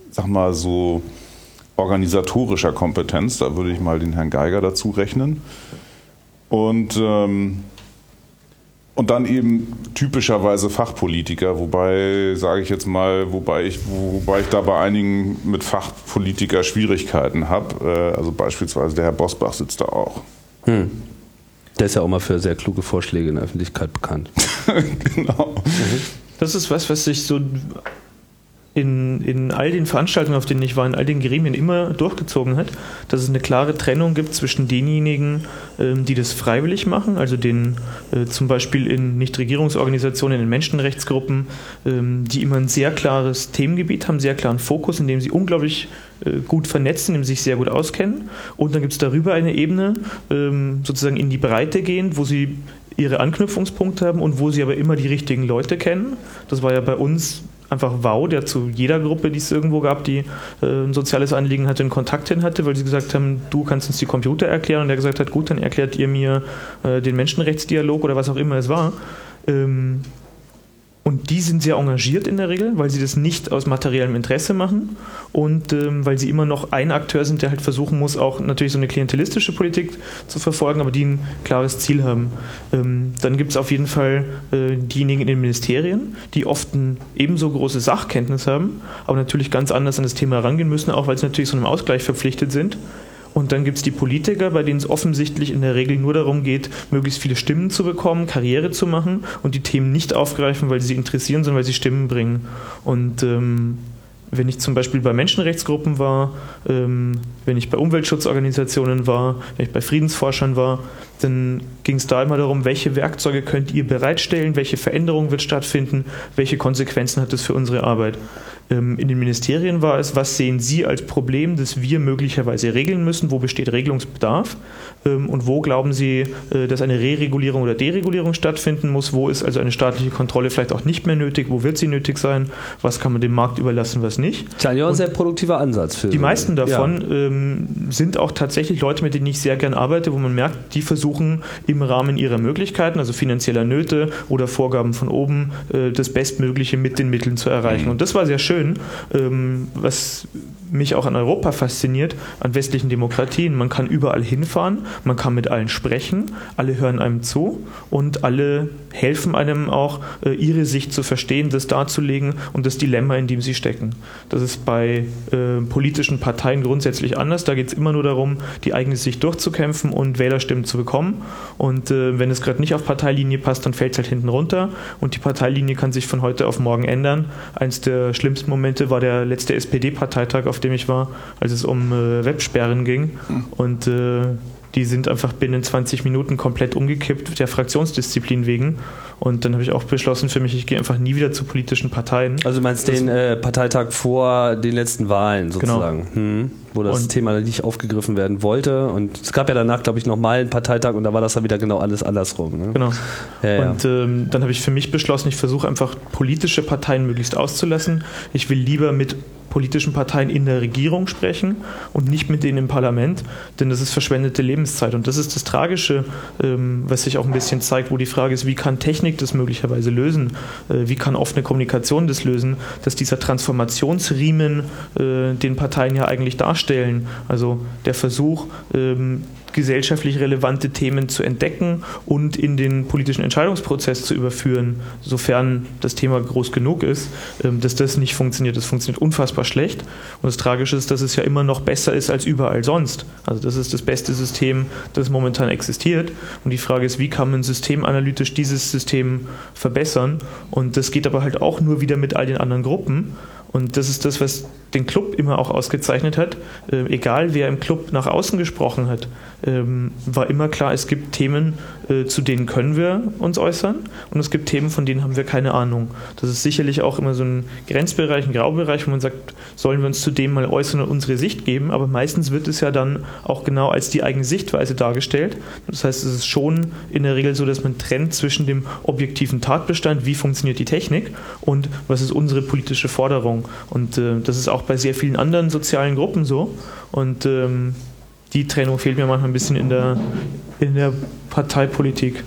D: sag mal so, organisatorischer Kompetenz. Da würde ich mal den Herrn Geiger dazu rechnen. Und, ähm, und dann eben typischerweise Fachpolitiker, wobei, sage ich jetzt mal, wobei ich, wobei ich da bei einigen mit Fachpolitiker Schwierigkeiten habe. Äh, also beispielsweise der Herr Bosbach sitzt da auch.
C: Hm. Der ist ja auch mal für sehr kluge Vorschläge in der Öffentlichkeit bekannt.
D: Genau.
C: Mhm.
E: Das ist was, was sich so in, in all den Veranstaltungen, auf denen ich war, in all den Gremien immer durchgezogen hat, dass es eine klare Trennung gibt zwischen denjenigen, ähm, die das freiwillig machen, also den äh, zum Beispiel in Nichtregierungsorganisationen, in Menschenrechtsgruppen, ähm, die immer ein sehr klares Themengebiet haben, sehr klaren Fokus, in dem sie unglaublich äh, gut vernetzt sind, in dem sie sich sehr gut auskennen. Und dann gibt es darüber eine Ebene, ähm, sozusagen in die Breite gehend, wo sie ihre Anknüpfungspunkte haben und wo sie aber immer die richtigen Leute kennen. Das war ja bei uns einfach wow, der zu jeder Gruppe, die es irgendwo gab, die äh, ein soziales Anliegen hatte, einen Kontakt hin hatte, weil sie gesagt haben, du kannst uns die Computer erklären, und der gesagt hat, gut, dann erklärt ihr mir äh, den Menschenrechtsdialog oder was auch immer es war. Ähm, Und die sind sehr engagiert in der Regel, weil sie das nicht aus materiellem Interesse machen und ähm, weil sie immer noch ein Akteur sind, der halt versuchen muss, auch natürlich so eine klientelistische Politik zu verfolgen, aber die ein klares Ziel haben. Ähm, dann gibt es auf jeden Fall äh, diejenigen in den Ministerien, die oft ein ebenso große Sachkenntnis haben, aber natürlich ganz anders an das Thema herangehen müssen, auch weil sie natürlich so einem Ausgleich verpflichtet sind. Und dann gibt es die Politiker, bei denen es offensichtlich in der Regel nur darum geht, möglichst viele Stimmen zu bekommen, Karriere zu machen und die Themen nicht aufgreifen, weil sie interessieren, sondern weil sie Stimmen bringen. Und ähm, wenn ich zum Beispiel bei Menschenrechtsgruppen war, ähm, wenn ich bei Umweltschutzorganisationen war, wenn ich bei Friedensforschern war, dann ging es da immer darum, welche Werkzeuge könnt ihr bereitstellen, welche Veränderung wird stattfinden, welche Konsequenzen hat das für unsere Arbeit. In den Ministerien war es, was sehen Sie als Problem, das wir möglicherweise regeln müssen, wo besteht Regelungsbedarf und wo glauben Sie, dass eine Re-Regulierung oder Deregulierung stattfinden muss, wo ist also eine staatliche Kontrolle vielleicht auch nicht mehr nötig, wo wird sie nötig sein, was kann man dem Markt überlassen, was nicht.
C: Das ist ja ein sehr produktiver Ansatz. Für
E: die meisten davon
C: ja.
E: ähm, sind auch tatsächlich Leute, mit denen ich sehr gern arbeite, wo man merkt, die versuchen im Rahmen ihrer Möglichkeiten, also finanzieller Nöte oder Vorgaben von oben, äh, das Bestmögliche mit den Mitteln zu erreichen. Und das war sehr schön. Ähm, was mich auch an Europa fasziniert, an westlichen Demokratien. Man kann überall hinfahren, man kann mit allen sprechen, alle hören einem zu und alle helfen einem auch, äh, ihre Sicht zu verstehen, das darzulegen und das Dilemma, in dem sie stecken. Das ist bei äh, politischen Parteien grundsätzlich anders. Da geht es immer nur darum, die eigene Sicht durchzukämpfen und Wählerstimmen zu bekommen. Und äh, wenn es gerade nicht auf Parteilinie passt, dann fällt es halt hinten runter. Und die Parteilinie kann sich von heute auf morgen ändern. Eins der schlimmsten Momente war der letzte S P D-Parteitag, auf dem ich war, als es um äh, Websperren ging. Und äh, die sind einfach binnen zwanzig Minuten komplett umgekippt, der Fraktionsdisziplin wegen. Und dann habe ich auch beschlossen für mich, ich gehe einfach nie wieder zu politischen Parteien.
C: Also du meinst das den äh, Parteitag vor den letzten Wahlen sozusagen,
E: genau.
C: hm, wo das und Thema nicht aufgegriffen werden wollte. Und es gab ja danach, glaube ich, nochmal einen Parteitag und da war das dann wieder genau alles andersrum. Ne?
E: Genau.
C: Ja, ja.
E: Und ähm, dann habe ich für mich beschlossen, ich versuche einfach politische Parteien möglichst auszulassen. Ich will lieber mit politischen Parteien in der Regierung sprechen und nicht mit denen im Parlament, denn das ist verschwendete Lebenszeit. Und das ist das Tragische, ähm, was sich auch ein bisschen zeigt, wo die Frage ist, wie kann Technik das möglicherweise lösen? Äh, wie kann offene Kommunikation das lösen? Dass dieser Transformationsriemen äh, den Parteien ja eigentlich darstellen. Also der Versuch, ähm, gesellschaftlich relevante Themen zu entdecken und in den politischen Entscheidungsprozess zu überführen, sofern das Thema groß genug ist, dass das nicht funktioniert. Das funktioniert unfassbar schlecht. Und das Tragische ist, dass es ja immer noch besser ist als überall sonst. Also das ist das beste System, das momentan existiert. Und die Frage ist, wie kann man systemanalytisch dieses System verbessern? Und das geht aber halt auch nur wieder mit all den anderen Gruppen. Und das ist das, was den Club immer auch ausgezeichnet hat. Äh, egal, wer im Club nach außen gesprochen hat, ähm, war immer klar, es gibt Themen, äh, zu denen können wir uns äußern und es gibt Themen, von denen haben wir keine Ahnung. Das ist sicherlich auch immer so ein Grenzbereich, ein Graubereich, wo man sagt, sollen wir uns zu dem mal äußern und unsere Sicht geben, aber meistens wird es ja dann auch genau als die eigene Sichtweise dargestellt. Das heißt, es ist schon in der Regel so, dass man trennt zwischen dem objektiven Tatbestand, wie funktioniert die Technik und was ist unsere politische Forderung. Und äh, das ist auch bei sehr vielen anderen sozialen Gruppen so. Und ähm, die Trennung fehlt mir manchmal ein bisschen in der, in der Parteipolitik.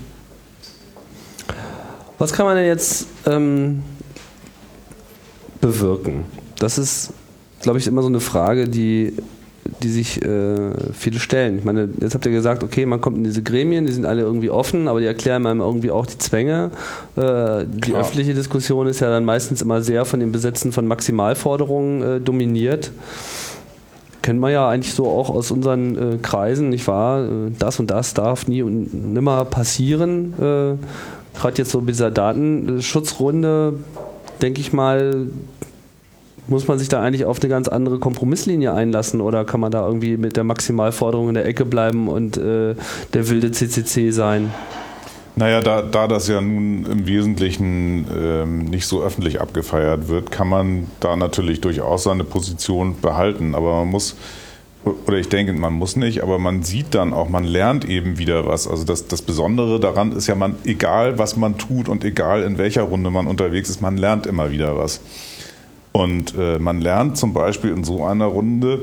C: Was kann man denn jetzt ähm, bewirken? Das ist glaube ich, immer so eine Frage, die, die sich äh, viele stellen. Ich meine, jetzt habt ihr gesagt, okay, man kommt in diese Gremien, die sind alle irgendwie offen, aber die erklären einem irgendwie auch die Zwänge. Äh, die öffentliche Diskussion ist ja dann meistens immer sehr von dem Besetzen von Maximalforderungen äh, dominiert. Kennt man ja eigentlich so auch aus unseren äh, Kreisen, nicht wahr? Das und das darf nie und nimmer passieren. Äh, Gerade jetzt so bei dieser Datenschutzrunde, denke ich mal, muss man sich da eigentlich auf eine ganz andere Kompromisslinie einlassen oder kann man da irgendwie mit der Maximalforderung in der Ecke bleiben und äh, der wilde C C C sein?
D: Naja, da, da das ja nun im Wesentlichen ähm, nicht so öffentlich abgefeiert wird, kann man da natürlich durchaus seine Position behalten. Aber man muss, oder ich denke, man muss nicht, aber man sieht dann auch, man lernt eben wieder was. Also das, das Besondere daran ist ja, man, egal was man tut und egal in welcher Runde man unterwegs ist, man lernt immer wieder was. Und äh, man lernt zum Beispiel in so einer Runde,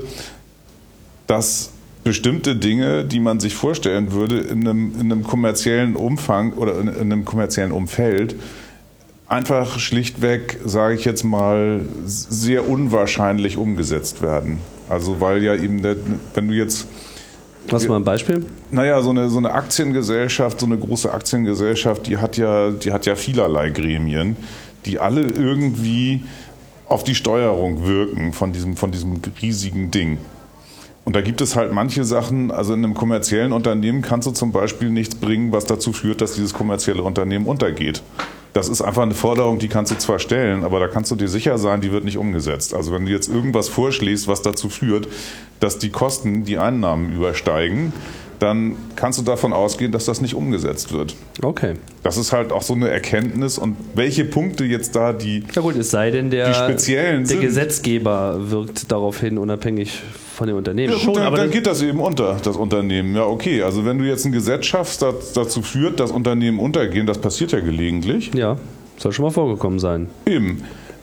D: dass bestimmte Dinge, die man sich vorstellen würde, in einem, in einem kommerziellen Umfang oder in, in einem kommerziellen Umfeld, einfach schlichtweg, sage ich jetzt mal, sehr unwahrscheinlich umgesetzt werden. Also weil ja eben, der, wenn du jetzt...
C: Was mal ein Beispiel?
D: Naja, so eine, so eine Aktiengesellschaft, so eine große Aktiengesellschaft, die hat ja, die hat ja vielerlei Gremien, die alle irgendwie auf die Steuerung wirken von diesem, von diesem riesigen Ding. Und da gibt es halt manche Sachen, also in einem kommerziellen Unternehmen kannst du zum Beispiel nichts bringen, was dazu führt, dass dieses kommerzielle Unternehmen untergeht. Das ist einfach eine Forderung, die kannst du zwar stellen, aber da kannst du dir sicher sein, die wird nicht umgesetzt. Also wenn du jetzt irgendwas vorschlägst, was dazu führt, dass die Kosten die Einnahmen übersteigen, dann kannst du davon ausgehen, dass das nicht umgesetzt wird.
C: Okay.
D: Das ist halt auch so eine Erkenntnis. Und welche Punkte jetzt da die,
C: ja gut, es sei denn, der,
D: die speziellen
C: der
D: sind.
C: Gesetzgeber wirkt daraufhin unabhängig von dem Unternehmen.
D: Ja, gut, dann, dann geht das eben unter, das Unternehmen. Ja, okay. Also wenn du jetzt ein Gesetz schaffst, das dazu führt, dass Unternehmen untergehen, das passiert ja gelegentlich.
C: Ja, soll schon mal vorgekommen sein.
D: Eben.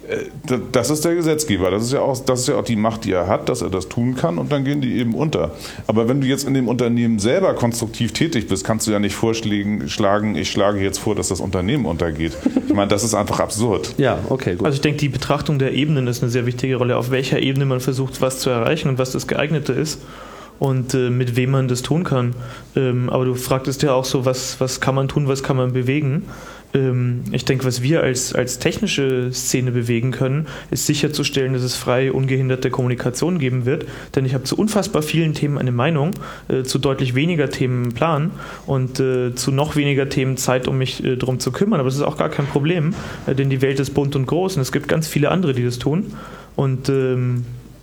D: Das ist der Gesetzgeber. Das ist ja auch, das ist ja auch die Macht, die er hat, dass er das tun kann und dann gehen die eben unter. Aber wenn du jetzt in dem Unternehmen selber konstruktiv tätig bist, kannst du ja nicht vorschlagen, ich schlage jetzt vor, dass das Unternehmen untergeht. Ich meine, das ist einfach absurd.
C: Ja, okay, gut.
E: Also ich denke, die Betrachtung der Ebenen ist eine sehr wichtige Rolle, auf welcher Ebene man versucht, was zu erreichen und was das Geeignete ist. Und äh, mit wem man das tun kann. Ähm, aber du fragtest ja auch so, was, was kann man tun, was kann man bewegen. Ähm, ich denke, was wir als, als technische Szene bewegen können, ist sicherzustellen, dass es frei, ungehinderte Kommunikation geben wird. Denn ich habe zu unfassbar vielen Themen eine Meinung, äh, zu deutlich weniger Themen einen Plan und äh, zu noch weniger Themen Zeit, um mich äh, darum zu kümmern. Aber das ist auch gar kein Problem, äh, denn die Welt ist bunt und groß und es gibt ganz viele andere, die das tun. Und ähm,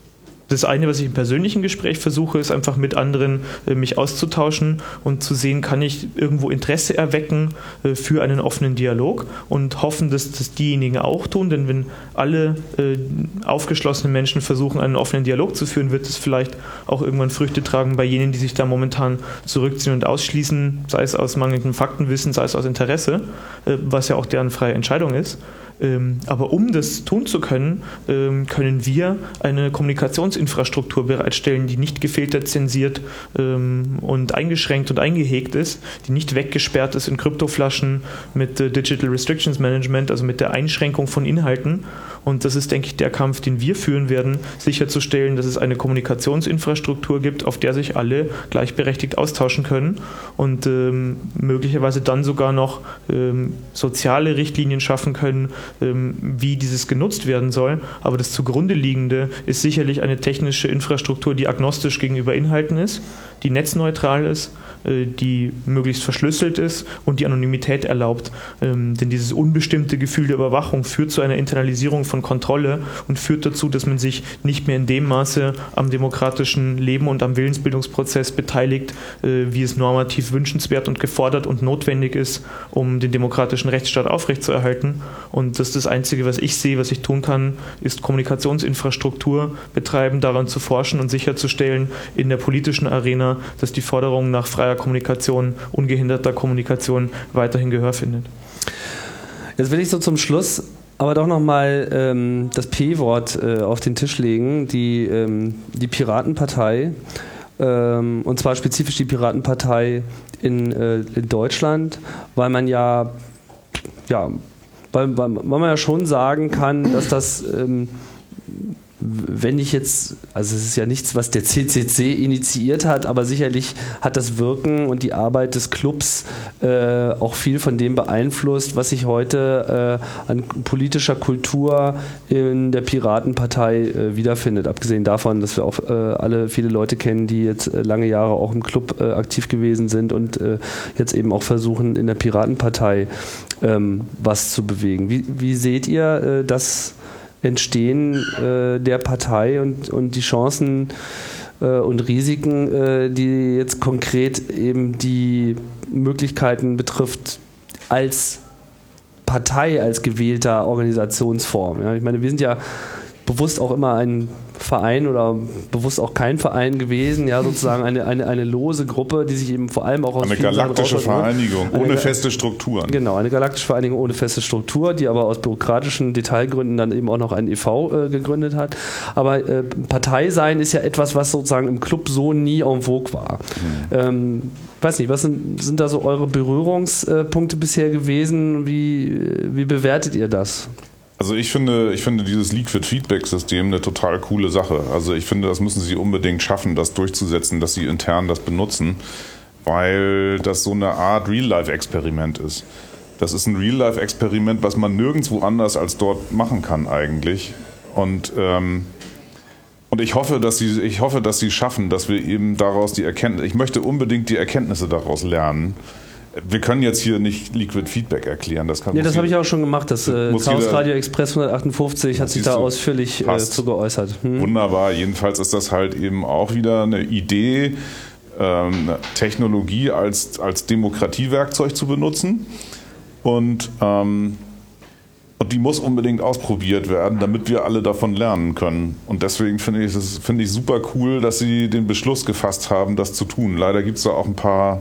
E: das eine, was ich im persönlichen Gespräch versuche, ist einfach mit anderen äh, mich auszutauschen und zu sehen, kann ich irgendwo Interesse erwecken äh, für einen offenen Dialog und hoffen, dass das diejenigen auch tun, denn wenn alle äh, aufgeschlossenen Menschen versuchen, einen offenen Dialog zu führen, wird es vielleicht auch irgendwann Früchte tragen bei jenen, die sich da momentan zurückziehen und ausschließen, sei es aus mangelndem Faktenwissen, sei es aus Interesse, äh, was ja auch deren freie Entscheidung ist. Ähm, aber um das tun zu können, ähm, können wir eine Kommunikationsinfrastruktur bereitstellen, die nicht gefiltert, zensiert ähm, und eingeschränkt und eingehegt ist, die nicht weggesperrt ist in Kryptoflaschen mit äh, Digital Restrictions Management, also mit der Einschränkung von Inhalten. Und das ist, denke ich, der Kampf, den wir führen werden, sicherzustellen, dass es eine Kommunikationsinfrastruktur gibt, auf der sich alle gleichberechtigt austauschen können und ähm, möglicherweise dann sogar noch ähm, soziale Richtlinien schaffen können, ähm, wie dieses genutzt werden soll. Aber das zugrunde liegende ist sicherlich eine technische Infrastruktur, die agnostisch gegenüber Inhalten ist, die netzneutral ist, äh, die möglichst verschlüsselt ist und die Anonymität erlaubt. Ähm, denn dieses unbestimmte Gefühl der Überwachung führt zu einer Internalisierung von Kontrolle und führt dazu, dass man sich nicht mehr in dem Maße am demokratischen Leben und am Willensbildungsprozess beteiligt, äh, wie es normativ wünschenswert und gefordert und notwendig ist, um den demokratischen Rechtsstaat aufrechtzuerhalten. Und das ist das Einzige, was ich sehe, was ich tun kann, ist Kommunikationsinfrastruktur betreiben, daran zu forschen und sicherzustellen in der politischen Arena, dass die Forderung nach freier Kommunikation, ungehinderter Kommunikation weiterhin Gehör findet.
C: Jetzt will ich so zum Schluss aber doch nochmal ähm, das P-Wort äh, auf den Tisch legen, die, ähm, die Piratenpartei, ähm, und zwar spezifisch die Piratenpartei in, äh, in Deutschland, weil man ja, ja weil, weil, weil man ja schon sagen kann, dass das ähm, wenn ich jetzt, also es ist ja nichts, was der C C C initiiert hat, aber sicherlich hat das Wirken und die Arbeit des Clubs äh, auch viel von dem beeinflusst, was sich heute äh, an politischer Kultur in der Piratenpartei äh, wiederfindet. Abgesehen davon, dass wir auch äh, alle viele Leute kennen, die jetzt äh, lange Jahre auch im Club äh, aktiv gewesen sind und äh, jetzt eben auch versuchen, in der Piratenpartei ähm, was zu bewegen. Wie, wie seht ihr äh, das Entstehen äh, der Partei und, und die Chancen äh, und Risiken, äh, die jetzt konkret eben die Möglichkeiten betrifft, als Partei, als gewählter Organisationsform? Ja, ich meine, wir sind ja bewusst auch immer ein Verein oder bewusst auch kein Verein gewesen, ja, sozusagen eine, eine, eine lose Gruppe, die sich eben vor allem auch aus
D: eine
C: vielen
D: galaktische
C: Sachen
D: Vereinigung,
C: eine,
D: ohne feste Strukturen.
C: Genau, eine galaktische Vereinigung ohne feste Struktur, die aber aus bürokratischen Detailgründen dann eben auch noch ein e V äh, gegründet hat. Aber äh, Partei sein ist ja etwas, was sozusagen im Club so nie en vogue war. Mhm. Ähm, weiß nicht, was sind, sind da so eure Berührungspunkte bisher gewesen? Wie, wie bewertet ihr das?
D: Also ich finde, ich finde dieses Liquid Feedback System eine total coole Sache. Also ich finde, das müssen sie unbedingt schaffen, das durchzusetzen, dass sie intern das benutzen, weil das so eine Art Real-Life-Experiment ist. Das ist ein Real-Life-Experiment, was man nirgendwo anders als dort machen kann eigentlich. Und ähm, und ich hoffe, dass sie, ich hoffe, dass sie schaffen, dass wir eben daraus die Erkenntnisse, ich möchte unbedingt die Erkenntnisse daraus lernen. Wir können jetzt hier nicht Liquid Feedback erklären. Das kann
C: ja, das habe ich auch schon gemacht. Das äh, Chaos Radio Express hundertachtundfünfzig hat sich da ausführlich äh, zu geäußert. Hm?
D: Wunderbar. Jedenfalls ist das halt eben auch wieder eine Idee, ähm, Technologie als, als Demokratiewerkzeug zu benutzen. Und, ähm, und die muss unbedingt ausprobiert werden, damit wir alle davon lernen können. Und deswegen finde ich es finde ich super cool, dass sie den Beschluss gefasst haben, das zu tun. Leider gibt es da auch ein paar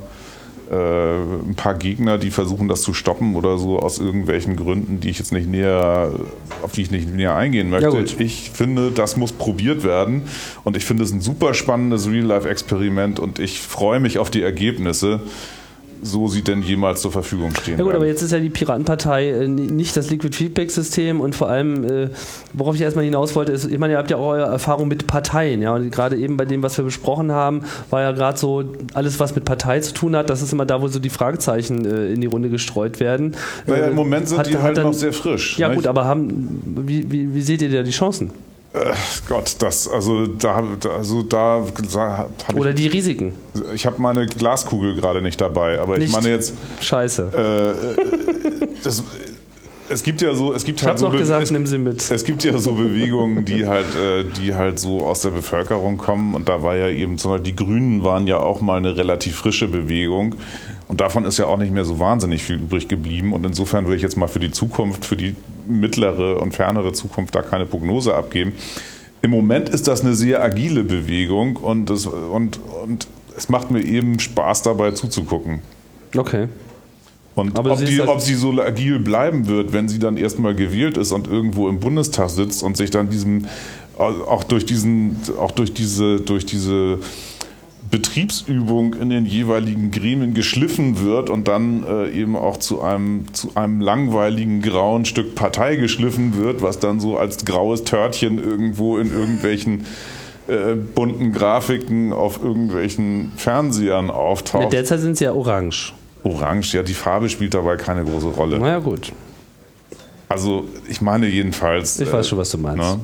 D: ein paar Gegner, die versuchen, das zu stoppen oder so aus irgendwelchen Gründen, die ich jetzt nicht näher, auf die ich nicht näher eingehen möchte. Ja, ich finde, das muss probiert werden und ich finde es ein super spannendes Real-Life-Experiment und ich freue mich auf die Ergebnisse, so sie denn jemals zur Verfügung stehen.
C: Ja gut,
D: werden.
C: aber jetzt ist ja die Piratenpartei äh, nicht das Liquid-Feedback-System und vor allem, äh, worauf ich erstmal hinaus wollte, ist, ich meine, ihr habt ja auch eure Erfahrung mit Parteien, ja, und gerade eben bei dem, was wir besprochen haben, war ja gerade so, alles, was mit Partei zu tun hat, das ist immer da, wo so die Fragezeichen äh, in die Runde gestreut werden.
D: Naja, im Moment sind hat, die halt dann, noch sehr frisch.
C: Ja
D: nicht?
C: Gut, aber haben, wie, wie, wie seht ihr da die Chancen?
D: Äh, Gott, das, also da, also da, da habe
C: Oder
D: ich,
C: die Risiken.
D: Ich habe meine Glaskugel gerade nicht dabei, aber nicht. Ich meine jetzt.
C: Scheiße.
D: Äh, das, es gibt ja so, es gibt
C: ich
D: halt so,
C: noch gesagt,
D: es,
C: nimm sie mit.
D: Es gibt ja so Bewegungen, die halt, äh, die halt so aus der Bevölkerung kommen und da war ja eben zum Beispiel die Grünen waren ja auch mal eine relativ frische Bewegung. Und davon ist ja auch nicht mehr so wahnsinnig viel übrig geblieben. Und insofern würde ich jetzt mal für die Zukunft, für die mittlere und fernere Zukunft da keine Prognose abgeben. Im Moment ist das eine sehr agile Bewegung und, das, und, und es macht mir eben Spaß dabei zuzugucken.
C: Okay.
D: Und ob, die, halt ob sie so agil bleiben wird, wenn sie dann erstmal gewählt ist und irgendwo im Bundestag sitzt und sich dann diesem, auch durch diesen, auch durch diese, durch diese Betriebsübung in den jeweiligen Gremien geschliffen wird und dann äh, eben auch zu einem, zu einem langweiligen grauen Stück Partei geschliffen wird, was dann so als graues Törtchen irgendwo in irgendwelchen äh, bunten Grafiken auf irgendwelchen Fernsehern auftaucht.
C: Ja, derzeit sind sie ja orange.
D: Orange, ja, die Farbe spielt dabei keine große Rolle.
C: Na ja, gut.
D: Also ich meine jedenfalls...
C: Ich weiß schon, was du meinst. Ne?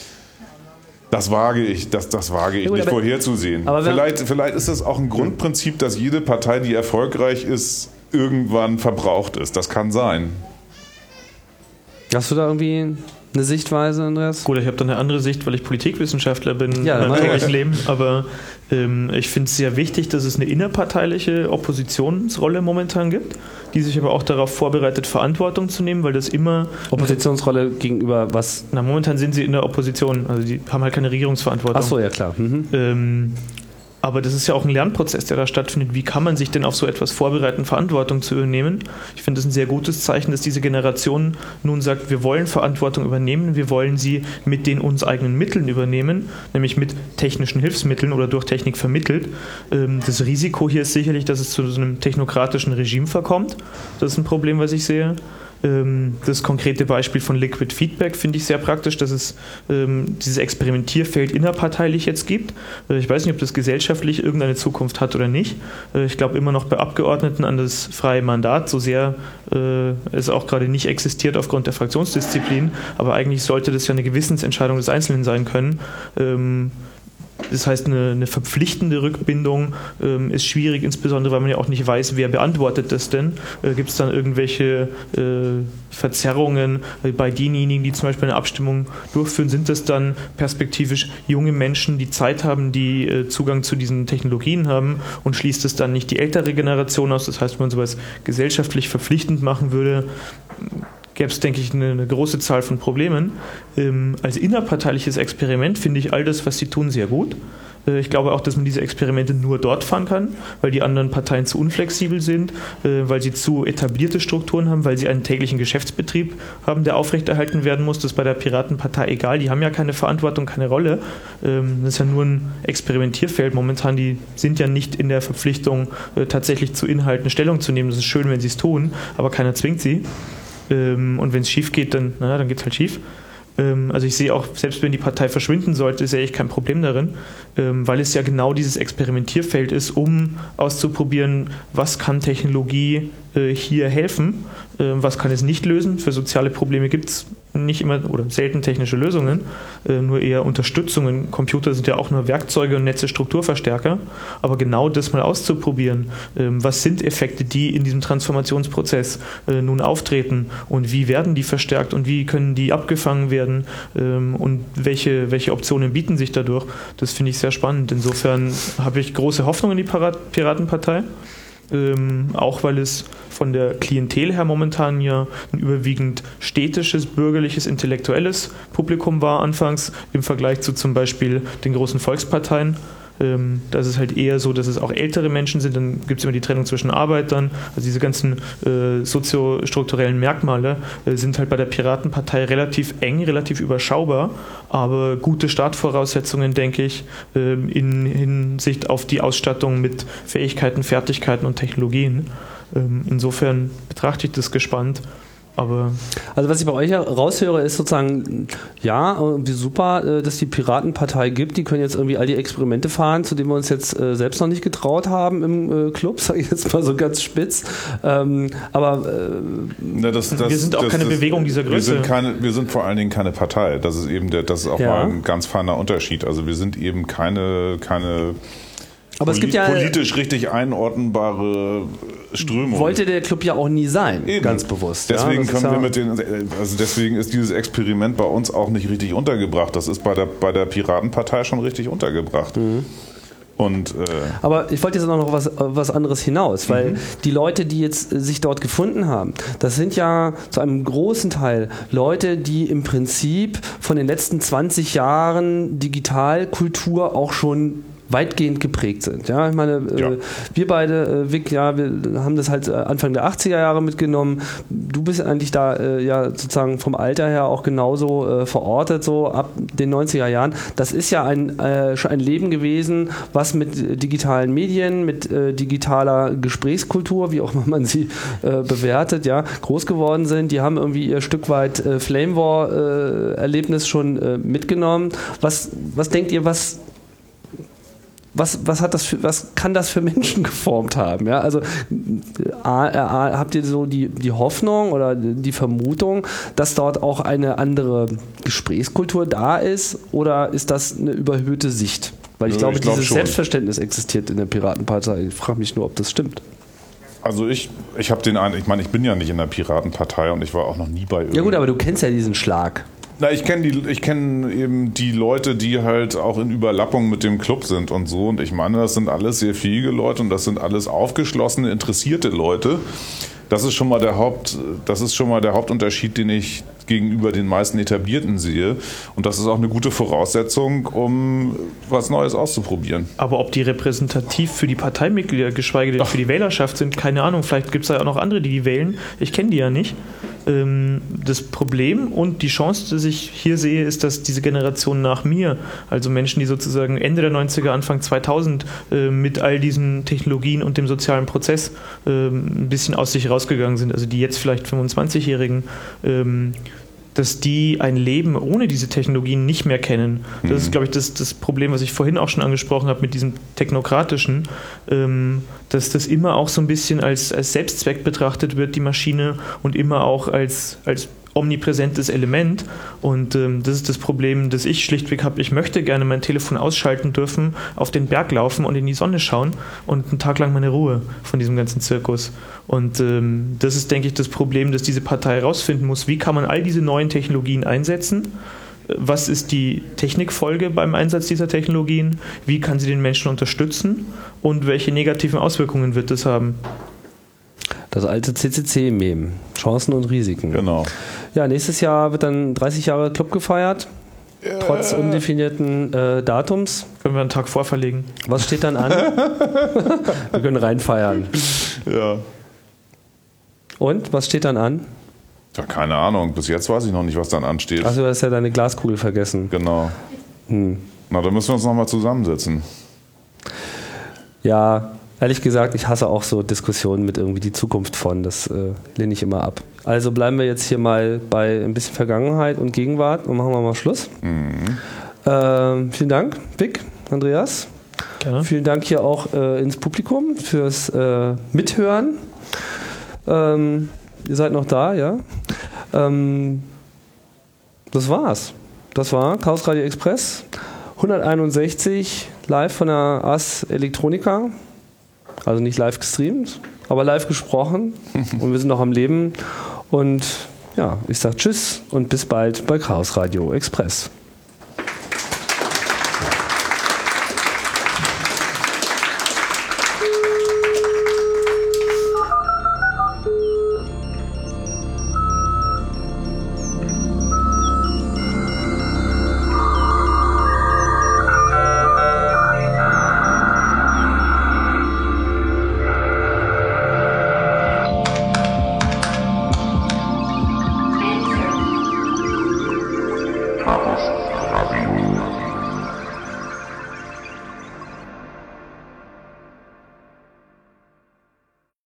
D: Das wage ich, das, das wage ich ja, gut, nicht aber, vorherzusehen. Aber vielleicht, vielleicht ist das auch ein Grundprinzip, dass jede Partei, die erfolgreich ist, irgendwann verbraucht ist. Das kann sein.
C: Hast du da irgendwie eine Sichtweise, Andreas?
E: Gut, ich habe da eine andere Sicht, weil ich Politikwissenschaftler bin
C: ja,
E: in meinem täglichen Leben. Aber ähm, ich finde es sehr wichtig, dass es eine innerparteiliche Oppositionsrolle momentan gibt, die sich aber auch darauf vorbereitet, Verantwortung zu nehmen, weil das immer...
C: Oppositionsrolle gegenüber was?
E: Na, momentan sind sie in der Opposition, also die haben halt keine Regierungsverantwortung.
C: Ach so, ja klar. Mhm.
E: Ähm, aber das ist ja auch ein Lernprozess, der da stattfindet. Wie kann man sich denn auf so etwas vorbereiten, Verantwortung zu übernehmen? Ich finde das ein sehr gutes Zeichen, dass diese Generation nun sagt, wir wollen Verantwortung übernehmen, wir wollen sie mit den uns eigenen Mitteln übernehmen, nämlich mit technischen Hilfsmitteln oder durch Technik vermittelt. Das Risiko hier ist sicherlich, dass es zu so einem technokratischen Regime verkommt. Das ist ein Problem, was ich sehe. Ähm, das konkrete Beispiel von Liquid Feedback finde ich sehr praktisch, dass es ähm, dieses Experimentierfeld innerparteilich jetzt gibt. Äh, ich weiß nicht, ob das gesellschaftlich irgendeine Zukunft hat oder nicht. Äh, ich glaube immer noch bei Abgeordneten an das freie Mandat, so sehr äh, es auch gerade nicht existiert aufgrund der Fraktionsdisziplin, aber eigentlich sollte das ja eine Gewissensentscheidung des Einzelnen sein können. Ähm, Das heißt, eine, eine verpflichtende Rückbindung ähm, ist schwierig, insbesondere weil man ja auch nicht weiß, wer beantwortet das denn. Äh, Gibt es dann irgendwelche äh, Verzerrungen äh, bei denjenigen, die zum Beispiel eine Abstimmung durchführen? Sind das dann perspektivisch junge Menschen, die Zeit haben, die äh, Zugang zu diesen Technologien haben, und schließt es dann nicht die ältere Generation aus? Das heißt, wenn man sowas gesellschaftlich verpflichtend machen würde, gäbe es, denke ich, eine, eine große Zahl von Problemen. Ähm, als innerparteiliches Experiment finde ich all das, was sie tun, sehr gut. Äh, ich glaube auch, dass man diese Experimente nur dort fahren kann, weil die anderen Parteien zu unflexibel sind, äh, weil sie zu etablierte Strukturen haben, weil sie einen täglichen Geschäftsbetrieb haben, der aufrechterhalten werden muss. Das ist bei der Piratenpartei egal. Die haben ja keine Verantwortung, keine Rolle. Ähm, das ist ja nur ein Experimentierfeld momentan. Die sind ja nicht in der Verpflichtung, äh, tatsächlich zu Inhalten Stellung zu nehmen. Das ist schön, wenn sie es tun, aber keiner zwingt sie. Und wenn es schief geht, dann, naja, dann geht es halt schief. Also ich sehe auch, selbst wenn die Partei verschwinden sollte, sehe ich kein Problem darin, weil es ja genau dieses Experimentierfeld ist, um auszuprobieren, was kann Technologie hier helfen, was kann es nicht lösen. Für soziale Probleme gibt es nicht immer oder selten technische Lösungen, nur eher Unterstützungen. Computer sind ja auch nur Werkzeuge und Netze Strukturverstärker, aber genau das mal auszuprobieren, was sind Effekte, die in diesem Transformationsprozess nun auftreten und wie werden die verstärkt und wie können die abgefangen werden und welche, welche Optionen bieten sich dadurch, das finde ich sehr spannend. Insofern habe ich große Hoffnung in die Piratenpartei. Ähm, auch weil es von der Klientel her momentan ja ein überwiegend städtisches, bürgerliches, intellektuelles Publikum war anfangs im Vergleich zu zum Beispiel den großen Volksparteien. Ähm, das ist halt eher so, dass es auch ältere Menschen sind, dann gibt es immer die Trennung zwischen Arbeitern, also diese ganzen äh, soziostrukturellen Merkmale äh, sind halt bei der Piratenpartei relativ eng, relativ überschaubar, aber gute Startvoraussetzungen, denke ich, äh, in Hinsicht auf die Ausstattung mit Fähigkeiten, Fertigkeiten und Technologien. Ähm, insofern betrachte ich das gespannt. Aber
C: also was ich bei euch raushöre, ist sozusagen, ja, irgendwie super, dass die Piratenpartei gibt. Die können jetzt irgendwie all die Experimente fahren, zu denen wir uns jetzt äh, selbst noch nicht getraut haben im äh, Club, sage ich jetzt mal so ganz spitz. Ähm, aber äh,
D: ja, das, das,
E: wir sind auch
D: das,
E: keine
D: das,
E: Bewegung dieser Größe.
D: Wir sind, keine, wir sind vor allen Dingen keine Partei. Das ist eben der, das ist auch ja. mal ein ganz feiner Unterschied. Also wir sind eben keine, keine
C: aber es gibt ja
D: politisch richtig einordnbare Strömung.
C: Wollte der Club ja auch nie sein,
D: eben.
C: Ganz bewusst.
D: Deswegen
C: ja,
D: können wir
C: ja
D: mit den, also deswegen ist dieses Experiment bei uns auch nicht richtig untergebracht. Das ist bei der, bei der Piratenpartei schon richtig untergebracht. Mhm. Und, äh
C: aber ich wollte jetzt noch was, was anderes hinaus, weil mhm. die Leute, die jetzt sich dort gefunden haben, das sind ja zu einem großen Teil Leute, die im Prinzip von den letzten zwanzig Jahren Digitalkultur auch schon weitgehend geprägt sind. Ja, ich meine, ja. Äh, wir beide, äh, Vic, ja, wir haben das halt Anfang der achtziger Jahre mitgenommen. Du bist eigentlich da äh, ja sozusagen vom Alter her auch genauso äh, verortet, so ab den neunziger Jahren. Das ist ja ein, äh, schon ein Leben gewesen, was mit digitalen Medien, mit äh, digitaler Gesprächskultur, wie auch immer man sie äh, bewertet, ja, groß geworden sind. Die haben irgendwie ihr Stück weit äh, Flame War äh, Erlebnis schon äh, mitgenommen. Was, was denkt ihr, was Was, was, hat das für, was kann das für Menschen geformt haben? Ja, also a, a, habt ihr so die, die Hoffnung oder die Vermutung, dass dort auch eine andere Gesprächskultur da ist, oder ist das eine überhöhte Sicht? Weil ich ja, glaube, ich glaub dieses schon. Selbstverständnis existiert in der Piratenpartei. Ich frage mich nur, ob das stimmt.
D: Also ich, ich habe den einen, ich meine, ich bin ja nicht in der Piratenpartei und ich war auch noch nie bei
C: Ja gut, aber du kennst ja diesen Schlag.
D: Na, ich kenne die, ich kenne eben die Leute, die halt auch in Überlappung mit dem Club sind und so. Und ich meine, das sind alles sehr fähige Leute und das sind alles aufgeschlossene, interessierte Leute. Das ist schon mal der Haupt, das ist schon mal der Hauptunterschied, den ich gegenüber den meisten Etablierten sehe. Und das ist auch eine gute Voraussetzung, um was Neues auszuprobieren.
E: Aber ob die repräsentativ für die Parteimitglieder, geschweige denn Ach. für die Wählerschaft sind, keine Ahnung. Vielleicht gibt es ja auch noch andere, die die wählen. Ich kenne die ja nicht. Ähm, das Problem und die Chance, die ich hier sehe, ist, dass diese Generation nach mir, also Menschen, die sozusagen Ende der neunziger, Anfang zweitausend äh, mit all diesen Technologien und dem sozialen Prozess äh, ein bisschen aus sich rausgegangen sind, also die jetzt vielleicht fünfundzwanzigjährigen, ähm, dass die ein Leben ohne diese Technologien nicht mehr kennen. Das mhm. ist, glaube ich, das, das Problem, was ich vorhin auch schon angesprochen habe mit diesem Technokratischen, ähm, dass das immer auch so ein bisschen als, als Selbstzweck betrachtet wird, die Maschine, und immer auch als, als omnipräsentes Element. Und ähm, das ist das Problem, das ich schlichtweg habe. Ich möchte gerne mein Telefon ausschalten dürfen, auf den Berg laufen und in die Sonne schauen und einen Tag lang meine Ruhe von diesem ganzen Zirkus. Und ähm, das ist, denke ich, das Problem, dass diese Partei herausfinden muss, wie kann man all diese neuen Technologien einsetzen? Was ist die Technikfolge beim Einsatz dieser Technologien? Wie kann sie den Menschen unterstützen? Und welche negativen Auswirkungen wird das haben?
C: Das alte C C C-Mem. Chancen und Risiken.
D: Genau.
C: Ja, nächstes Jahr wird dann dreißig Jahre Club gefeiert. Äh. Trotz undefinierten äh, Datums.
E: Können wir einen Tag vorverlegen.
C: Was steht dann an? Wir können reinfeiern.
D: Ja.
C: Und, was steht dann an?
D: Ja, keine Ahnung. Bis jetzt weiß ich noch nicht, was dann ansteht.
C: Achso, du hast ja deine Glaskugel vergessen.
D: Genau.
C: Hm.
D: Na, dann müssen wir uns nochmal zusammensetzen.
C: Ja, ehrlich gesagt, ich hasse auch so Diskussionen mit irgendwie die Zukunft von. Das äh, lehne ich immer ab. Also bleiben wir jetzt hier mal bei ein bisschen Vergangenheit und Gegenwart und machen wir mal Schluss. Mhm. Ähm, vielen Dank, Vic, Andreas.
E: Gerne.
C: Vielen Dank hier auch äh, ins Publikum fürs äh, Mithören. Ähm, ihr seid noch da, ja? Ähm, das war's. Das war Chaos Radio Express hunderteinundsechzig live von der Ars Electronica. Also nicht live gestreamt, aber live gesprochen. Und wir sind noch am Leben. Und ja, ich sage Tschüss und bis bald bei Chaos Radio Express.